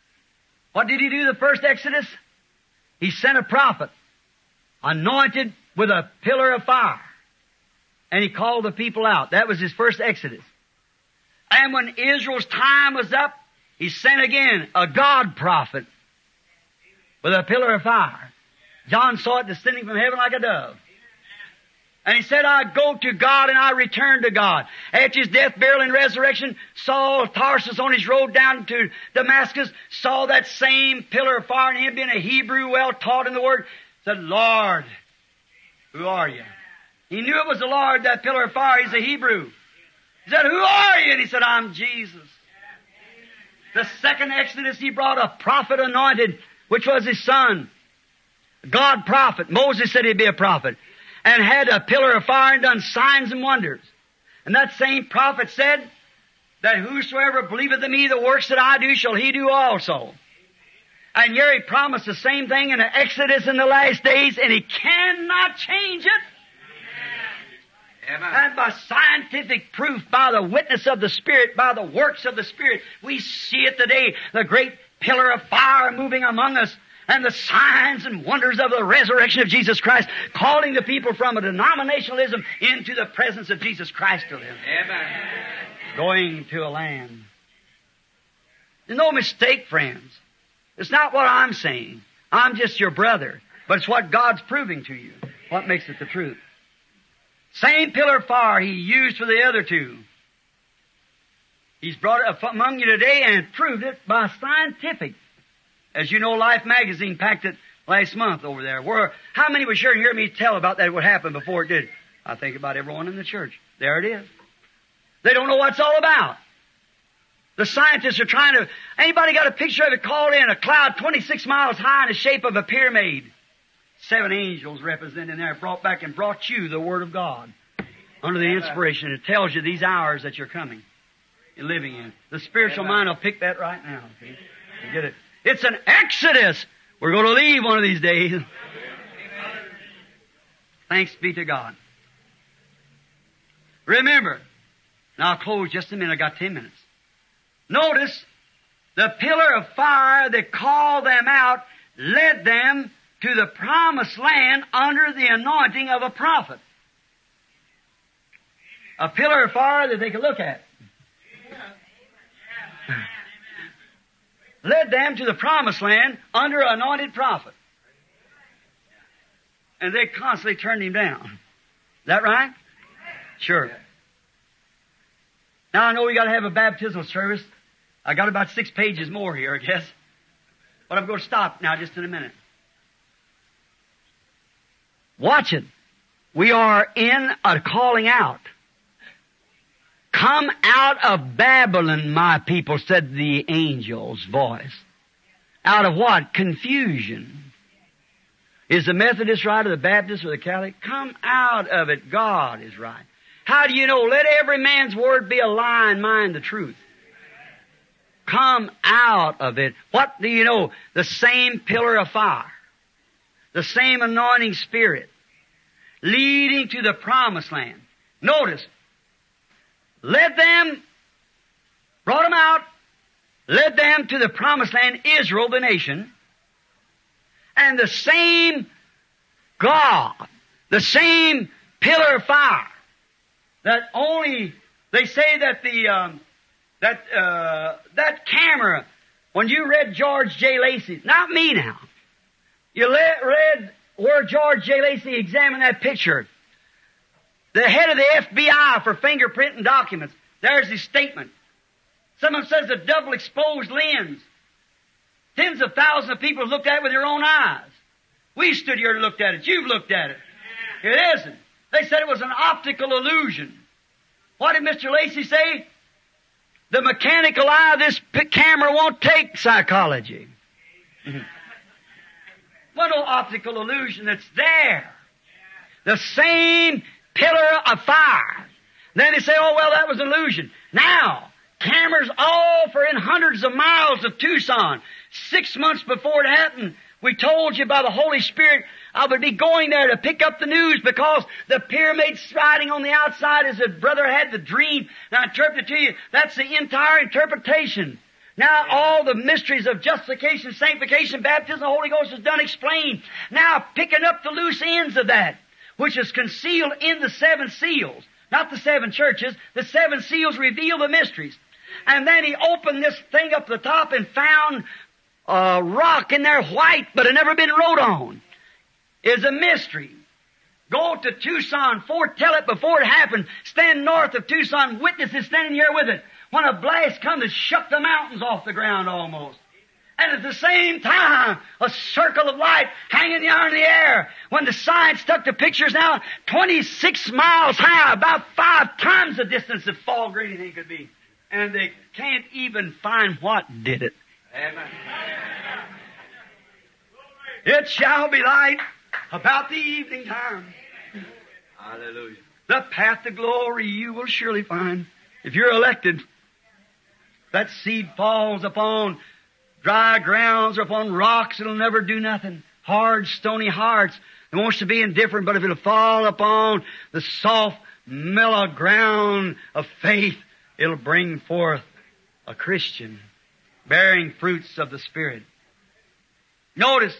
Speaker 1: What did He do the first Exodus? He sent a prophet, anointed with a pillar of fire. And He called the people out. That was His first exodus. And when Israel's time was up, He sent again a God prophet with a pillar of fire. John saw it descending from heaven like a dove. And he said, I go to God and I return to God. After His death, burial, and resurrection, Saul of Tarsus on his road down to Damascus saw that same pillar of fire, and him being a Hebrew well taught in the Word, said, Lord, who are you? He knew it was the Lord, that pillar of fire. He's a Hebrew. He said, who are you? And he said, I'm Jesus. The second Exodus, He brought a prophet anointed, which was His son. God prophet. Moses said he'd be a prophet. And had a pillar of fire and done signs and wonders. And that same prophet said that whosoever believeth in Me, the works that I do shall he do also. And here He promised the same thing in the Exodus in the last days, and He cannot change it. Amen. And by scientific proof, by the witness of the Spirit, by the works of the Spirit, we see it today, the great pillar of fire moving among us, and the signs and wonders of the resurrection of Jesus Christ, calling the people from a denominationalism into the presence of Jesus Christ to them. Amen. Going to a land. There's no mistake, friends. It's not what I'm saying. I'm just your brother. But it's what God's proving to you. What makes it the truth. Same pillar of fire He used for the other two. He's brought it among you today and proved it by scientific. As you know, Life magazine packed it last month over there. Where, how many were sure to hear me tell about that would happen before it did? I think about everyone in the church. There it is. They don't know what it's all about. The scientists are trying to... Anybody got a picture of it called in? A cloud twenty-six miles high in the shape of a pyramid. Seven angels represented there, brought back and brought you the Word of God. Under the inspiration. It tells you these hours that you're coming. You're living in. The spiritual mind will pick that right now. See? You get it? It's an exodus. We're going to leave one of these days. Thanks be to God. Remember, now I'll close just a minute. I got ten minutes. Notice, the pillar of fire that called them out led them to the promised land under the anointing of a prophet. A pillar of fire that they could look at. Led them to the promised land under an anointed prophet. And they constantly turned him down. Is that right? Sure. Now I know we got to have a baptismal service. I got about six pages more here, I guess. But I'm going to stop now just in a minute. Watch it. We are in a calling out. Come out of Babylon, my people, said the angel's voice. Out of what? Confusion. Is the Methodist right or the Baptist or the Catholic? Come out of it. God is right. How do you know? Let every man's word be a lie and mine the truth. Come out of it. What do you know? The same pillar of fire. The same anointing spirit. Leading to the promised land. Notice. Led them, brought them out, led them to the promised land, Israel, the nation. And the same God, the same pillar of fire, that only, they say that the, um, that, uh, that camera, when you read George J. Lacey, not me now, you le- read where George J. Lacey examined that picture. The head of the F B I for fingerprinting documents. There's his statement. Someone says a double exposed lens. Tens of thousands of people looked at it with their own eyes. We stood here and looked at it. You've looked at it. It isn't. They said it was an optical illusion. What did Mister Lacey say? The mechanical eye of this camera won't take psychology. What no optical illusion that's there. The same pillar of fire. Then they say, oh, well, that was an illusion. Now, cameras all for in hundreds of miles of Tucson. Six months before it happened, we told you by the Holy Spirit I would be going there to pick up the news because the pyramid sliding on the outside as the brother had the dream. Now, I interpret it to you. That's the entire interpretation. Now, all the mysteries of justification, sanctification, baptism, the Holy Ghost is done explained. Now, picking up the loose ends of that. which is concealed in the seven seals. Not the seven churches. The seven seals reveal the mysteries. And then he opened this thing up the top and found a rock in there white, but it never been wrote on. It's a mystery. Go to Tucson, foretell it before it happened. Stand north of Tucson, witnesses standing here with it. When a blast comes, it shook the mountains off the ground almost. And at the same time, a circle of light hanging there in the air. When the science took the pictures now, twenty-six miles high, about five times the distance that fog or anything could be. And they can't even find what did it. Amen. It shall be light about the evening time. Hallelujah. The path to glory you will surely find. If you're elected, that seed falls upon dry grounds or upon rocks, it'll never do nothing. Hard, stony hearts. It wants to be indifferent, but if it'll fall upon the soft, mellow ground of faith, it'll bring forth a Christian, bearing fruits of the Spirit. Notice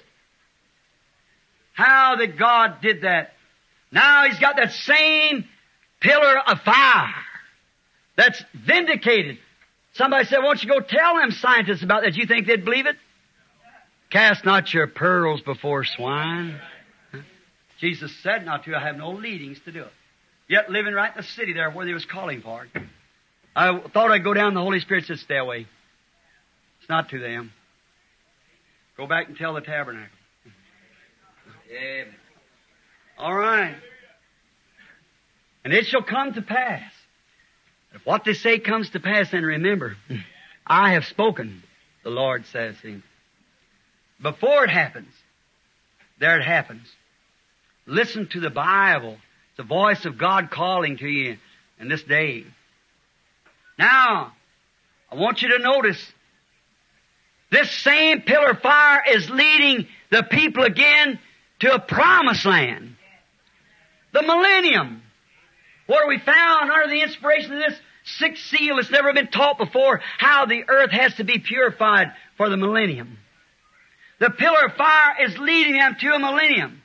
Speaker 1: how that God did that. Now He's got that same pillar of fire that's vindicated. Somebody said, why don't you go tell them scientists about that? You think they'd believe it? Cast not your pearls before swine. Huh? Jesus said not to. I have no leadings to do it. Yet living right in the city there where they was calling for it. I thought I'd go down. The Holy Spirit said, stay away. It's not to them. Go back and tell the tabernacle. Yeah. All right. And it shall come to pass. If what they say comes to pass, then remember, I have spoken, the Lord says. See. Before it happens, there it happens. Listen to the Bible. It's the voice of God calling to you in this day. Now, I want you to notice, this same pillar of fire is leading the people again to a promised land. The millennium. Where we found under the inspiration of this sixth seal, it's never been taught before, how the earth has to be purified for the millennium. The pillar of fire is leading them to a millennium.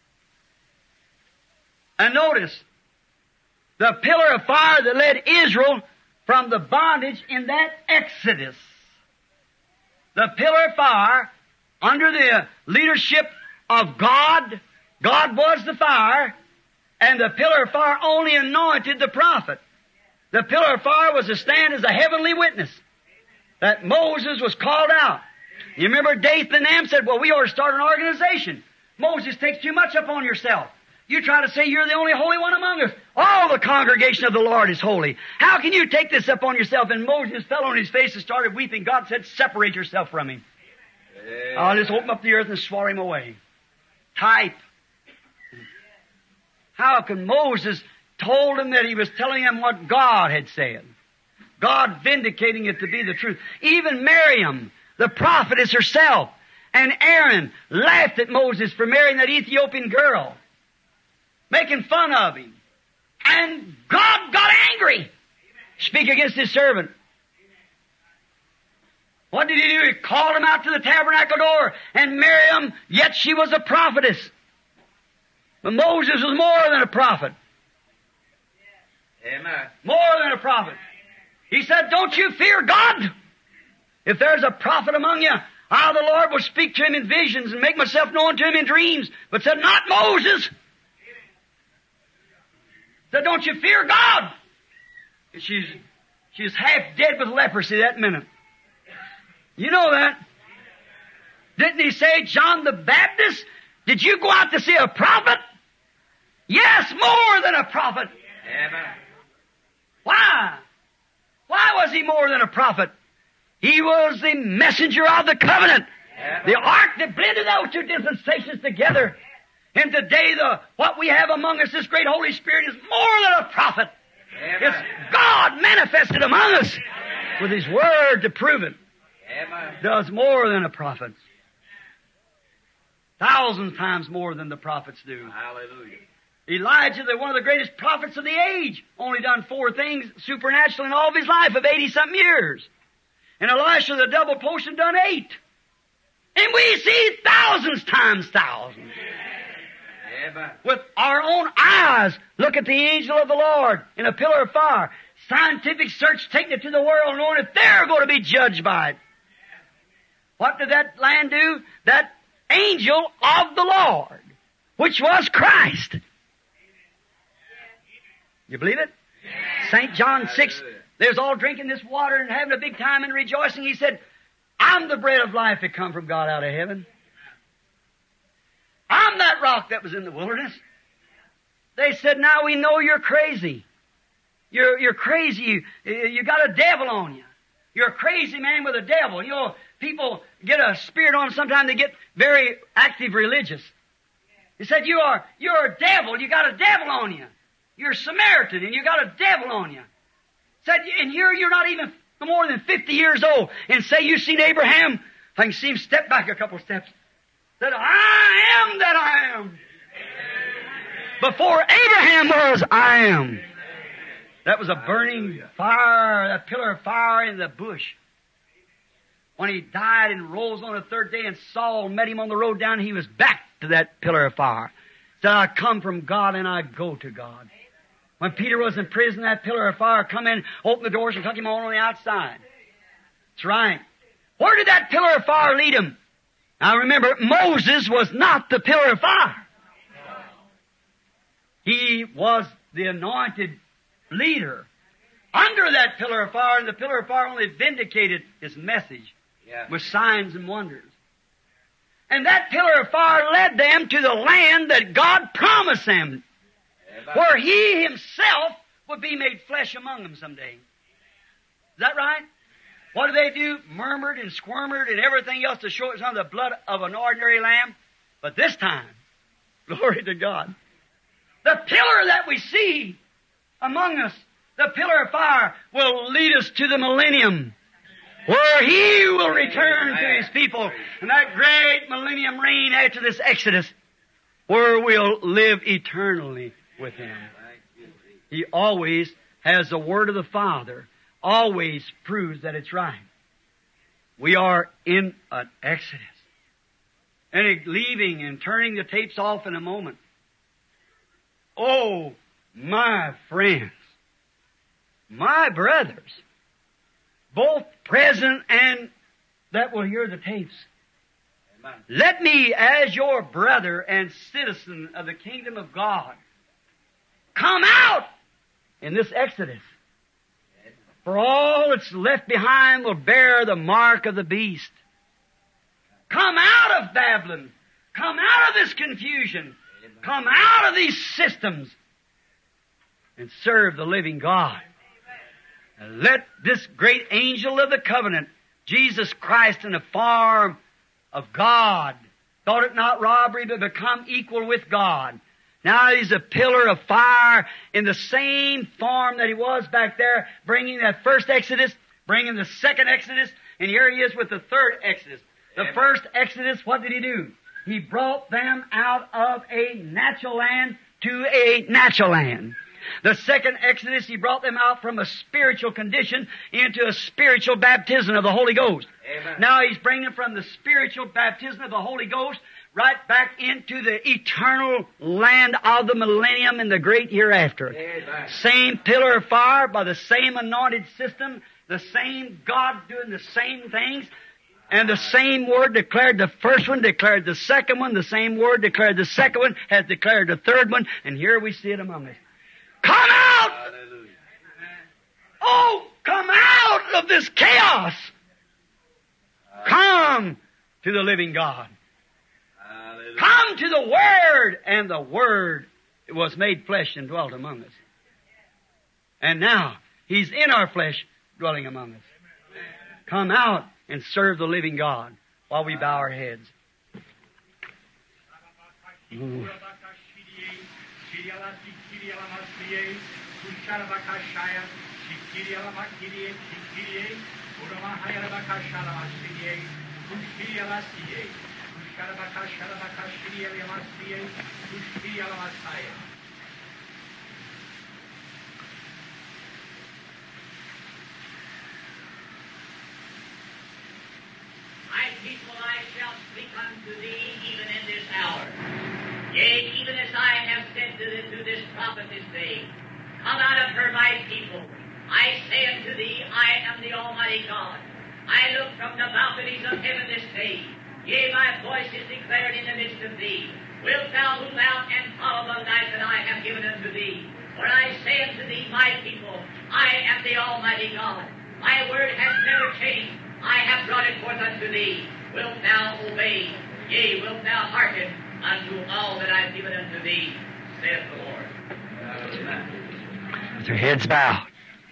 Speaker 1: And notice, the pillar of fire that led Israel from the bondage in that Exodus. The pillar of fire, under the leadership of God, God was the fire, and the pillar of fire only anointed the prophet. The pillar of fire was to stand as a heavenly witness that Moses was called out. You remember Dathan and them said, well, we ought to start an organization. Moses takes too much upon yourself. You try to say you're the only holy one among us. All the congregation of the Lord is holy. How can you take this upon yourself? And Moses fell on his face and started weeping. God said, separate yourself from him. Yeah. I'll just open up the earth and swallow him away. Type. How can Moses told him that he was telling him what God had said? God vindicating it to be the truth. Even Miriam, the prophetess herself, and Aaron laughed at Moses for marrying that Ethiopian girl, making fun of him. And God got angry. Speak against his servant. What did he do? He called him out to the tabernacle door, and Miriam, yet she was a prophetess. But Moses was more than a prophet. Amen. More than a prophet. He said, don't you fear God? If there's a prophet among you, I, the Lord, will speak to him in visions and make myself known to him in dreams. But said, not Moses. Said, don't you fear God? She's, she's half dead with leprosy that minute. You know that. Didn't he say, John the Baptist, did you go out to see a prophet? Yes, more than a prophet. Amen. Why? Why was he more than a prophet? He was the messenger of the covenant. Amen. The ark that blended those two dispensations together. And today the what we have among us, this great Holy Spirit, is more than a prophet. Amen. It's God manifested among us with His Word to prove it. Amen. Does more than a prophet. Thousands times more than the prophets do. Hallelujah. Elijah, the one of the greatest prophets of the age, only done four things supernatural in all of his life of eighty-something years. And Elisha, the double portion, done eight. And we see thousands times thousands. With our own eyes, look at the angel of the Lord in a pillar of fire. Scientific search taking it to the world, knowing that they're going to be judged by it. What did that land do? That angel of the Lord, which was Christ. You believe it? Saint John six, they was all drinking this water and having a big time and rejoicing. He said, I'm the bread of life that come from God out of heaven. I'm that rock that was in the wilderness. They said, now we know you're crazy. You're, you're crazy. You, you got a devil on you. You're a crazy man with a devil. You know, people get a spirit on them. Sometimes they get very active religious. He said, you are, you're a devil. You got a devil on you. You're a Samaritan and you got a devil on you. Said, and here you're not even more than fifty years old. And say you seen Abraham. I can see him step back a couple steps. Said, I am that I am. Before Abraham was, I am. That was a burning fire, that pillar of fire in the bush. When he died and rose on the third day and Saul met him on the road down, he was back to that pillar of fire. Said, I come from God and I go to God. When Peter was in prison, that pillar of fire come in, opened the doors and took him on on the outside. That's right. Where did that pillar of fire lead him? Now remember, Moses was not the pillar of fire. He was the anointed leader under that pillar of fire, and the pillar of fire only vindicated his message yeah. with signs and wonders. And that pillar of fire led them to the land that God promised them, yeah, where He Himself would be made flesh among them someday. Is that right? What did they do? Murmured and squirmed and everything else to show it's not the blood of an ordinary lamb. But this time, glory to God, the pillar that we see among us, the pillar of fire, will lead us to the millennium, where He will return to His people, and that great millennium reign after this Exodus, where we'll live eternally with Him. He always has the word of the Father, always proves that it's right. We are in an Exodus. And leaving and turning the tapes off in a moment. Oh, my friends, my brothers, both present and that will hear the tapes. Amen. Let me, as your brother and citizen of the kingdom of God, come out in this Exodus. For all that's left behind will bear the mark of the beast. Come out of Babylon. Come out of this confusion. Come out of these systems and serve the living God. And let this great angel of the covenant, Jesus Christ in the form of God, thought it not robbery but become equal with God. Now He's a pillar of fire in the same form that He was back there, bringing that first Exodus, bringing the second Exodus, and here He is with the third Exodus. The Amen. First Exodus, what did He do? He brought them out of a natural land to a natural land. The second Exodus, He brought them out from a spiritual condition into a spiritual baptism of the Holy Ghost. Amen. Now He's bringing them from the spiritual baptism of the Holy Ghost right back into the eternal land of the millennium and the great hereafter. Amen. Same pillar of fire by the same anointed system, the same God doing the same things, and the same word declared the first one, declared the second one, the same word declared the second one, has declared the third one, and here we see it among us. Come out! Hallelujah. Oh, come out of this chaos! Come to the living God. Hallelujah. Come to the Word, and the Word was made flesh and dwelt among us. And now, He's in our flesh, dwelling among us. Come out and serve the living God while we bow our heads. Ooh.
Speaker 2: My people, I shall speak unto thee even in this hour. Yea, even as prophet this day. Come out of her, my people. I say unto thee, I am the Almighty God. I look from the balconies of heaven this day. Yea, my voice is declared in the midst of thee. Wilt thou move out and follow the light that I have given unto thee? For I say unto thee, my people, I am the Almighty God. My word has never changed. I have brought it forth unto thee. Wilt thou obey? Yea, wilt thou hearken unto all that I have given unto thee, saith the Lord.
Speaker 1: With your heads bowed.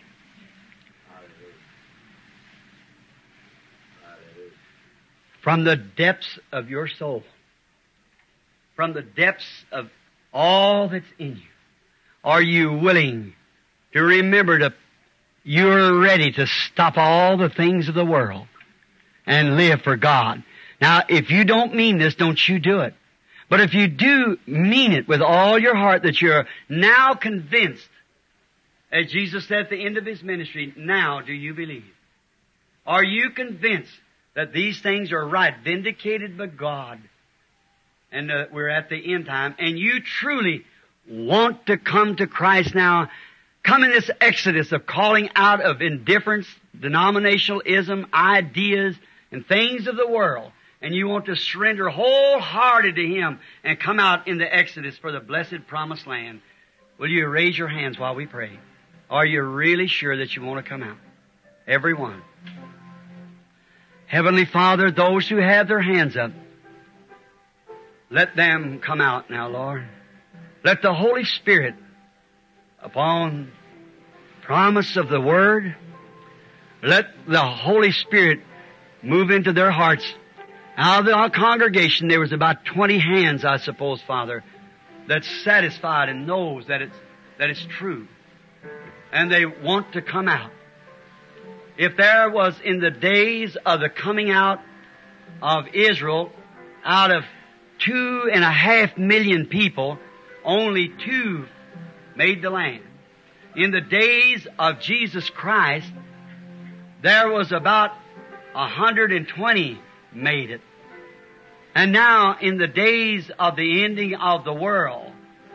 Speaker 1: From the depths of your soul, from the depths of all that's in you, are you willing to remember to, you're ready to stop all the things of the world and live for God? Now, if you don't mean this, don't you do it. But if you do mean it with all your heart that you're now convinced, as Jesus said at the end of His ministry, now do you believe? Are you convinced that these things are right, vindicated by God, and uh, we're at the end time, and you truly want to come to Christ now, come in this exodus of calling out of indifference, denominationalism, ideas, and things of the world, and you want to surrender wholehearted to Him and come out in the exodus for the blessed promised land, will you raise your hands while we pray? Are you really sure that you want to come out? Everyone. Heavenly Father, those who have their hands up, let them come out now, Lord. Let the Holy Spirit, upon promise of the Word, let the Holy Spirit move into their hearts. Out of the congregation, there was about twenty hands, I suppose, Father, that's satisfied and knows that it's, that it's true. And they want to come out. If there was in the days of the coming out of Israel, out of two and a half million people, only two made the land. In the days of Jesus Christ, there was about a hundred and twenty made it. And now, in the days of the ending of the world,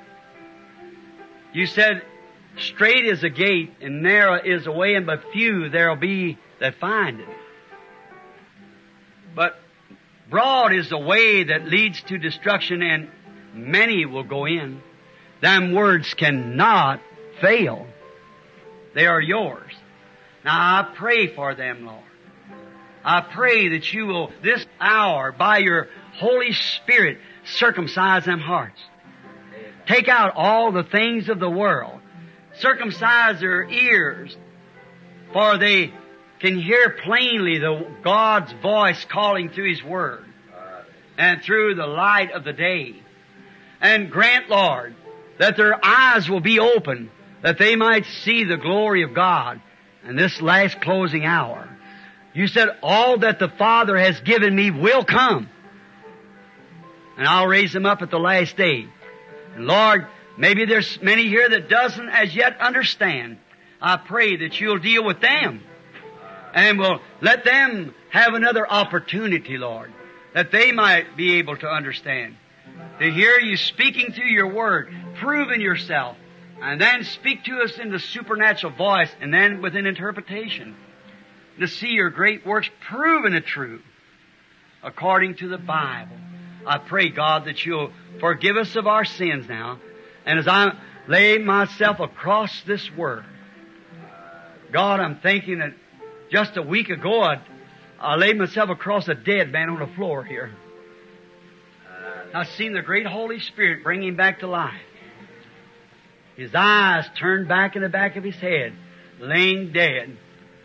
Speaker 1: you said, straight is a gate and narrow is a way, and but few there'll be that find it. But broad is the way that leads to destruction, and many will go in. Them words cannot fail. They are yours. Now I pray for them, Lord. I pray that you will, this hour, by your Holy Spirit, circumcise them hearts. Take out all the things of the world. Circumcise their ears, for they can hear plainly the God's voice calling through His Word and through the light of the day. And grant, Lord, that their eyes will be open, that they might see the glory of God in this last closing hour. You said, all that the Father has given me will come, and I'll raise them up at the last day. And Lord, maybe there's many here that doesn't as yet understand. I pray that you'll deal with them and will let them have another opportunity, Lord, that they might be able to understand. To hear you speaking through your Word, proving yourself, and then speak to us in the supernatural voice, and then with an interpretation. To see your great works proven it true according to the Bible. I pray, God, that you'll forgive us of our sins now. And as I lay myself across this Word, God, I'm thinking that just a week ago I, I laid myself across a dead man on the floor here. I've seen the great Holy Spirit bring him back to life. His eyes turned back in the back of his head, laying dead.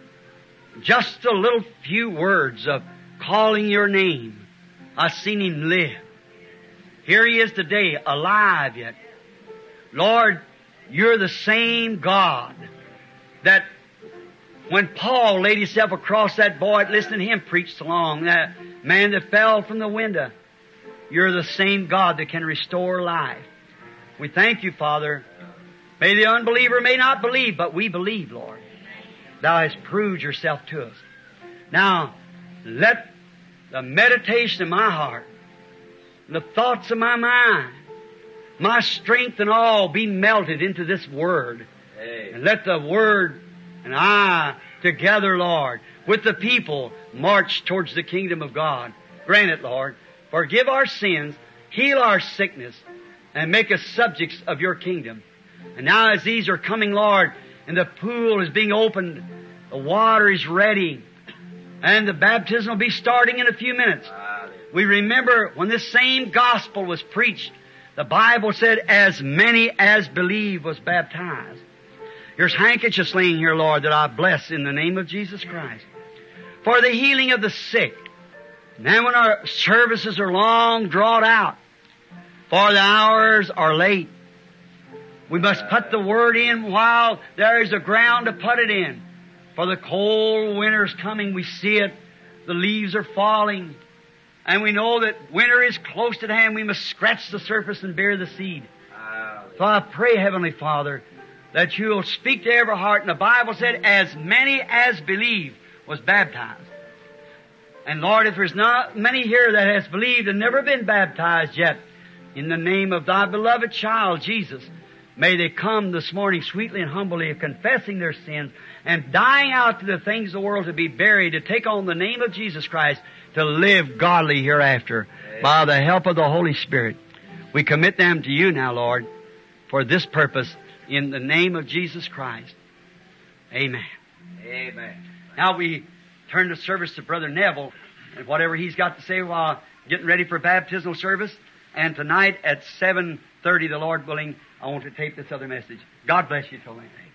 Speaker 1: Just a little few words of calling your name. I've seen him live. Here he is today, alive yet. Lord, you're the same God that when Paul laid himself across that boy, listening to him preach along, that man that fell from the window, you're the same God that can restore life. We thank you, Father. May the unbeliever may not believe, but we believe, Lord. Thou hast proved yourself to us. Now, let the meditation of my heart, the thoughts of my mind, my strength and all be melted into this Word.
Speaker 3: Amen.
Speaker 1: And let the Word and I together, Lord, with the people, march towards the kingdom of God. Grant it, Lord. Forgive our sins, heal our sickness, and make us subjects of your kingdom. And now as these are coming, Lord, and the pool is being opened, the water is ready, and the baptism will be starting in a few minutes. We remember when this same gospel was preached, the Bible said, as many as believe was baptized. Here's handkerchiefs laying here, Lord, that I bless in the name of Jesus Christ. For the healing of the sick. And then when our services are long drawn out, for the hours are late, we must put the Word in while there is a ground to put it in. For the cold winter's coming, we see it. The leaves are falling. And we know that winter is close at hand. We must scratch the surface and bear the seed. So I pray, Heavenly Father, that you'll speak to every heart. And the Bible said, as many as believe was baptized. And Lord, if there's not many here that has believed and never been baptized yet, in the name of thy beloved child, Jesus, may they come this morning sweetly and humbly, confessing their sins and dying out to the things of the world, to be buried, to take on the name of Jesus Christ, to live godly hereafter. Amen. By the help of the Holy Spirit. We commit them to you now, Lord, for this purpose, in the name of Jesus Christ. Amen.
Speaker 3: Amen.
Speaker 1: Now we turn the service to Brother Neville, and whatever he's got to say while getting ready for baptismal service. And tonight at seven thirty, the Lord willing, I want to tape this other message. God bless you till then.